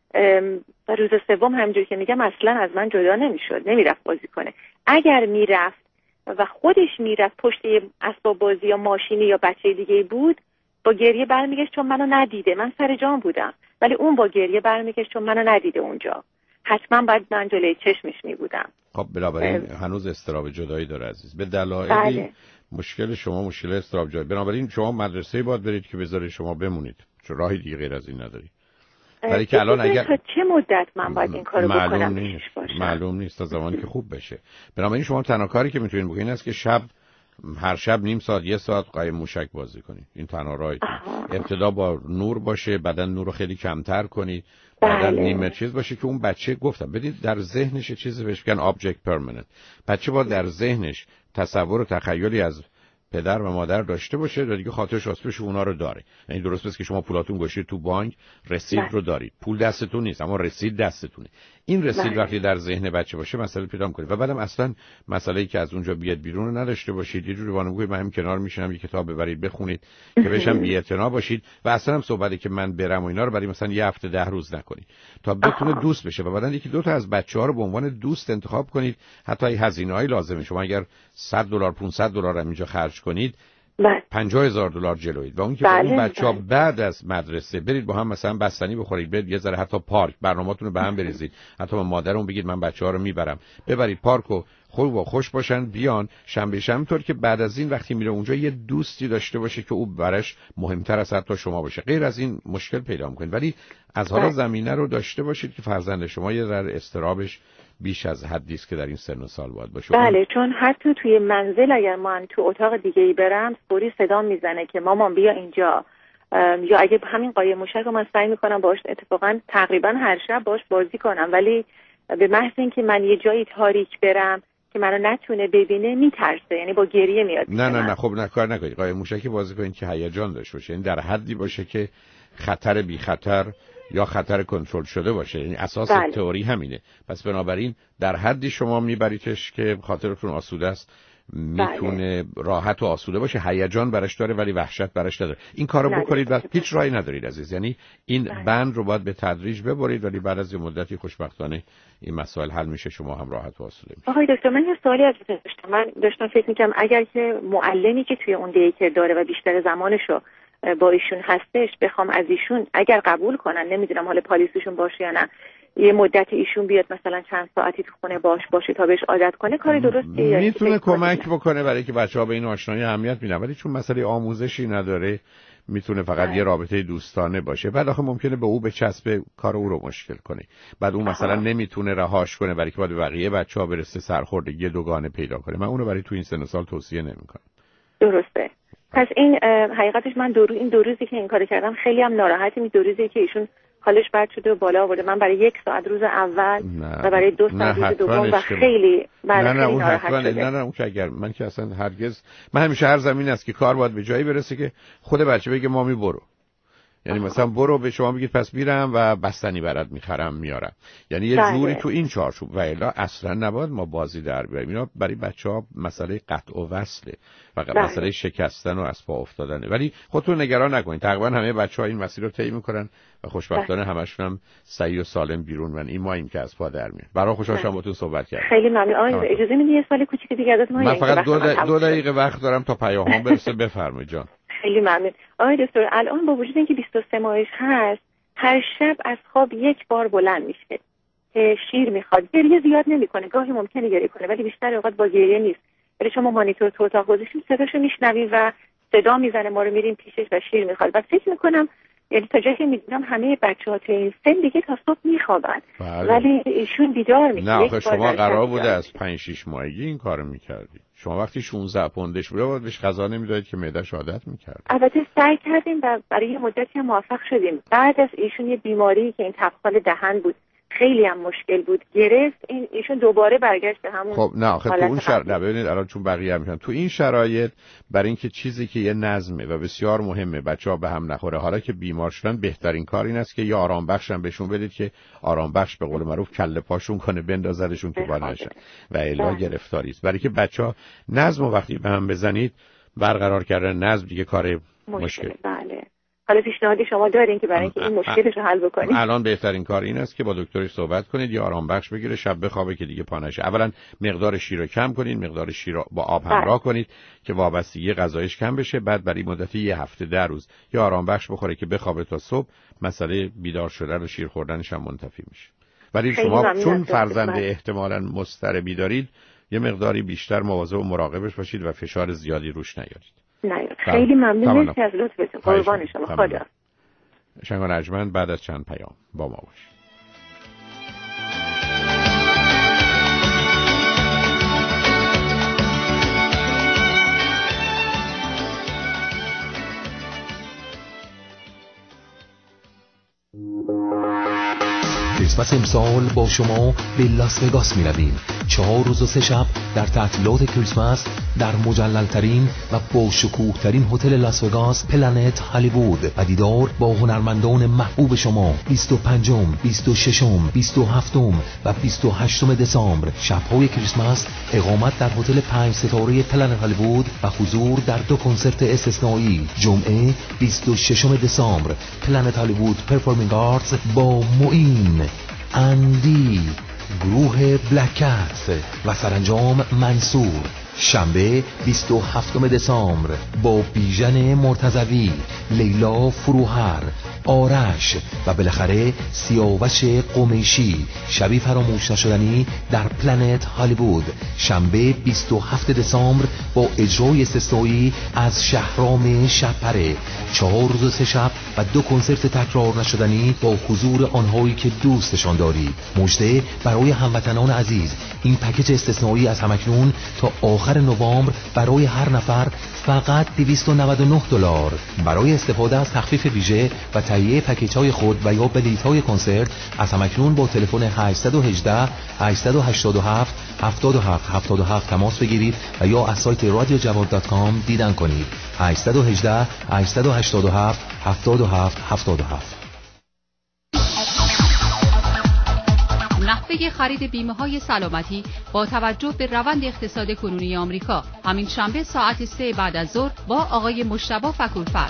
و روز سوم همونجوری که میگم اصلا از من جدا نمیشد، نمیرفت بازی کنه. اگر میرفت و خودش میرفت پشت اسباب بازی یا ماشینی یا بچه دیگه بود، با گریه برمیگشت چون منو ندیده. من سر جام بودم ولی اون با گریه برمیگشت چون منو ندیده اونجا. حتما باید من جلوی چشمش می بودم. خب بنابراین هنوز اضطراب جدایی داره عزیز، به دلایلی مشکل شما مشکل اضطراب جدایی. بنابراین شما مدرسه باید برید که بذاره شما بمونید، چون راهی دیگه غیر از این نداری. ولی که الان اگر تا چه مدت من باید این کارو بکنم؟ معلوم نیست تا زمانی که خوب بشه. بنابراین شما تنها کاری که میتونید بکنید است که هر شب نیم ساعت یک ساعت قایم موشک بازی کنید. این تنها راهتون. ابتدا با نور باشه، بعدن نور رو خیلی کمتر کنید، بعدن نیمه چیز باشه که اون بچه، گفتم بدید در ذهنش چیزی بهش میگن آبجکت پرمننت. بچه با در ذهنش تصور و تخیلی از پدر و مادر داشته باشه و دیگه خاطرش واسه اونا رو داره. یعنی درست است که شما پولاتون گوشید تو بانک، رسید رو دارید، پول دستتون نیست اما رسید دستتونه. این رسید وقتی در ذهن بچه باشه مسئله پیدا می‌کنه و بعدم اصلا مسئله‌ای که از اونجا بیاد بیرون رو نداشته باشید. یه جوری وانمود من هم کنار میشینم، یه کتاب ببرید بخونید که بهشم بی‌اعتنا باشید و اصلا هم صحبتی که من برم و اینا رو برای مثلا یه هفته 10 روز نکنید تا بتونه دوست بشه و بعدن یکی دو تا از بچه‌ها رو به عنوان دوست انتخاب کنید. حتی هزینه‌ای لازمه، شما اگر $100 $500 هم اینجا خرج کنید، $50,000 جلوید و اون که اون بچه‌ها بعد از مدرسه برید با هم مثلا بستنی بخورید، برید یه ذره حتی پارک، برنامه‌تون رو به هم بریزید، حتی با مادرم بگید من بچه‌ها رو میبرم، ببرید پارک و خوب و خوش باشن، بیان شنبه طور که بعد از این وقتی میره اونجا یه دوستی داشته باشه که او براش مهمتر از حتی شما باشه. غیر از این مشکل پیدا می‌کنید. ولی از حالا زمینه رو داشته باشید که فرزند شما یه ذره استرابش بیش از حدی است که در این سن و سال باید باشه. بله، چون حتی توی منزل اگر من تو اتاق دیگه‌ای برم، فوری صدا میزنه که مامان بیا اینجا، یا اگه همین قایم موشک رو من سعی میکنم باش اتفاقا تقریبا هر شب باش بازی کنم، ولی به محض اینکه من یه جایی تاریک برم که منو نتونه ببینه میترسه، یعنی با گریه میاد. نه خب کار نکنید. قایم موشکی بازی کنید که هیجان داشته باشه، یعنی در حدی باشه که خطر بی خطر یا خطر کنترل شده باشه. یعنی اساس تئوری همینه. پس بنابراین در حدی شما میبریدش که خاطرتون آسوده است، میتونه راحت و آسوده باشه، هیجان برش داره ولی وحشت برش نداره. این کارو بکنید و هیچ راهی ندارید عزیز. یعنی این بند رو باید به تدریج ببرید، ولی بعد از یه مدتی خوشبختانه این مسائل حل میشه، شما هم راحت و آسوده میشید. آقای دکتر، من یه سوالی ازتون داشتم. من داشتم فکر می‌کردم اگر که معلمی که توی اون دیکر داره و بیشتر زمانشو با ایشون هستش، بخوام از ایشون اگر قبول کنن، نمیدونم حالا پالیسیشون باشه یا نه، یه مدت ایشون بیاد مثلا چند ساعتی تو خونه باشه تا بهش عادت کنه، کاری درستیه؟ میتونه کمک بکنه برای که بچه‌ها به این آشنایی اهمیت میدن، ولی چون مسئله آموزشی نداره میتونه فقط یه رابطه دوستانه باشه. بعد آخه ممکنه به او بچسبه، کار او رو مشکل کنه. بعد اون مثلا نمیتونه رهاش کنه برای که بعد بقیه بچه‌ها برسه سرخوردگی دوگانه پیدا کنه. من اونو برای تو این سن و سال توصیه نمیکنم. درسته. پس این حقیقتش من این دو روزی که این کارو کردم خیلی هم ناراحتم. این دو روزی که ایشون حالش بد شده و بالا آورده، من برای 1 ساعت روز اول و برای 2 ساعت روز دوم و خیلی ناراحت شده. نه اون که اگر من که اصلا هرگز، من همیشه هر زمین است که کار باید به جایی برسه که خود بچه بگه مامی برو. یعنی مثلا برو، به شما بگید پس میرم و بستنی برات میخرم میارم، یعنی یه جوری تو این چارچوب. و الا اصلا نباید ما بازی در بیاریم. اینا برای بچه‌ها مسئله قطع و وصله و مسئله شکستن و از پا افتادنه. ولی خودتون نگران نکنید، تقریبا همه بچه‌ها این مسیر رو طی میکنن و خوشبختانه همشون هم صحیح و سالم بیرون من این ماییم که از پا در میاد. برای خوشحال شدم باهاتون صحبت کردم. خیلی ممنون. آقای اجازه میدید یه سوال کوچیک دیگه ازتون؟ من فقط 2 دقیقه وقت دارم تا پیامم برسه. بفرمایید جان. خیلی ممنون. آقای دکتر، الان با وجود اینکه 23 ماهش هست، هر شب از خواب 1 بار بلند میشه که شیر میخواد. گریه زیاد نمیکنه، گاهی ممکنه گریه کنه ولی بیشتر اوقات با گریه نیست. ولی شما مانیتور تو اتاق گذاشتیم، صداشو میشنویم و صدا میزنه، ما رو میریم پیشش و شیر میخواد. و فکر میکنم یعنی تا جایی که میدونم همه بچه‌ها توی این سن دیگه تا صبح میخوابن، ولی ایشون بیدار میشه. نه آخه شما قرار بوده از 5-6 ماهگی این کارو میکردی. شما وقتی 16 پوندش بوده باید بهش غذا نمیدادید که معده‌اش عادت میکرد. البته سعی کردیم و برای یه مدتی هم موفق شدیم. بعد از ایشون یه بیماری که این تبخال دهن بود، خیلی هم مشکل بود، گرفت، ایشون دوباره برگشت به همون. خب نه آخه تو اون نه ببینید الان چون بقیه میشن تو این شرایط برای اینکه چیزی که یه نظمه و بسیار مهمه بچه‌ها به هم نخوره، حالا که بیمار شدن بهترین کار این است که یه آرام بخشم بهشون بدید که آرام بخش به قول معروف کله پاشون کنه بندازدشون که با نشن و الا گرفتاری است. برای که بچه‌ها نظم وقتی به هم بزنید برقرار کردن نظم دیگه کار مشکل. بله. حالا پیشنهادی شما دارین که برای اینکه این مشکلش رو حل بکنید؟ الان بهترین کار این است که با دکترش صحبت کنید، یا آرام بخش بگیره شب بخوابه که دیگه پا نشه. اولا مقدار شیر رو کم کنید، مقدار شیر رو با آب همراه کنید که وابستگی غذایش کم بشه. بعد برای مدت یه هفته 10 روز یا آرام بخش بخوره که بخوابه تا صبح، مسئله بیدار شدن و شیر خوردنش هم منتفی میشه. ولی شما چون فرزند احتمالاً مضطربی دارید یه مقداری بیشتر مواظب و مراقبش باشید و فشار زیادی روش نیارید. خیلی ممنون از لطفتون. قربان شما. خدا. شنگان ارجمند بعد از چند پیام با ما باشید. کریسمس امسال با شما به لاس وگاس می رویم. 4 روز و 3 شب در تعطیلات کریسمس در مجلل‌ترین و با شکوه ترین هتل لاس وگاس پلنت هالیوود و دیدار با هنرمندان محبوب شما. 25م، 26م، 27م و 28 دسامبر شب‌های کریسمس اقامت در هتل 5 ستاره پلنت هالیوود و حضور در 2 کنسرت استثنایی. جمعه 26 دسامبر پلنت هالیوود پرفورمینگ آرتس با معین، اندی، گروه بلکت و سرانجام منصور. شنبه 27 دسامبر با بیژن مرتضوی، لیلا فروهر، آرش و بالاخره سیاوش قمیشی. شبی فراموش نشدنی در پلنت هالیوود. شنبه 27 دسامبر با اجرای استثنایی از شهرام شبپره. 4 روز و 3 شب و 2 کنسرت تکرار نشدنی با حضور آنهایی که دوستشان دارید. مژده برای هموطنان عزیز، این پکیج استثنایی از همکنون تا آخر نوامبر برای هر نفر فقط $299. برای استفاده از تخفیف ویژه و تهیه پکیج‌های خود و یا بلیط‌های کنسرت از همکنون با تلفن 818 887 7777 تماس بگیرید و یا از سایت radiojawad.com دیدن کنید. 818 887 7777. نحوه خرید بیمه‌های سلامتی با توجه به روند اقتصاد کنونی آمریکا. همین شنبه ساعت 3 بعد از ظهر با آقای مجتبی فکورفر.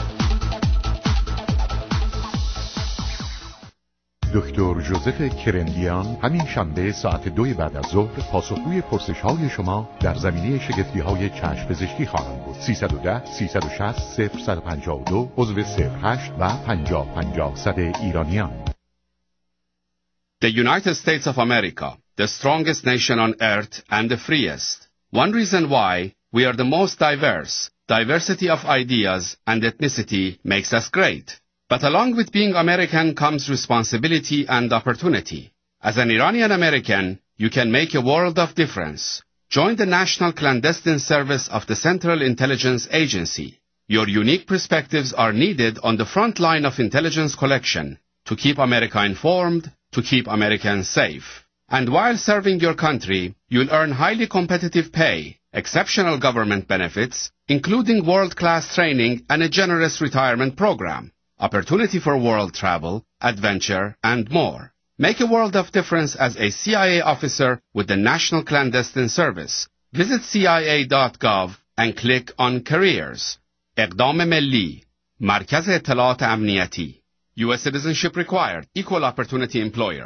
دکتر جوزف کرندیان همین شنبه ساعت 2 بعد از ظهر پاسخگوی پرسش‌های شما در زمینه شگفتی‌های چشم پزشکی خواهند بود. 310 360 0152 عضو 08 و 50 ایرانیان. The United States of America, the strongest nation on earth and the freest. One reason why we are the most diverse, diversity of ideas and ethnicity makes us great. But along with being American comes responsibility and opportunity. As an Iranian American, you can make a world of difference. Join the National Clandestine Service of the Central Intelligence Agency. Your unique perspectives are needed on the front line of intelligence collection to keep America informed, to keep Americans safe. And while serving your country, you'll earn highly competitive pay, exceptional government benefits, including world-class training and a generous retirement program, opportunity for world travel, adventure, and more. Make a world of difference as a CIA officer with the National Clandestine Service. Visit CIA.gov and click on Careers. اقدام ملی، مرکز اطلاعات امنیتی. U.S. citizenship required. Equal opportunity employer.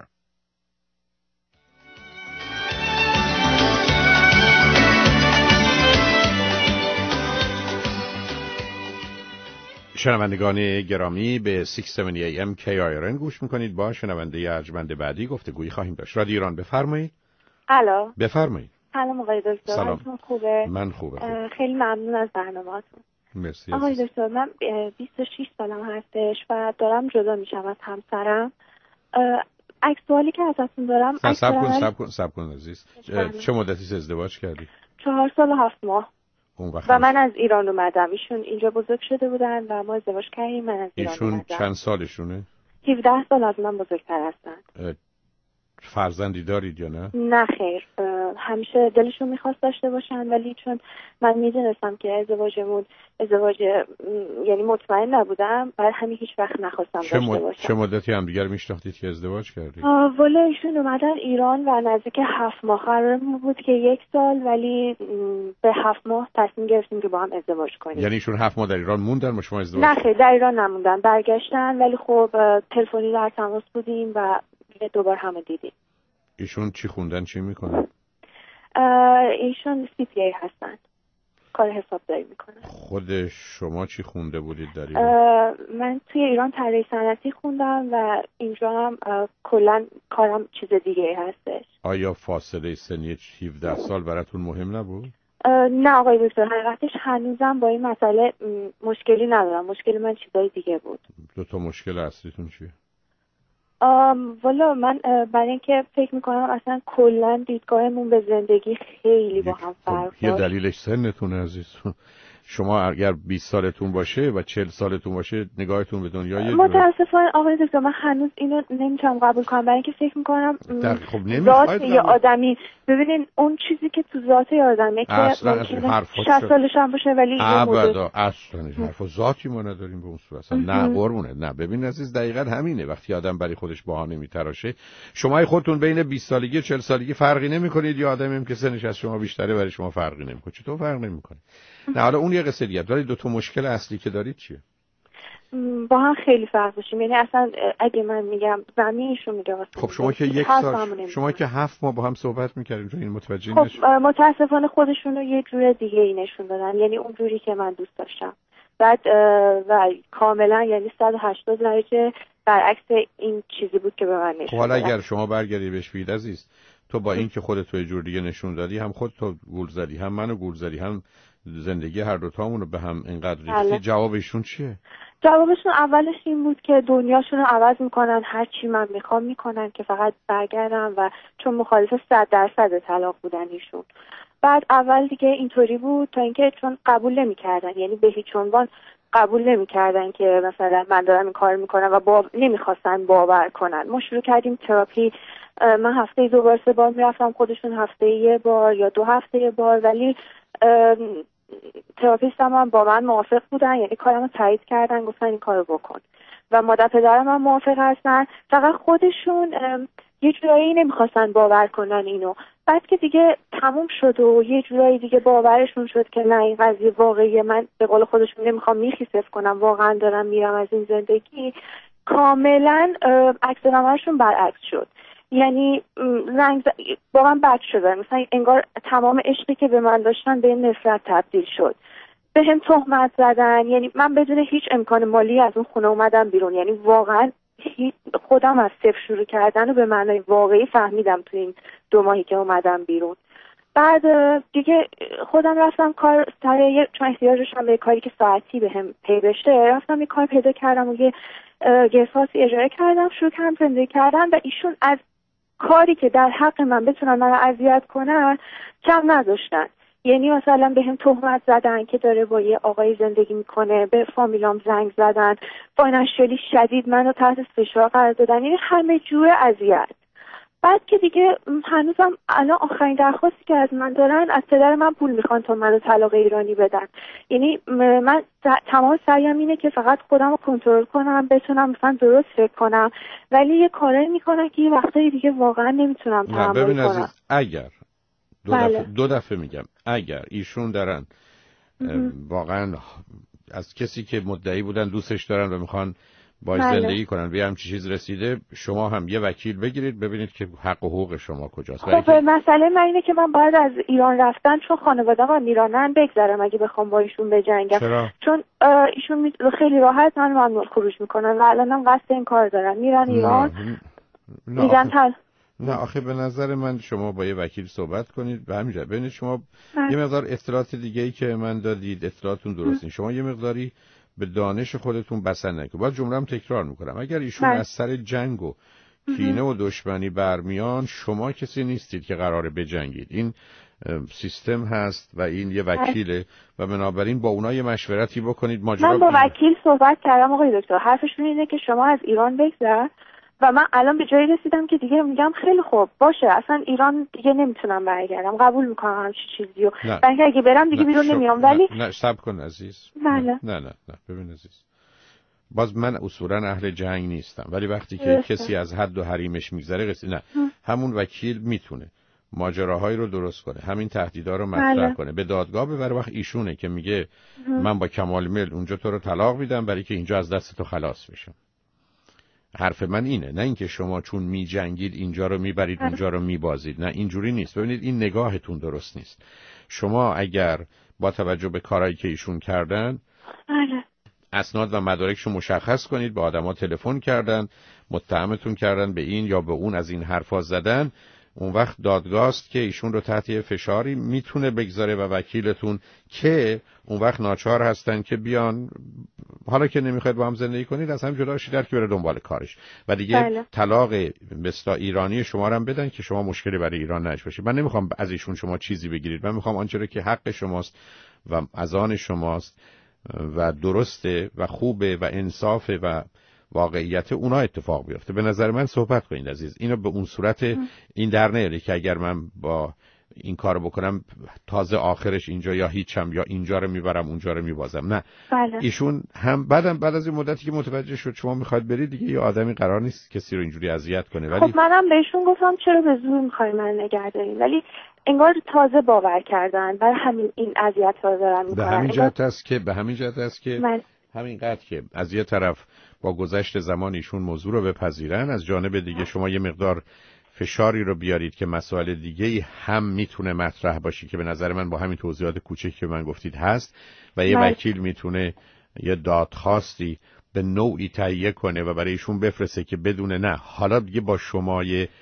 شنوندگان گرامی به 670 AM KIRN گوش میکنید. با شنونده ارجمند بعدی گفتگویی خواهیم داشت. رادیو ایران بفرمایید. الو. بفرمایید. سلام آقای دکتر. سلام. خوبه؟ من خوبه. خیلی ممنون از برنامه‌تون. مرسی. آقای دکتر، من 26 سالم هستش و دارم جدا میشم از همسرم. عکس سوالی که ازتون دارم سب کن عزیز. چه مدتی ازدواج کردی؟ 4 سال و 7 ماه. و من از ایران اومدم. ایشون اینجا بزرگ شده بودن و ما ازدواج کردیم. من از ایران اومدم. ایشون چند سالشونه؟ 17 سال از من بزرگتر هستن. فرزندی دارید یا نه؟ نه خیر، همیشه دلشون میخواست داشته باشن، ولی چون من میدونستم که ازدواج یعنی مطمئن نبودم، برای همین هیچ وقت نخواستم داشته باشم. چه مدتی هم دیگر میشناختید که ازدواج کردید؟ والا ایشون اومدن ایران و نزدیک 7 ماه قرار بود که 1 سال، ولی به 7 ماه تصمیم گرفتیم که با هم ازدواج کنیم. یعنی ایشون 7 ماه در ایران موندن و شما ازدواج؟ نه خیر، در ایران نموندن، برگشتن، ولی خب تلفنی در تماس بودیم و دوباره همو دیدیم. ایشون چی خوندن، چی میکنن؟ ایشون CPA هستن، کار حسابداری میکنن. خود شما چی خونده بودید در ایران؟ من توی ایران طراحی صنعتی خوندم و اینجا هم کلا کارم چیز دیگه هستش. آیا فاصله سنی 17 سال براتون مهم نبود؟ نه آقای دکتر، حقیقتش هنوزم با این مسئله مشکلی ندارم. مشکل من چیزای دیگه بود. 2 مشکل اصلیتون چیه؟ والا من برای اینکه فکر میکنم اصلا کلا دیدگاهمون به زندگی خیلی با هم فرق داره. یه دلیلش سنتونه عزیز. شما اگر 20 سالتون باشه و 40 سالتون باشه نگاهتون به دنیا یه جوره. متاسفانه آقای دکتر من هنوز اینو نمیتونم قبول کنم، برای اینکه فکر میکنم ذات یه آدمی، ببینین اون چیزی که تو ذات یه آدمه که اصلا 60 سالش هم باشه ولی ابدا اصلا حرف ذاتی ما نداریم به اون صورت. نه قربونه، نه. ببین عزیز دقیقاً همینه. وقتی آدم برای خودش بهانه میتراشه، شما خودتون بین 20 سالگی و 40 سالگی فرقی نمیکنید، یا آدمی که سنش از شما بیشتره برای شما فرقی نمیکنه. چطور فرق نمیکنه؟ نه حالا اون یه قصه دیگه. ولی 2 مشکل اصلی که دارید چیه؟ با هم خیلی فرق داشتیم. یعنی اصلا اگه من میگم زمینشون میگه خب شما که 1 سال، شما که 7 ماه با هم صحبت میکردیم تو این متوجه نشید؟ خب متاسفانه خودشونو یه جور دیگه ای نشون دادن، یعنی اون جوری که من دوست داشتم. بعد و کاملا یعنی 180 درجه برعکس این چیزی بود که به من نشون دادن. حالا اگر شما برگردی بهش بگید عزیز تو با این که خودت تو یه جور دیگه نشون دادی، هم خودتو گول زدی، هم منو گول زدی، هم زندگی هر دوتامون رو به هم اینقدر ریختی، جوابشون چیه؟ جوابشون اولش این بود که دنیاشون رو عوض میکنن، هر چی من میخوام میکنن که فقط برگردم، و چون مخالف 100% طلاق بودن ایشون. بعد اول دیگه اینطوری بود تا اینکه چون قبول نمیکردن، یعنی به هیچ عنوان قبول نمیکردن که مثلا من دارم این کار میکنم و نمیخواستن باور کنن. ما شروع کردیم تراپی. من هفته 2 بار 3 بار میرفتم، خودشون هفته 1 بار یا 2 هفته 1 بار، ولی تراپیستم هم با من موافق بودن، یعنی کارمو تایید کردن، گفتن این کارو بکن و مادر پدرم هم موافق هستن. فقط خودشون یه جورایی نمیخواستن باور کنن اینو. بعد که دیگه تموم شد و یه جورایی دیگه باورشون شد که نه این قضیه واقعیه، من به قول خودشون نمیخوام میخیسف کنم، واقعا دارم میرم از این زندگی، کاملا عکس العملشون برعکس شد. یعنی با من بد شدن، مثلا انگار تمام عشقی که به من داشتن به نفرت تبدیل شد. به هم تهمت زدن، یعنی من بدون هیچ امکان مالی از اون خونه اومدم بیرون، یعنی واقعا خودم از صفر شروع کردن و به معنای واقعی فهمیدم تو این 2 ماهی که اومدم بیرون. بعد دیگه خودم رفتم کار سر چون احتیاجشم به کاری که ساعتی به هم پی بشه، رفتم یه کار پیدا کردم و یه گساسی اجاره کردم، شروع کردم زندگی کردن و ایشون از کاری که در حق من بتونن منو اذیت کنن کم نذاشتن. یعنی مثلا به هم تهمت زدن که داره با یه آقای زندگی میکنه، به فامیلام زنگ زدن، فاینانشیالی شدید منو تحت فشار قرار دادن، یعنی همه جور اذیت. بعد که دیگه هنوزم الان آخرین درخواستی که از من دارن، از پدر من پول میخوان تا منو طلاق ایرانی بدن. یعنی من تمام سعیم اینه که فقط خودم رو کنترل کنم، بتونم مثلا درست فکر کنم، ولی یه کاری میکنن که یه وقتایی دیگه واقعا نمیتونم تحمل کنم. ببین عزیز، اگر دو دفعه میگم، اگر ایشون دارن واقعا از کسی که مدعی بودن دوستش دارن و میخوان باید زندگی کنن به همچین چیز رسیده، شما هم یه وکیل بگیرید ببینید که حق و حقوق شما کجاست. خب مسئله من اینه که من باید از ایران رفتن چون خانواده‌ام هم ایرانن بگذرم اگه بخوام با ایشون بجنگم. چرا؟ چون ایشون خیلی راحت من خروج میکنن و الانم قصد این کار دارن، میرن ایران میگن نه آخه به نظر من شما با یه وکیل صحبت کنید به همین جهت. ببینید شما یه مقدار اطلاعات دیگه‌ای که من دادید اطلاعاتون درست نیست. شما یه مقداری به دانش خودتون بسنده نکنید. باز جمله‌ام تکرار میکنم، اگر ایشون از سر جنگ و کینه و دشمنی برمیان، شما کسی نیستید که قراره بجنگید. این سیستم هست و این یه وکیله و بنابراین با اونها یه مشورتی بکنید. من با وکیل صحبت کردم آقای دکتر، حرفشون اینه که شما از ایران بگذر و من الان به جایی رسیدم که دیگه میگم خیلی خوب باشه، اصلا ایران دیگه نمیتونم برگردم، قبول میکنم همچین چیزی و من اگه برم دیگه بیرون نمیام. ولی نه صبر کن عزیز. بله. نه ببین عزیز، باز من اصولا اهل جنگ نیستم، ولی وقتی که کسی از حد و حریمش میگذره نه همون وکیل میتونه ماجراهایی رو درست کنه، همین تهدیدها رو مطرح کنه، به دادگاه ببره. وقت ایشونه که میگه من با کمال میل اونجا تو رو طلاق میدم برای که اینجا از دست تو خلاص بشم. حرف من اینه، نه اینکه شما چون میجنگید اینجا رو میبرید اونجا رو میبازید. نه اینجوری نیست. ببینید این نگاهتون درست نیست. شما اگر با توجه به کارهایی که ایشون کردن اسناد و مدارکشو مشخص کنید، به آدما تلفن کردن، متهمتون کردن به این یا به اون، از این حرفا زدن، اون وقت دادگاه است که ایشون رو تحت فشاری میتونه بگذاره و وکیلتون که اون وقت ناچار هستن که بیان، حالا که نمیخواید با هم زندگی کنید از هم جدا شید، در که بره دنبال کارش و دیگه طلاق مثل ایرانی شما رو هم بدن که شما مشکلی برای ایران نشه باشید. من نمیخوام از ایشون شما چیزی بگیرید، من میخوام آنچه که حق شماست و از آن شماست و درسته و خوبه و انصافه و واقعیت اونا اتفاق بیفته. به نظر من صحبت کنید عزیز، اینو به اون صورت این در نیاره که اگر من با این کارو بکنم تازه آخرش اینجا یا هیچم یا اینجا رو میبرم اونجا رو میبازم. نه ایشون هم بعد از این مدتی که متوجه شد شما میخواید برید دیگه، یه آدمی قرار نیست کسی رو اینجوری اذیت کنه. ولی خب منم بهشون گفتم چرا به زور میخوای من نگه داری، ولی انگار تازه باور کردن، برای همین این اذیت رو دارن میکنن. به همین جهت است که همینقدر که از یه طرف با گذشت زمان ایشون موضوع رو بپذیرن، از جانب دیگه شما یه مقدار فشاری رو بیارید که مسائل دیگه هم میتونه مطرح باشه که به نظر من با همین توضیحات کوچکی که من گفتید هست و یه وکیل میتونه یه دادخواستی به نوعی تهیه کنه و برای ایشون بفرسته که بدونه نه حالا دیگه با شما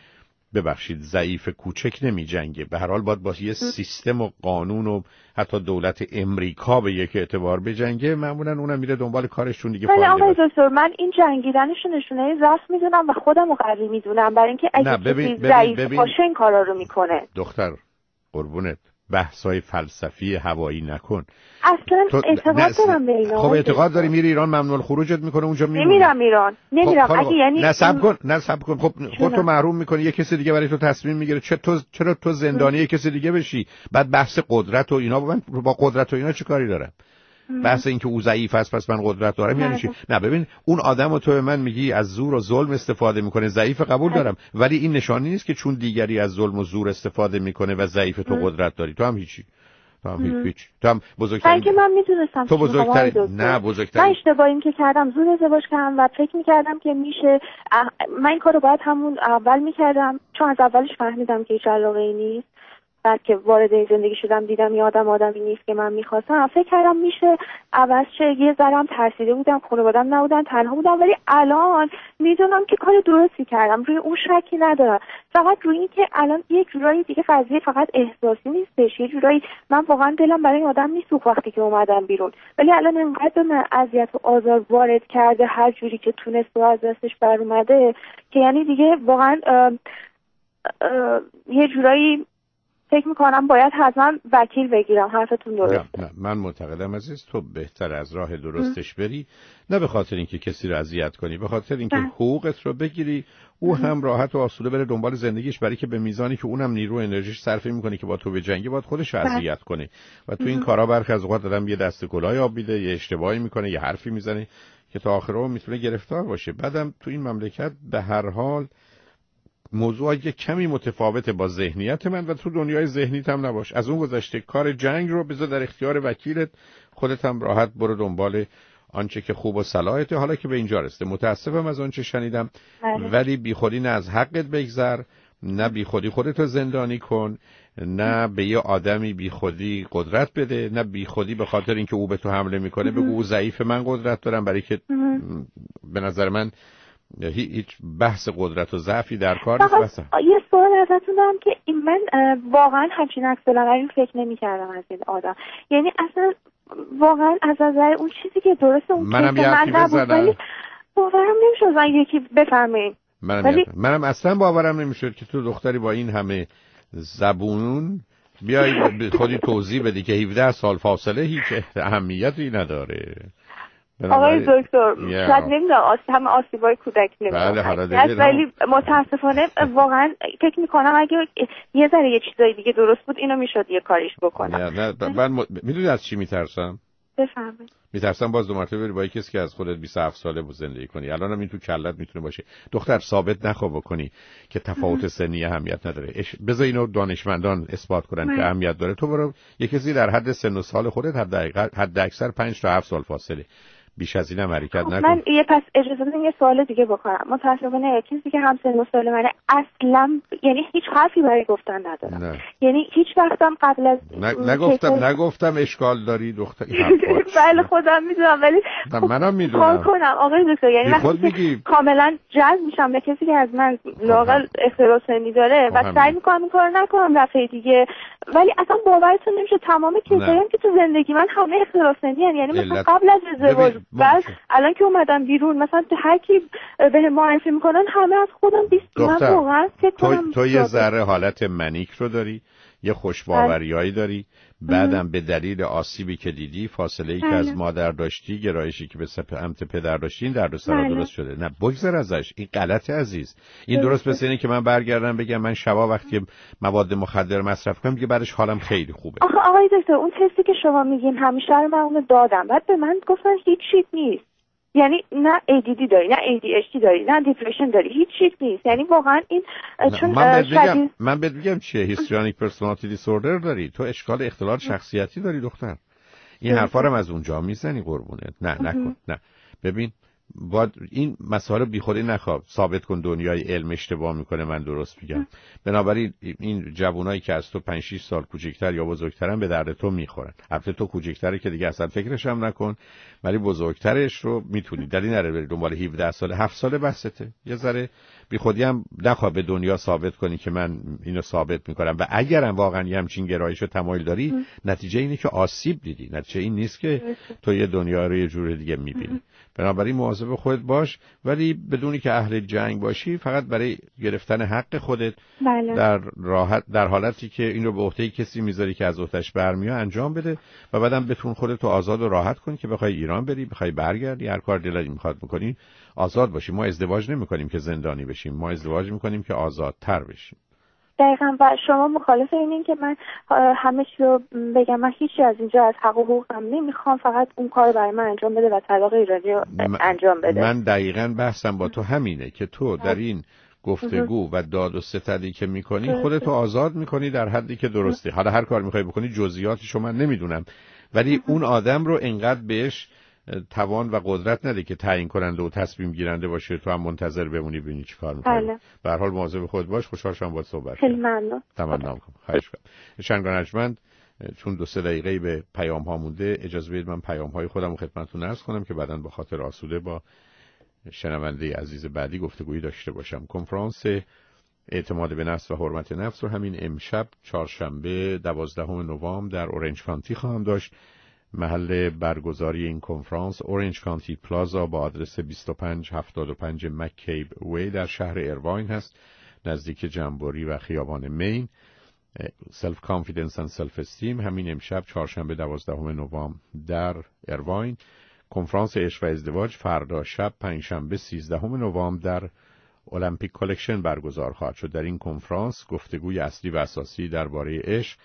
ببخشید ضعیف کوچک نمی جنگه، به هر حال باید با یه سیستم و قانون و حتی دولت امریکا به یک اعتبار بجنگه. معمولا اونم میره دنبال کارشون دیگه. ولی آقای دکتر من این جنگیدنشو نشونه ضعف میدونم و خودم رو قوی میدونم، برای اینکه اگه کسی ضعیف باشه این کارا رو میکنه. دختر قربونت بحثای فلسفی هوایی نکن. اصلا اعتقاد دارم به اینا. خب اعتقاد داری میری ایران ممنوع الخروجت میکنه اونجا میمونی. نمیرم ایران نمیرم. خب اگه یعنی نه صبر کن خب خودتو محروم میکنی، یه کسی دیگه برای تو تصمیم میگیره. چرا تو زندانی یه کسی دیگه بشی؟ بعد بحث قدرت و اینا با قدرت و اینا چه کاری دارم؟ بحث این که او ضعیف است پس من قدرت دارم یعنی چی؟ نه ببین اون آدمو تو به من میگی از زور و ظلم استفاده میکنه، ضعیف قبول دارم، ولی این نشانی نیست که چون دیگری از ظلم و زور استفاده میکنه و ضعیف تو قدرت داری. تو هم هیچی. تو هم بزرگترین. که من میدونستم تو بزرگترین. نه بزرگترین. من اشتباهی که کردم زود ازدواج کردم و فکر میکردم که میشه. من این کارو باید همون اول میکردم چون از اولش فهمیدم که هیچ علاقه‌ای نیست. بعد که وارد این زندگی شدم دیدم یه آدمی نیست که من میخواستم، فکر کردم میشه عوض شه. یه ذرم ترسیده بودم، خانواده‌ام نبودن، تنها بودم، ولی الان میدونم که کار درستی کردم، روی اون شکی ندارم. فقط روی این که الان یک جورایی دیگه قضیه فقط احساسی نیستش، یه جورایی من واقعا دلم برای این آدم میسوخت وقتی که اومدم بیرون، ولی الان انقدر من اذیت و آزار وارد کرده هر جوری که تونست و از دستش بر اومده که یعنی دیگه واقعا یه جورایی فکر میکنم باید حتما وکیل بگیرم. حرفتون درسته. نه من معتقدم عزیز تو بهتر از راه درستش بری، نه به خاطر اینکه کسی رو اذیت کنی، به خاطر اینکه حقوقت رو بگیری، او هم راحت و آسوده بره دنبال زندگیش، برای که به میزانی که اونم نیرو انرژیش صرف میکنه که با تو بجنگه باید خودش رو اذیت کنه و تو این کارا برخی از اوقات آدم یه دست گلای آب میده، یه اشتباهی میکنه، یه حرفی میزنه که تا آخر عمر میتونه گرفتار باشه. بعدم تو این مملکت به هر حال موضوع یه کمی متفاوته با ذهنیت من و تو دنیای ذهنیت هم نباش. از اون گذشته کار جنگ رو بذار در اختیار وکیلت، خودت هم راحت برو دنبال آنچه که خوب و صلاحته. حالا که به اینجا رسیده متاسفم از آنچه شنیدم، ولی بی خودی نه از حقت بگذر، نه بی خودی خودت زندانی کن، نه به یه آدمی بی خودی قدرت بده، نه بی خودی به خاطر اینکه او به تو حمله میکنه بگو او ضعیف من قدرت دارم، برای که به نظر من هیچ بحث قدرت و ضعفی در کار نیست. یه سوال ازتون دارم که من واقعا همچین عکس العملی فکر نمی‌کردم از این آدم. یعنی اصلا واقعا از نظر اون چیزی که درسته اون منم یه حرفی بزنم باورم نمی‌شد من یکی بفهمین. منم اصلا باورم نمی‌شد که تو دختری با این همه زبون بیای خودی توضیح بدی که 17 سال فاصله هیچ اهمیتی نداره. آقای دکتر شاید نمیدونم همه آسیبای کودکی نمیدونم ولی متاسفانه واقعا فکر میکنم اگه یه ذره یه چیزای دیگه درست بود اینو میشد یه کاریش بکنم. نه من میدونی از چی میترسم؟ بفهمید. میترسم باز دو مرتبه بری با کسی که از خودت 27 ساله بود زندگی کنی. الانم این تو کلت میتونه باشه. دختر ثابت نخوا بکنی که تفاوت سنی اهمیت نداره. بذار اینو دانشمندان اثبات کنن که اهمیت داره. تو برو یه کسی در حد سن و سال خودت حد اکثر 5 تا 7 سال فاصله بیش از اینم حرکت نکن. من پس اجازه بدین یه سوال دیگه بکنم. متأسفانه کسی که هم سن و سال منه اصلا یعنی هیچ حرفی برای گفتن ندارم. نه. یعنی هیچ وقتم قبل از نگفتم اشکال داری دختر. بله خودم میدونم ولی منم میدونم. کار کنم آقای دکتر یعنی وقتی کاملا جذب میشم به کسی که از من لااقل اختلاف سنی داره و سعی میکنم این کارو نکنم دفعه دیگه ولی اصلا باورتون نمیشه تمام کسایی که تو زندگی من همه اختلاف سنی هستن. یعنی مثلا قبل از ازدواج بعد الان که اومدم بیرون مثلا هر کی به معرفی میکنن همه از خودم 20 من واقعا فکر کنم تو یه ذره حالت منیک رو داری، یه خوشباوریایی داری، بعدم به دلیل آسیبی که دیدی، فاصله‌ای که از مادر داشتی، گرایشی که به سمت پدر داشتی، این درد سر درست شده. نه بگذر ازش، این غلطه عزیز. این درست مثل اینه که من برگردم بگم من شبا وقتی مواد مخدر مصرف کنم دیگه بعدش حالم خیلی خوبه. آقای دکتر اون تستی که شما میگین همیشه رو من اونو دادم، بعد به من گفتن هیچ چیز نیست. یعنی نه ADD داری، نه ADHD داری، نه دیپرشن داری، هیچ چیز نیست. یعنی واقعا این چون من بهت میگم چیه هیستریونیک پرسونالیتی دیسوردر داری، تو اشکال اختلال شخصیتی داری دختر. این حرفا رو از اونجا میزنی قربونت. نه نکن. نه ببین باید این مسائل بیخودی نخواب ثابت کن دنیای علم اشتباه میکنه من درست میگم. بنابراین این جوانایی که از تو 5-6 سال کوچیک‌تر یا بزرگترن به درد تو میخورن. البته تو کوچیک‌تری که دیگه اصلا فکرش هم نکن، ولی بزرگترش رو میتونی. دلیل نداره بری دنبال 17 ساله 7 ساله بسته. یه ذره بیخودی هم نخواه به دنیا ثابت کنی که من اینو ثابت میکنم. و اگرم واقعا یه همچین گرایش و تمایل داری نتیجه اینه که آسیب دیدی، نتیجه این نیست که تو یه دنیا رو یه جور دیگه میبینی. بنابراین مواظب خودت باش، ولی بدونی که اهل جنگ باشی فقط برای گرفتن حق خودت. بله. در حالتی که این رو به عهده کسی میذاری که از عهده‌اش برمیاد انجام بده و بعدم بتون خودت آزاد و راحت کنی که بخوای ایران بری، بخوای برگردی، هر کار دلت میخواد بکنی، آزاد باشی. ما ازدواج نمی‌کنیم که زندانی بشیم، ما ازدواج می‌کنیم که آزادتر بشیم. دقیقاً. و شما مخالف اینین که من همه چی رو بگم من هیچی از اینجا از حق و حقوقم نمیخوام، فقط اون کار برای من انجام بده و طلاق ایرانی رو انجام بده. من دقیقاً بحثم با تو همینه که تو در این گفتگو و داد و ستدی که میکنی خودتو آزاد میکنی در حدی که درسته. حالا هر کار میخوای بکنی جزئیاتشو من نمیدونم، ولی اون آدم رو انقدر بهش توان و قدرت نده که تعیین کننده و تصمیم گیرنده باشه، تو هم منتظر بمونی ببینی چی کار می‌کنی. به هر حال مواظب خود باش. خوشحال شدم باهات صحبت کردم. خیلی ممنون. تمام کنم. خواهش می‌کنم. شنگانجمند چون 2-3 دقیقه به پیام ها مونده اجازه بدید من پیام های خودم رو خدمتتون عرض کنم که بعداً به خاطر آسوده با شنونده عزیز بعدی گفتگویی داشته باشم. کنفرانس اعتماد به نفس و حرمت نفس رو همین امشب چهارشنبه 12 نوامبر در اورنج کانتی خواهم داشت. محل برگزاری این کنفرانس اورنج کانتی پلازا با آدرس 2575 مککیب وی در شهر ایرواین هست، نزدیک جنبوری و خیابان مین. سلف کانفیدنس اند سلف استیم همین امشب چهارشنبه 12 نوامبر در ایرواین. کنفرانس عشق و ازدواج فردا شب پنجشنبه 13 نوامبر در المپیک کلکشن برگزار خواهد شد. در این کنفرانس گفتگوی اصلی و اساسی درباره عشق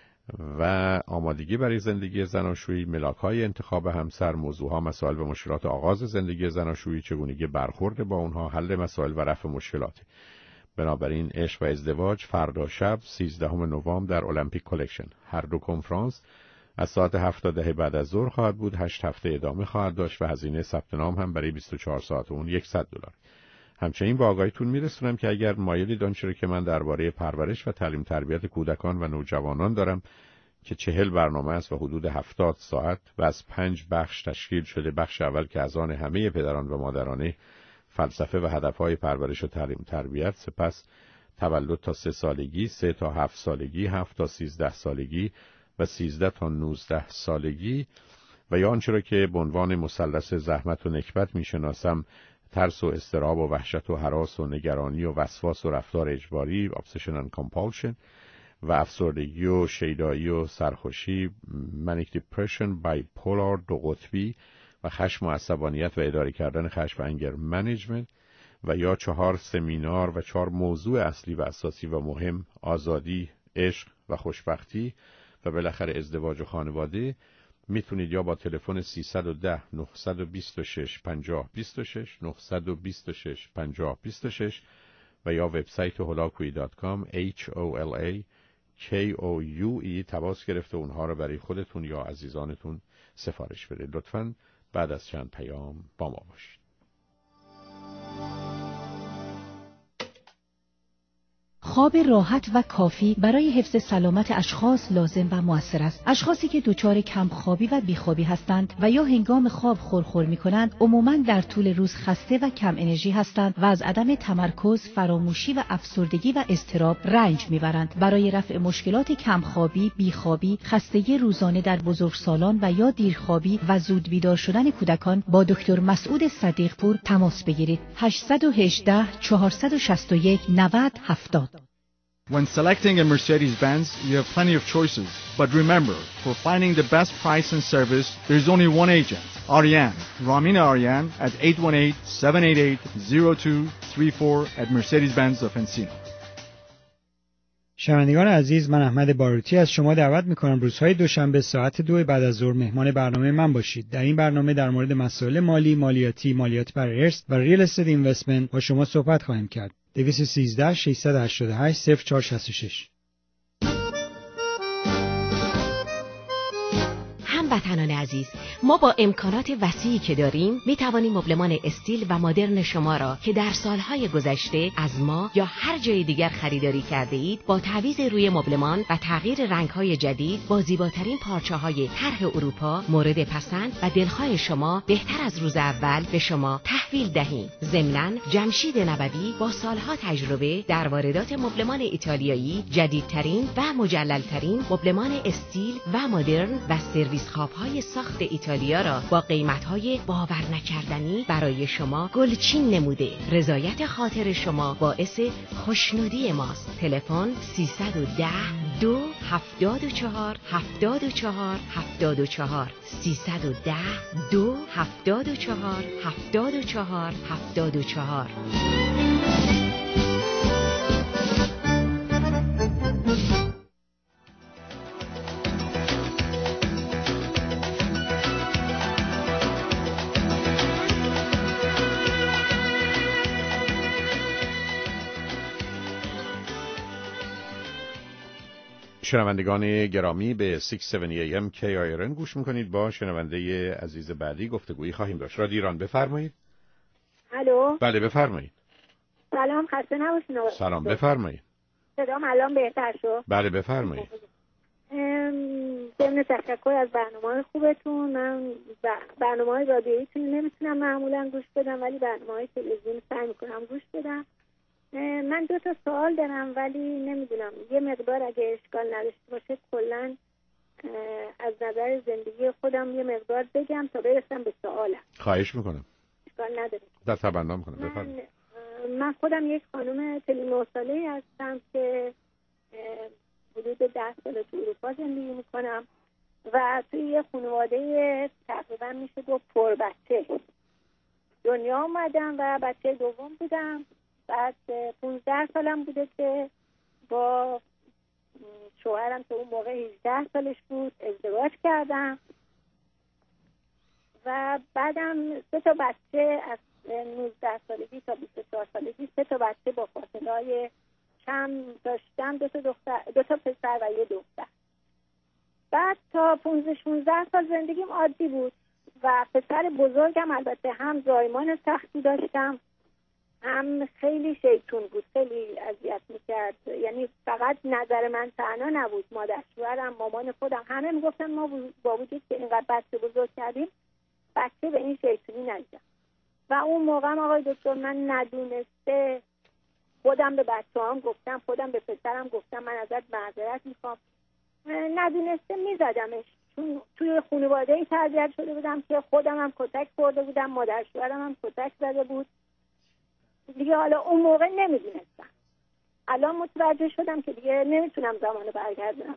و آمادگی برای زندگی زناشویی، ملاک‌های انتخاب همسر، موضوعها مسائل و مشکلات آغاز زندگی زناشویی، چگونگی برخورد با اونها، حل مسائل و رفع مشکلات. بنابراین عشق و ازدواج فردا شب 13 نوامبر در المپیک کلکشن. هر دو کنفرانس از ساعت 7 تا 10 بعد از ظهر خواهد بود. 8 هفته ادامه خواهد داشت و هزینه ثبت نام هم برای 24 ساعت اون $100. همچنین با آگاهیتون میرسونم که اگر مایلید آنچه را که من درباره پرورش و تعلیم تربیت کودکان و نوجوانان دارم که 40 برنامه است و حدود 70 ساعت و از 5 بخش تشکیل شده، بخش اول که از آن همه پدران و مادرانه فلسفه و هدفهای پرورش و تعلیم تربیت، سپس تولد تا 3 سالگی، 3 تا 7 سالگی، 7 تا 13 سالگی و 13 تا 19 سالگی و یا آنچه را که به عنوان مثلث زحمت و نکبت میشناسم، ترس و اضطراب و وحشت و هراس و نگرانی و وسواس و رفتار اجباری obsession and compulsion و افسردگی و شیدایی و سرخوشی manic depression، bipolar 2 قطبی و خشم و عصبانیت و اداره کردن خشم و انگر منیجمنت و یا 4 سمینار و 4 موضوع اصلی و اساسی و مهم، آزادی، عشق و خوشبختی و بالاخره ازدواج و خانواده. میتونید یا با تلفن 310 926 50 26 926 50 26 و یا وبسایت holakui.com HOLAKOUE تماس گرفته اونها رو برای خودتون یا عزیزانتون سفارش بدید. لطفاً بعد از چند پیام با ما باشید. خواب راحت و کافی برای حفظ سلامت اشخاص لازم و مؤثر است. اشخاصی که دچار کمخوابی و بیخوابی هستند و یا هنگام خواب خورخور می‌کنند، عموماً در طول روز خسته و کم انرژی هستند و از عدم تمرکز، فراموشی و افسردگی و اضطراب رنج می‌برند. برای رفع مشکلات کمخوابی، بیخوابی، خستگی روزانه در بزرگسالان و یا دیرخوابی و زود بیدار شدن کودکان با دکتر مسعود صدیقپور تماس بگیرید. 818 461 90 70. When selecting a Mercedes-Benz, you have plenty of choices. But remember, for finding the best price and service, there is only one agent, Ariane, Ramina Ariane at 818-788-0234 at Mercedes-Benz of Encino. شنوندگان عزیز، من احمد باروتی از شما دعوت می‌کنم روزهای دوشنبه ساعت 2 بعد از ظهر مهمان برنامه من باشید. در این برنامه در مورد مسائل مالی، مالیاتی، مالیات بر ارث و ریل استیت اینوستمنت با شما صحبت خواهیم کرد. 213 688 0466. هموطنان عزیز، ما با امکانات وسیعی که داریم می توانیم مبلمان استیل و مدرن شما را که در سالهای گذشته از ما یا هر جای دیگر خریداری کرده اید با تعویض روی مبلمان و تغییر رنگ‌های جدید با زیباترین پارچه‌های طرح اروپا مورد پسند و دلخواه شما بهتر از روز اول به شما تحویل دهیم. ضمناً جمشید نبوی با سالها تجربه در واردات مبلمان ایتالیایی جدیدترین و مجللترین مبلمان استیل و مدرن و سرویس خواب‌های ساخت ایتالیا را با قیمت‌های باور نکردنی برای شما گلچین نموده. رضایت خاطر شما باعث خوشنودی ماست. تلفن 310 274 74 74 310 274 74 74. شنوندگان گرامی به 670 AM KIRN گوش میکنید. با شنونده عزیز بعدی گفتگویی خواهیم داشت. رادیو ایران، بفرمایید. الو. بله بفرمایید. سلام، خسته نباشید. سلام، بفرمایید. صدام الان بهتر شد؟ بله بفرمایید. ضمن تشکر از برنامه‌های خوبتون. من برنامه‌های رادیوییتون نمیتونم معمولا گوش بدم، ولی برنامه‌های تلویزیونی سعی میکنم گوش بدم. من 2 تا سوال دارم ولی نمیدونم یه مقدار اگه اشکال نداشته باشه کلا از نظر زندگی خودم یه مقدار بگم تا برسم به سوالم. خواهش میکنم. اشکال نداره. در تبنم میکنم. بفرمایید. من خودم یک خانم 49 ساله‌ای هستم که حدود 10 سال تو اروپا زندگی میکنم و توی یه خانواده تقریبا میشه گفت پر بچه دنیا آمدم و بچه دوم بودم. بعد 15 سالم بوده که با شوهرم که اون موقع 18 سالش بود ازدواج کردم و بعدم 3 تا بچه از 19 سالگی تا 24 سالگی 3 تا بچه با فاصله کم داشتم، 2 تا پسر و یه دختر. بعد تا 15-16 سال زندگیم عادی بود و پسر بزرگم البته هم زایمان سختی داشتم هم خیلی شیطون بود، خیلی اذیت میکرد. یعنی فقط نظر من تنها نبود، مادر شوهرم، مامان خودم همه میگفتن ما با وجود که اینقدر بچه بزرگ کردیم بچه به این شیطونی ندیدم. و اون موقع آقای دکتر من ندونسته خودم به بچه‌هام گفتم، خودم به پسرم گفتم من ازت معذرت میخوام، ندونسته میزدمش، چون توی خانواده‌ای تربیت شده بودم که خودم هم کتک خورده بودم، مادر شوهرم هم کتک زده بود دیگه. حالا اون موقع نمیدونستم، الان متوجه شدم که دیگه نمیتونم زمانو برگردونم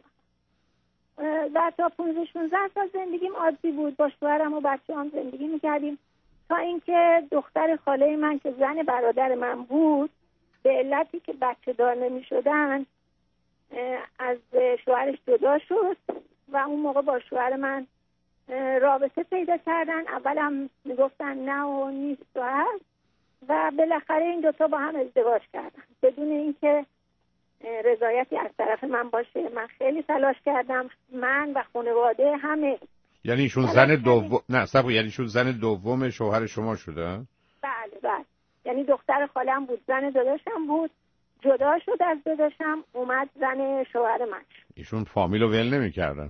و تا 15-16 سال زندگیم عادی بود، با شوهرم و بچه‌هام زندگی میکردیم تا اینکه دختر خاله من که زن برادر من بود به علتی که بچه دار نمیشدن از شوهرش جدا شد و اون موقع با شوهر من رابطه پیدا کردن. اولم میگفتن نه و نیست و هست و بالاخره این دوتا با هم ازدواج کردن بدون اینکه رضایتی از طرف من باشه. من خیلی تلاش کردم، من و خانواده همه. یعنی ایشون زن دوم یعنی ایشون زن دوم شوهر شما شده؟ بله. یعنی دختر خالم بود، زن داداشم بود، جدا شد از داداشم، اومد زن شوهر من. ایشون فامیلو ول نمی‌کردن.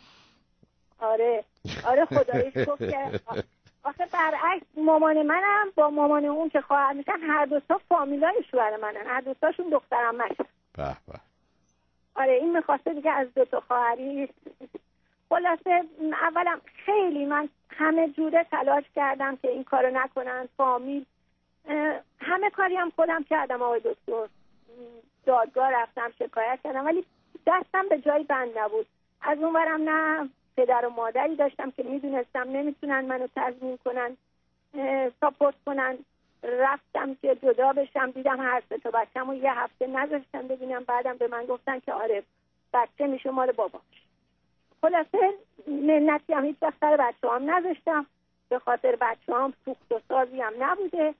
آره خداییش گفت که آخه برعکس مامان منم با مامان اون که خواهر میشن هر دوتا فامیلای شوهر منن، هر دوتاشون دخترم میشن. به به. آره این میخواسته دیگه از دوتا خواهری. خلاصه اولم خیلی من همه جوره تلاش کردم که این کارو نکنن، فامیل همه کاری هم خودم کردم آقای دکتر، دادگاه رفتم، شکایت کردم، ولی دستم به جای بند نبود. از اونورم نه پدر و مادری داشتم که میدونستم نمیتونن منو تضمین کنن، ساپورت کنن. رفتم که جدا بشم، دیدم هر سه تا بچه‌مو یه هفته نذاشتن ببینم، بعدم به من گفتن که آره بچه میشه مال باباش. خلاصه منتی هم هیچ وقت سر بچه‌هام نذاشتم، به خاطر بچه‌هام سوخت و سازی هم نبوده،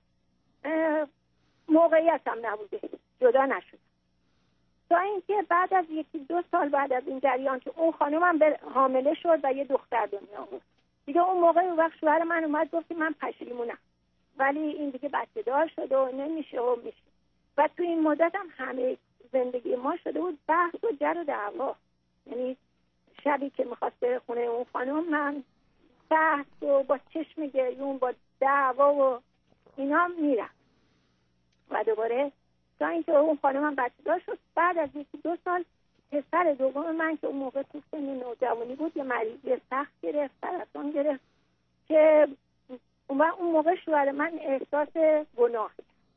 موقعیت هم نبوده، جدا نشد. تا اینکه بعد از 1-2 سال بعد از این جریان که اون خانومم حامله شد و یه دختر دنیا آورد دیگه، اون موقع اون وقت شوهر من اومد گفت من پشیمونم ولی این دیگه بچه دار شده و نمیشه و میشه. و تو این مدت هم همه زندگی ما شده بود بحث و جر و دعوا. یعنی شبی که میخواست بره خونه اون خانم من بحث و با چشم گریون با دعوا و اینا میرم و دوباره تا اینکه اون خانمم بچه دار شد. بعد از 1-2 سال پسر دوم من که اون موقع تو سن نوجوانی بود یه مریضی سخت گرفت، سرطان گرفت که اون موقع شوهر من احساس گناه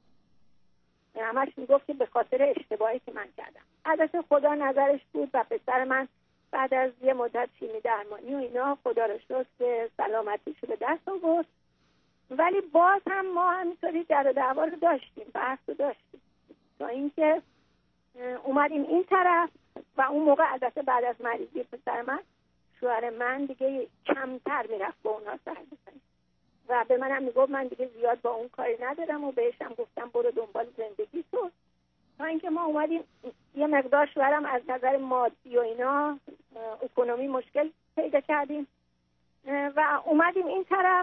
همش میگفت که به خاطر اشتباهی که من کردم. البته خدا نظرش بود و پسر من بعد از یه مدت شیمی درمانی و اینا خدا رو شکر که سلامتیشو به دست آورد، ولی باز هم ما همینطوری در و دعوا رو داشتیم، بحث رو داشتیم تا اینکه اومدیم این طرف. و اون موقع البته بعد از مریضی پسر من شوهر من دیگه کمتر میرفت با اونا سر بزنه و به منم میگفت من دیگه زیاد با اون کاری ندارم و بهشم گفتم برو دنبال زندگی تو. تا اینکه ما اومدیم یه مقدار شوهرم از نظر مادی و اینا اکونومی مشکل پیدا کردیم و اومدیم این طرف.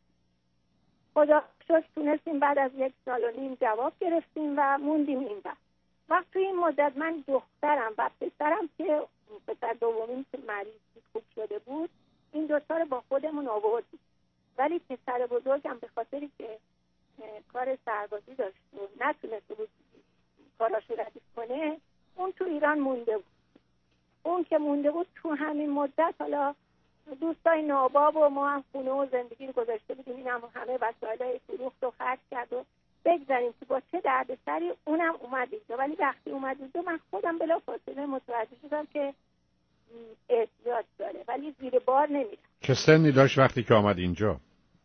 خدا شکر تونستیم بعد از 1.5 سال جواب گرفتیم و موندیم این وقت توی این مدت من دخترم و پسرم که پسر دومیم که مریضی خوب شده بود این دوتا رو با خودمون آوردیم، ولی پسر بزرگم به خاطری که کار سربازی داشت و نتونسته بود کاراشو ردیف کنه اون تو ایران مونده بود. اون که مونده بود تو همین مدت حالا دوستای ناباب و ما هم خونه و زندگی رو گذاشته بودیم، این هم همه وسایلای فروخت و خرج کرد و بگذاریم که با چه دردسری اونم اومد اینجا. ولی وقتی اومد اینجا من خودم بلافاصله متوجه شدم که احتیاج داره ولی زیر بار نمیره. چه سنی داشت وقتی که آمد اینجا؟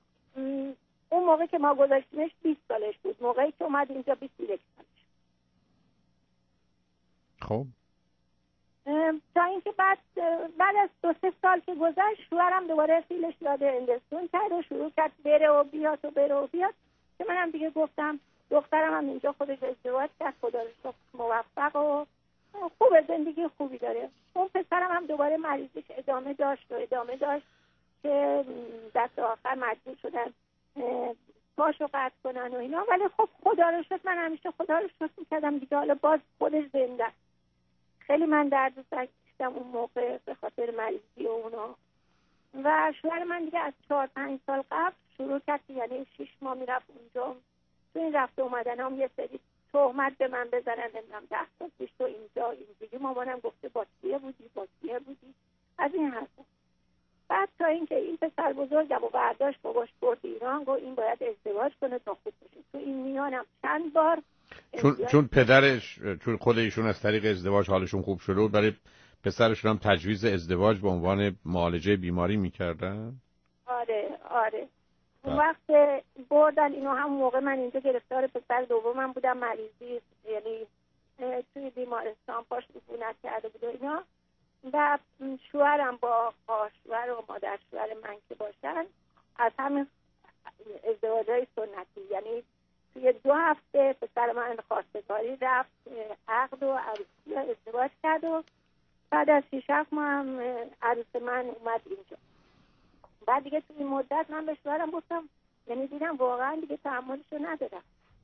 اون موقع که ما گذاشتیمش 20 سالش بود، موقعی که اومد اینجا 21 سالش. خب تا اینکه بعد از 2-3 سال که گذشت شوهرم دوباره فیلش داده اندستون کرد و شروع کرد بره و بیاد که منم دیگه گفتم دخترم هم اینجا خودش ازدواج کرد، خدا رو شکر موفق و خوب زندگی خوبی داره. اون پسرم هم دوباره مریضیش ادامه داشت که دست آخر مجبور شدن پاشو قطع کنن و اینا، ولی خب خدا رو شکر من همیشه خدا رو شکر می‌کردم دیگه، حالا باز خودش زنده. خیلی من درد سر کشیدم اون موقع به خاطر مریضی و اونا و شوهر من دیگه از 4-5 سال قبل شروع کرد، یعنی 6 ماه میرفت اونجا. تو این رفت اومدن هم یه سری تهمت به من بزنن، نمیدونم 10 سال پیش تو اینجا اینجوری مامانم گفته باکیه بودی از این حرفا. بعد تا اینکه این پسر بزرگم و برداشت باباش برد ایران، گفت این باید ازدواج کنه تا خوب بشه. تو این میانم چند بار چون پدرش، چون خود ایشون از طریق ازدواج حالشون خوب شده بود، برای پسرشون هم تجویز ازدواج به عنوان معالجه بیماری میکردن. آره اون وقت بردن اینو. هم موقع من اینجا گرفتار پسر دومم بودم، مریضی، یعنی توی بیمارستان پاش عفونت کرده بود و اینا. و شوهرم با خواهرشوهر و مادر شوهر من که باشن از همین ازدواجهای سنتی، یعنی توی 2 هفته پسر من خواستگاری رفت عقد و عروسی ازدواج کرد و بعد از 6-7 ماه هم عروس من اومد اینجا. بعد دیگه توی این مدت من به شوهرم گفتم، یعنی دیدم واقعا دیگه تحملشو ندارم.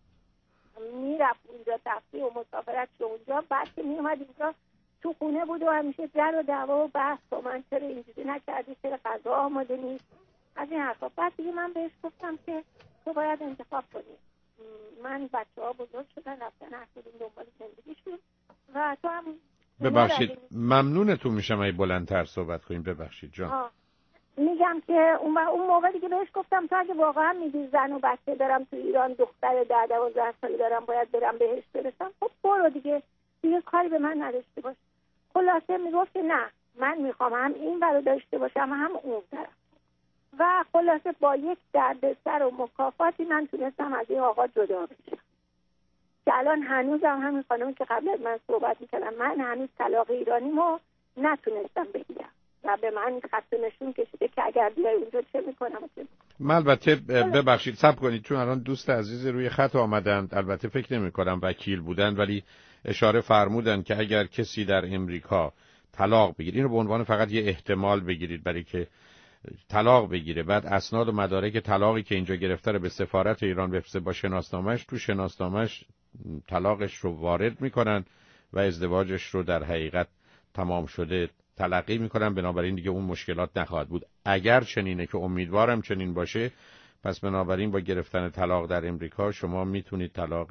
میرفت اونجا تفریح و مسافرت شو اونجا، بعد که میومد اینجا تو خونه بود و همیشه جر و دعوا و بحث با من، چرا اینجوری نکردی، چرا غذا آماده نیست، از این حرفا. بعد دیگه من بهش گفتم که تو باید انتخاب کنی. من بچه‌ها بزرگ شدن رفتن هر کدوم دنبال زندگیشون و تو هم. ببخشید ممنونتون میشم اگه بلندتر صحبت کنیم. ببخشید جان. میگم که اون موقع دیگه بهش گفتم تو اگه واقعا میگی زن و بچه دارم تو ایران، دختر 10-12 ساله دارم باید برم بهش برسم، خب برو دیگه کاری به من نداشته باش. خلاصه میگفت که نه، من میخوام هم این ورو داشته باشم هم اون طرف. و خلاصه با یک دردسر و مکافاتی من تونستم از این آقا جدا بشم که الان هنوزم همین خانمی که قبل از من صحبت میکردم، من هنوز طلاق ایرانیمو نتونستم بگیرم و به من خط نشون کشیده که اگر بیای اونجا چه میکنم. من البته ببخشید صبر کنید، چون الان دوست عزیز روی خط آمدند، البته فکر نمی کنم وکیل بودن، ولی اشاره فرمودن که اگر کسی در امریکا طلاق بگیره، اینو به عنوان فقط یه احتمال بگیرید، برای که طلاق بگیره، بعد اسناد و مدارک طلاقی که اینجا گرفته رو به سفارت ایران بفرسته با شناسنامه‌اش، تو شناسنامه‌اش طلاقش رو وارد میکنن و ازدواجش رو در حقیقت تمام شده تلقی میکنن. بنابراین دیگه اون مشکلات نخواهد بود. اگر چنینه که امیدوارم چنین باشه، پس بنابراین با گرفتن طلاق در امریکا شما میتونید طلاق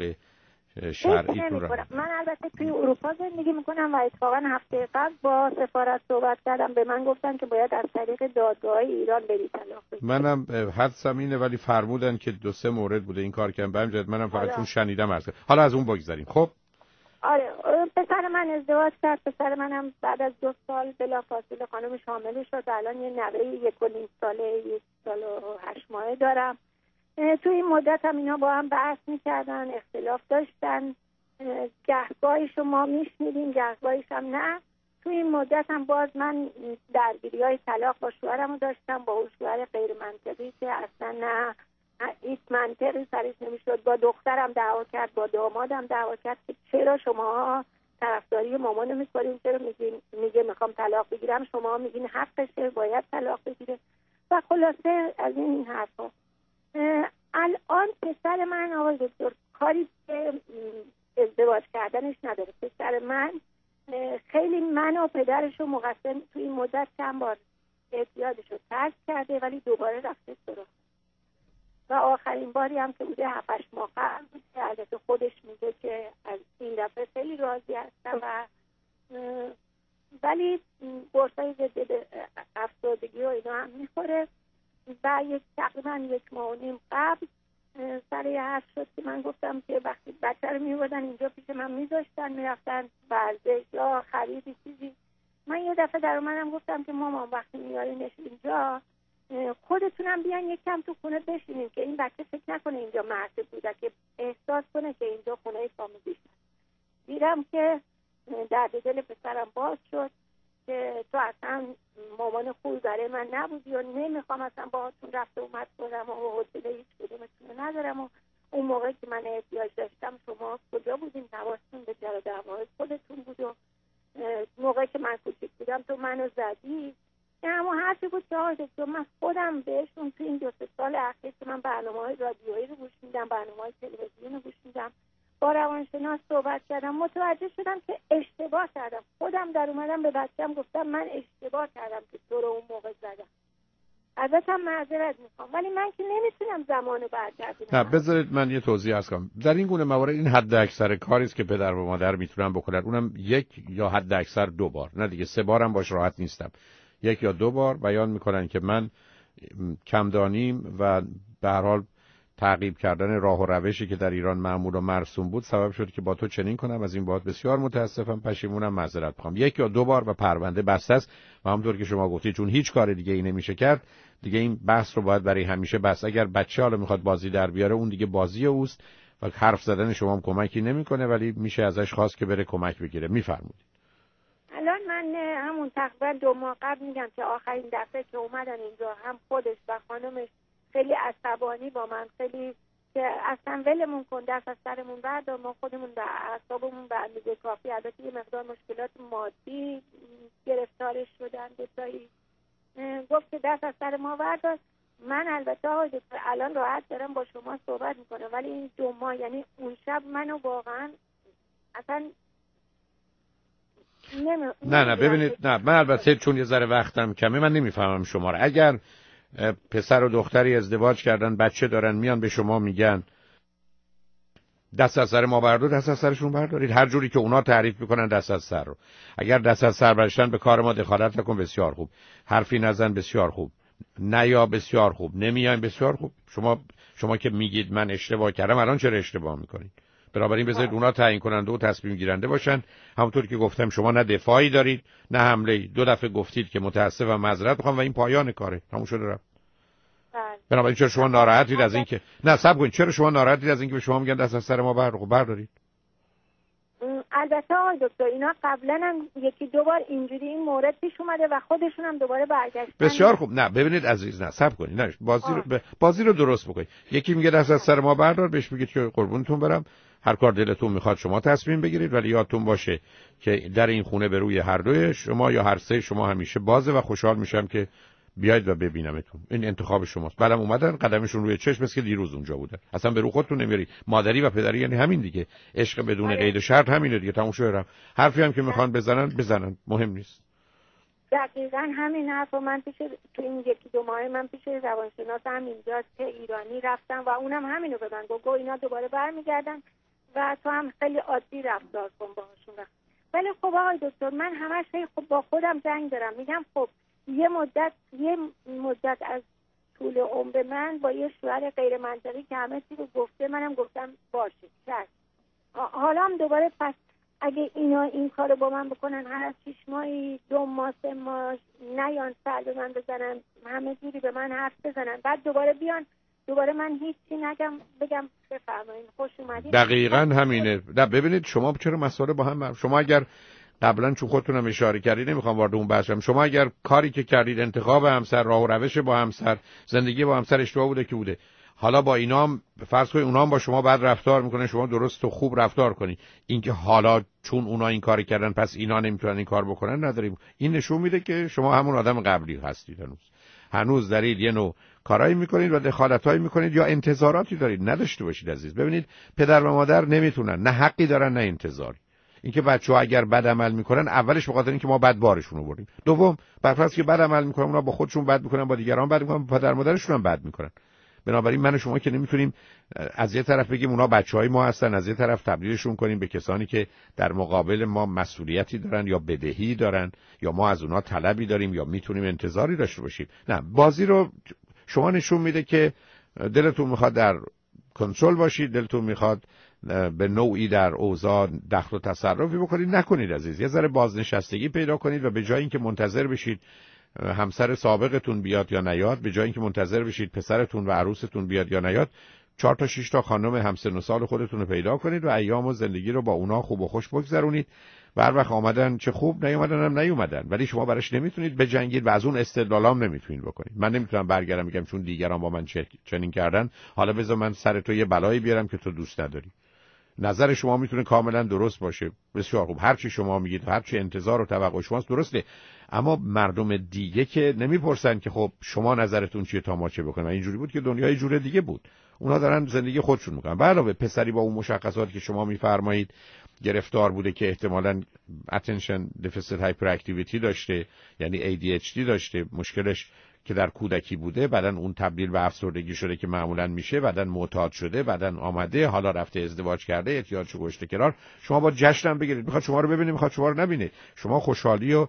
شرعیتون رو. من البته توی اروپا زندگی میکنم و اتفاقا هفته قبل با سفارت صحبت کردم، به من گفتن که باید از طریق دادگاه ایران بری طلاق بگیری. منم حدسم اینه، ولی فرمودن که 2-3 مورد بوده این کار کردن. بهم منم فقط چون شنیدم عرض. حالا از اون بگذریم. خب آره، پسر من ازدواج کرد. پسر منم بعد از 2 سال بلافاصله خانمش حامله شد. الان یه نوه 1.5 ساله، 1 سال و 8 ماهه دارم. تو این مدت هم اینا با هم بحث میکردن، اختلاف داشتن، گهگاهیشو ما میشنیدیم، گهگاهیش هم نه. تو این مدت هم باز من درگیری های طلاق با شوهرم رو داشتم، با اون شوهر غیر منطقی که اصلا نه هیچ منطقی سرش نمیشد. با دخترم دعوا کرد، با دامادم دعوا کرد که چرا شما طرفداری مامانو میکنین، چرا میگه میخوام طلاق بگیرم، شما میگین حقشه باید طلاق بگیره. و خلاصه از این حرفا. الان پسر من آقای دکتر کاری به ازدواج کردنش نداره. پسر من خیلی من و پدرش رو مقصر تو این مدت چند بار اعتیادش رو ترک کرده، ولی دوباره رفته سراغ. و آخرین باری هم که بوده 7-8 ماه قبل بود که البته خودش میگه که از این دفعه خیلی راضی هستم و ولی قرصای ضد افسردگی و اینا هم میخوره. و تقریبا 1.5 ماه قبل سر یه حرف شد که من گفتم که وقتی بچه رو میبردن اینجا پیش من میذاشتن میرفتن ورزش یا خریدی چیزی، من یه دفعه در اومدم گفتم که مامان وقتی میارینش اینجا خودتونم بیان یکم تو خونه بشینین که این بچه فکر نکنه اینجا مرد بوده، که احساس کنه که اینجا خونه فامیلیش. دیدم که درد دل پسرم باز شد که تو اصلا مامان خوبی برای من نبودی و نمیخوام اصلا باهاتون رفت اومد کنم و حوصله هیچ کدومتون ندارم. و اون موقع که من احتیاج داشتم شما کجا بودین؟ حواستون به جر و دعوای خودتون بود و موقعی که من کوچیک بودم تو منو زدی. اما حرفی بود که آقای دکتر من خودم بهشون تو این 2-3 سال اخیر که من برنامه‌های رادیویی رو گوش میدم، برنامه‌های تلویزیونی رو گوش میدم، با روانشناس صحبت کردم، متوجه شدم که اشتباه کردم. خودم در اومدم به بچه‌م گفتم من اشتباه کردم که تو رو اون موقع زدم. ازشم معذرت میخوام، ولی من که نمیتونم زمانو برگردونم. نه بذارید من یه توضیح عرض کنم. در این گونه موارد این حد اکثر کاری است که پدر و مادر میتونن بکنن، اونم یک یا حد اکثر 2 بار، نه دیگه 3 بارم باش راحت نیستم. 1 یا 2 بار بیان میکنن که من کمدانیم و به هر حال تعقیب کردن راه و روشی که در ایران معمول و مرسوم بود سبب شد که با تو چنین کنم، از این بابت بسیار متاسفم، پشیمونم، معذرت میخوام. 1 یا 2 بار و پرونده بسته است و همونطور که شما گفتید چون هیچ کار دیگه ای نمیشه کرد، دیگه این بحث رو باید برای همیشه بس. اگر بچه حالا میخواد بازی در بیاره اون دیگه بازی اوست و حرف زدن شما هم کمکی نمیکنه، ولی میشه ازش خواست که بره کمک بگیره. میفرمایید. الان من همون تقریبا 2 ماه قبل میگم که آخرین دفعه که اومدن اینجا هم خودش و خانمش خیلی عصبانی با من، خیلی که اصلا ولمون کن، دست از سرمون بردار، ما خودمون به اعصابمون به اندازه کافی، البته یه مقدار مشکلات مادی گرفتارش شدن دوتایی، گفت که دست از سر ما بردار. من البته الان راحت دارم با شما صحبت میکنم، ولی این 2 ماه یعنی اون شب منو واقعا اصلا نه ببینید، نه من البته چون یه ذره وقتم کمه من نمیفهمم شما رو. اگر پسر و دختری ازدواج کردن، بچه دارن، میان به شما میگن دست از سر ما بردار، دست از سرشون بردارید، هر جوری که اونا تعریف میکنن دست از سر رو. اگر دست از سر برداشتن به کار ما دخالت نکن، بسیار خوب. حرفی نزن، بسیار خوب. نه یا بسیار خوب. نمیایم، بسیار خوب. شما که میگید من اشتباه کردم، الان چرا اشتباه میکنید؟ بنابراین بذارید اونا تعیین کننده و تصمیم گیرنده باشن. همونطور که گفتم شما نه دفاعی دارید نه حمله‌ای. 2 دفعه گفتید که متاسفم، معذرت میخوام و این پایان کاره، تموم شده رفت. بنابراین چرا شما ناراحتید از اینکه نه صبر کنید، چرا شما ناراحتید از اینکه به شما میگن دست از سر ما بردارید؟ البته آقای دکتر اینا قبلا هم 1-2 بار اینجوری این مورد پیش اومده و خودشون هم دوباره برگشتن. بسیار خوب. نه ببینید عزیز، نه صبر کنید، نه بازی رو درست بکنید. یکی میگه دست از سر ما بردار، بهش میگید که قربونتون برم، هر کار دلتون میخواد شما تصمیم بگیرید، ولی یادتون باشه که در این خونه به روی هر دوی شما یا هر سه شما همیشه بازه و خوشحال میشم که بیاید و ببینمتون. این انتخاب شماست. بعدم اومدن قدمشون روی چشم است که دیروز اونجا بودن. اصلا به رو خودتون نمیاری. مادری و پدری یعنی همین دیگه. عشق بدون قید و شرط همینه دیگه. تموم شده. حرفی هم که میخوان بزنن، مهم نیست. دقیقاً همین حرفو من تو این 1-2 ماه من پیش روانشناس هم اینجاست که ایرانی رفتم و اونم همینو به من گفت اینا دوباره برمیگردن و تو هم خیلی عادی رفتار کن باهاشون. ولی خب آقای دکتر من همش خب با خودم جنگ دارم، میگم خب یه مدت از طول عمر من با یه شوهر غیر منطقی که همه چی رو گفته، منم گفتم باشه چشم. حالا هم دوباره پس اگه اینا این کارو با من بکنن، هر 6 ماهی 2 ماه 3 ماه نیان سر به من بزنن، همه جوری به من حرف بزنن، بعد دوباره بیان دوباره من هیچی نگم بگم بفرمایید خوش اومدید. دقیقاً همینه. نه ببینید شما چرا مسئله با هم شما اگر قبلا چون خودتونم اشاره کردید نمیخوام وارد اون بحث شم، شما اگر کاری که کردید انتخاب همسر، راه و روش با همسر، زندگی با همسر اشتباه بوده که بوده، حالا با اینام فرض کنید اونام با شما بد رفتار میکنن، شما درست و خوب رفتار کنید. اینکه حالا چون اونا این کاری کردن پس اینا نمیتونن این کار بکنن نداریم. این نشون میده که شما همون آدم قبلی هستید. هنوز دارید یه نوع کارایی میکنید و دخالتایی میکنید یا انتظاراتی دارید. نداشته باشید عزیز. ببینید پدر و مادر نمیتونن، نه حقی دارن نه انتظاری. اینکه بچه‌ها اگر بد عمل میکنن اولش به خاطر اینکه ما بد بارشون آوردیم، دوم برفرض که بد عمل میکنن اونا با خودشون بد میکنن، با دیگران بد میکنن، با پدر مادرشون هم بد میکنن. بنابراین من و شما که نمیتونیم از یه طرف بگیم اونا بچهای ما هستن، از یه طرف تبدیلشون کنیم به کسانی که در مقابل ما مسئولیتی دارن یا بدهی دارن یا ما از اونا طلبی داریم یا میتونیم انتظاری داشته باشیم. نه، بازی رو شما نشون میده که دلتون میخواد در کنترل باشید، دلتون میخواد به نوعی در اوضاع دخل و تصرفی بکنید. نکنید عزیز. یه ذره بازنشستگی پیدا کنید و به جای اینکه منتظر بشید همسر سابقتون بیاد یا نیاد، به جای اینکه منتظر بشید پسرتون و عروستون بیاد یا نیاد، 4 تا 6 تا خانم همسن و سال خودتون رو پیدا کنید و ایام و زندگی رو با اونا خوب و خوش بگذرونید. و هر وقت آمدن چه خوب، نیومدن هم نیومدن، ولی شما براش نمیتونید بجنگید و از اون استدلالام نمیتونید بکنید. من نمیتونم برگردم بگم چون دیگران با من چنین کردن حالا بذار من سر تو یه بلایی بیارم که تو دوست نداری. نظر شما میتونه کاملا درست باشه، بسیار خوب، هر چی شما میگید، هر چی انتظار و توقع شماست درسته، اما مردم دیگه که نمیپرسن که خب شما نظرتون چیه تا ما چه بکنیم. اینجوری بود که دنیای جور دیگه بود، اونا دارن زندگی خودشون میکنن. علاوه پسری با اون مشخصاتی که شما میفرمایید گرفتار بوده که احتمالاً attention deficit hyperactivity داشته، یعنی ADHD داشته، مشکلش که در کودکی بوده، بعدن اون تبدیل به افسردگی شده که معمولا میشه، بعدن معتاد شده، بعدن آمده حالا رفته ازدواج کرده، احتیاج به گشت کرار. شما با جشنم بگیرید، میخواد شما رو ببینه، میخواد شما رو نبینه. شما خوشحالی و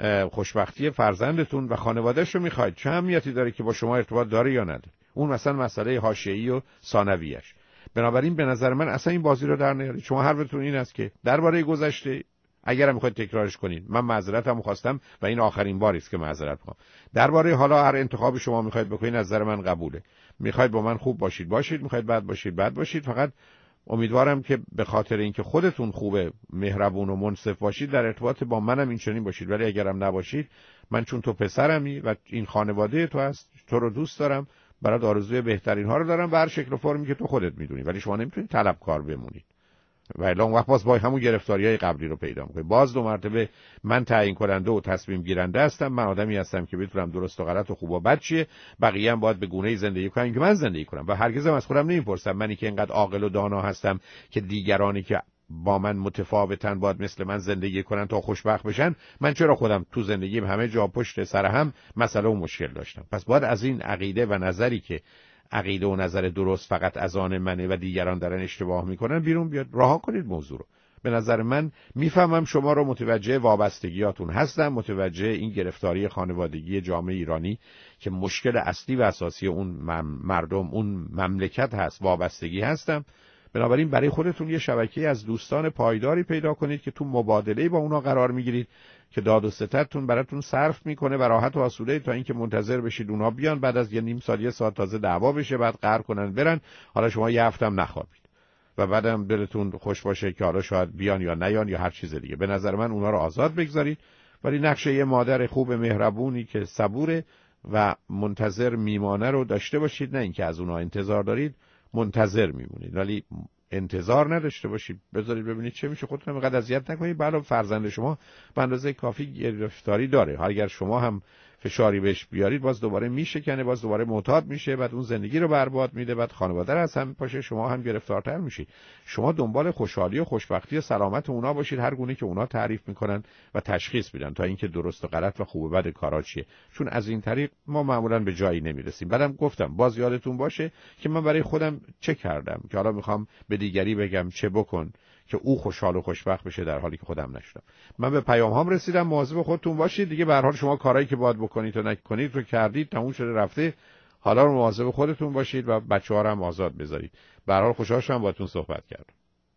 خوشبختی فرزندتون و خانواده‌اش رو میخواید، چه اهمیتی داره که با شما ارتباط داره یا نداره؟ اون مثلا مسئله حاشیه‌ای و ثانویه‌اش. بنابراین به نظر من اصلا این بازی رو در نیارید. شما حرفتون این است که درباره گذشته اگرم میخواید تکرارش کنین، من معذرتم خواستم و این آخرین باری است که معذرت میخوام. درباره حالا هر انتخابی شما میخواید بکنین، از نظر من قبوله. میخواید با من خوب باشید باشید، میخواید بد باشید بد باشید. فقط امیدوارم که به خاطر اینکه خودتون خوبه، مهربون و منصف باشید، در ارتباط با منم اینچنین باشید. ولی اگرم نباشید، من چون تو پسرمی و این خانواده تو هست، تو رو دوست دارم، برات آرزوی بهترین ها رو دارم، به هر شکل و فرمی که تو خودت میدونی. ولی شما نمیتونید طلبکار بمونید و الا اون وقت باز با همون گرفتاری‌های قبلی رو پیدا می‌کنید. باز دو مرتبه من تعیین کننده و تصمیم گیرنده هستم. من آدمی هستم که بتونم درست و غلط و خوب و بد چیه، بقیه هم باید به گونه‌ای زندگی کنن که من زندگی کنم. و هرگز هم از خودم نمی‌پرسم منی که اینقدر عاقل و دانا هستم که دیگرانی که با من متفاوتن باید مثل من زندگی کنن تا خوشبخت بشن، من چرا خودم تو زندگیم همه جا پشت سر هم مسئله و مشکل داشتم؟ پس باید از این عقیده و نظری که عقیده و نظر درست فقط از آن منه و دیگران دارن اشتباه میکنن بیرون بیاد. رها کنید موضوع رو. به نظر من میفهمم شما رو، متوجه وابستگیاتون هستم، متوجه این گرفتاری خانوادگی جامعه ایرانی که مشکل اصلی و اساسی اون مردم، اون مملکت هست، وابستگی هستم. بنابراین برای خودتون یه شبکه از دوستان پایداری پیدا کنید که تو مبادله با اونا قرار میگیرید که داد و ستدتون براتون صرف میکنه و راحت و آسوده، تا اینکه منتظر بشید اونا بیان بعد از یه نیم ساعت یه ساعت تازه دعوا بشه، بعد قهر کنن برن، حالا شما یه هفته هم نخوابید و بعدم دلتون خوش باشه که حالا شاید بیان یا نیان یا هر چیز دیگه. به نظر من اونا رو آزاد بگذارید، ولی نقشه یه مادر خوب مهربونی که صبوره و منتظر میمانه رو داشته باشید. نه اینکه از اونا انتظار دارید، منتظر میمونید، ولی انتظار نداشته باشید. بذارید ببینید چه میشه، خودتون اینقدر اذیت نکنید. بله فرزند شما به اندازه کافی گرفتاری داره، اگر شما هم فشاری بهش بیارید باز دوباره میشکنه، باز دوباره معتاد میشه، بعد اون زندگی رو برباد میده، بعد خانواده رو از هم پاشه، شما هم گرفتارتر میشید. شما دنبال خوشحالی و خوشبختی و سلامت اونا باشید، هر گونه که اونا تعریف میکنن و تشخیص میدن، تا اینکه درست و غلط و خوب و بد کارا چیه، چون از این طریق ما معمولا به جایی نمیرسیم. بعدم گفتم باز یادتون باشه که من برای خودم چه کردم که حالا میخوام به دیگری بگم چه بکن که او خوشحال و خوشبخت بشه، در حالی که خودم نشدم. من به پیام هام رسیدم. مواظب خودتون باشید دیگه. به هر حال شما کارهایی که باید بکنید و نکنید رو کردید، تموم شده رفته. حالا رو مواظب خودتون باشید و بچه‌ها رو هم آزاد بذارید. به هر حال خوشحال شدم باهاتون صحبت کردم.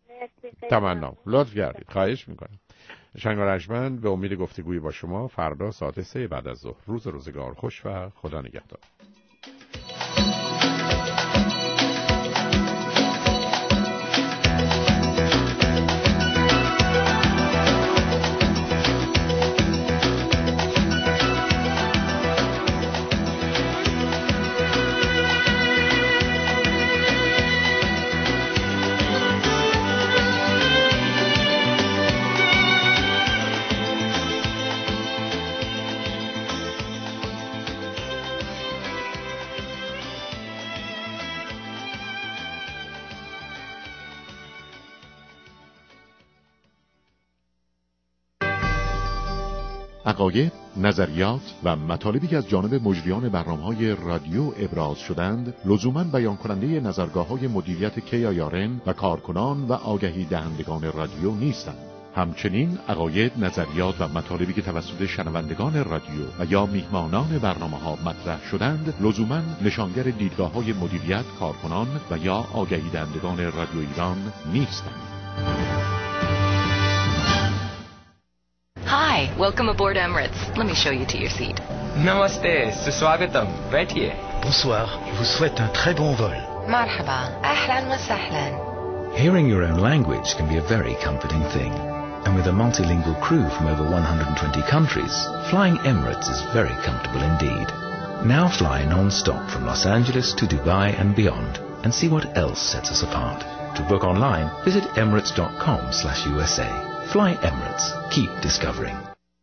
تمنا لطف کردید. خواهش می‌کنم. شنگار ارجمند به امید گفتگوی با شما فردا ساعت 3 بعد از ظهر. روز روزگار خوش و خدا نگهدار. عقاید، نظریات و مطالبی که از جانب مجریان برنامه‌های رادیو ابراز شدند لزوماً بیان کننده نظرگاه‌های مدیریت KIRN و کارکنان و آگهی دهندگان رادیو نیستند. همچنین عقاید، نظریات و مطالبی که توسط شنوندگان رادیو و یا میهمانان برنامه‌ها مطرح شدند لزوماً نشانگر دیدگاه‌های مدیریت، کارکنان و یا آگهی دهندگان رادیو ایران نیستند. Hi, welcome aboard Emirates. Let me show you to your seat. Namaste, Swagatam. बैठिए. Bonsoir, je vous souhaite un très bon vol. Marhaba, ahlan wa sahlan. Hearing your own language can be a very comforting thing. And with a multilingual crew from over 120 countries, flying Emirates is very comfortable indeed. Now fly non-stop from Los Angeles to Dubai and beyond and see what else sets us apart. To book online, visit emirates.com/USA. Fly Emirates. Keep discovering.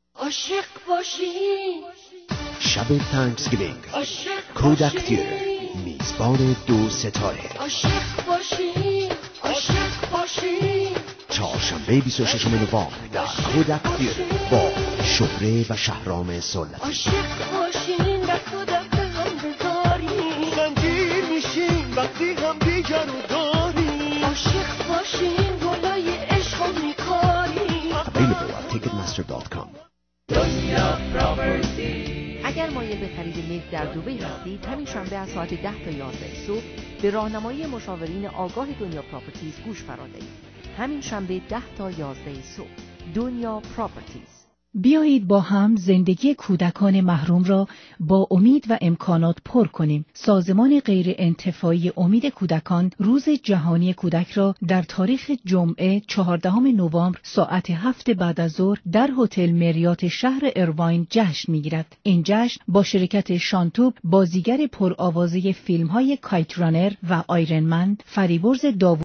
شب تانکسگیوینگ کروداکتیر میزبان 2 ستاره چهارشنبه 26 نوامبر در کودک تئاتر با شهره و شهرام سلطی. عاشق باشین و کودک هم بذارین، زنجیر میشین وقتی هم دیگر رو دارین. عاشق باشین گلای عشق رو میکارین. Available at ticketmaster.com. دنیا پراپرتی. اگر مایل به خرید ملک در دبی هستید، همین شنبه از ساعت 10 تا 11 صبح به راهنمایی مشاورین آگاه دنیا پراپرتیز گوش فرا دهید. همین شنبه 10 تا 11 صبح. دنیا پراپرتیز. بیایید با هم زندگی کودکان محروم را با امید و امکانات پر کنیم. سازمان غیر انتفاعی امید کودکان روز جهانی کودک را در تاریخ جمعه 14 نوامبر ساعت 7 بعد از ظهر در هتل مریات شهر ایرواین جشن می‌گیرد. این جشن با شرکت شانتوب، بازیگر پرآوازه فیلم‌های کایت رانر و آیرن من، فریبرز داوود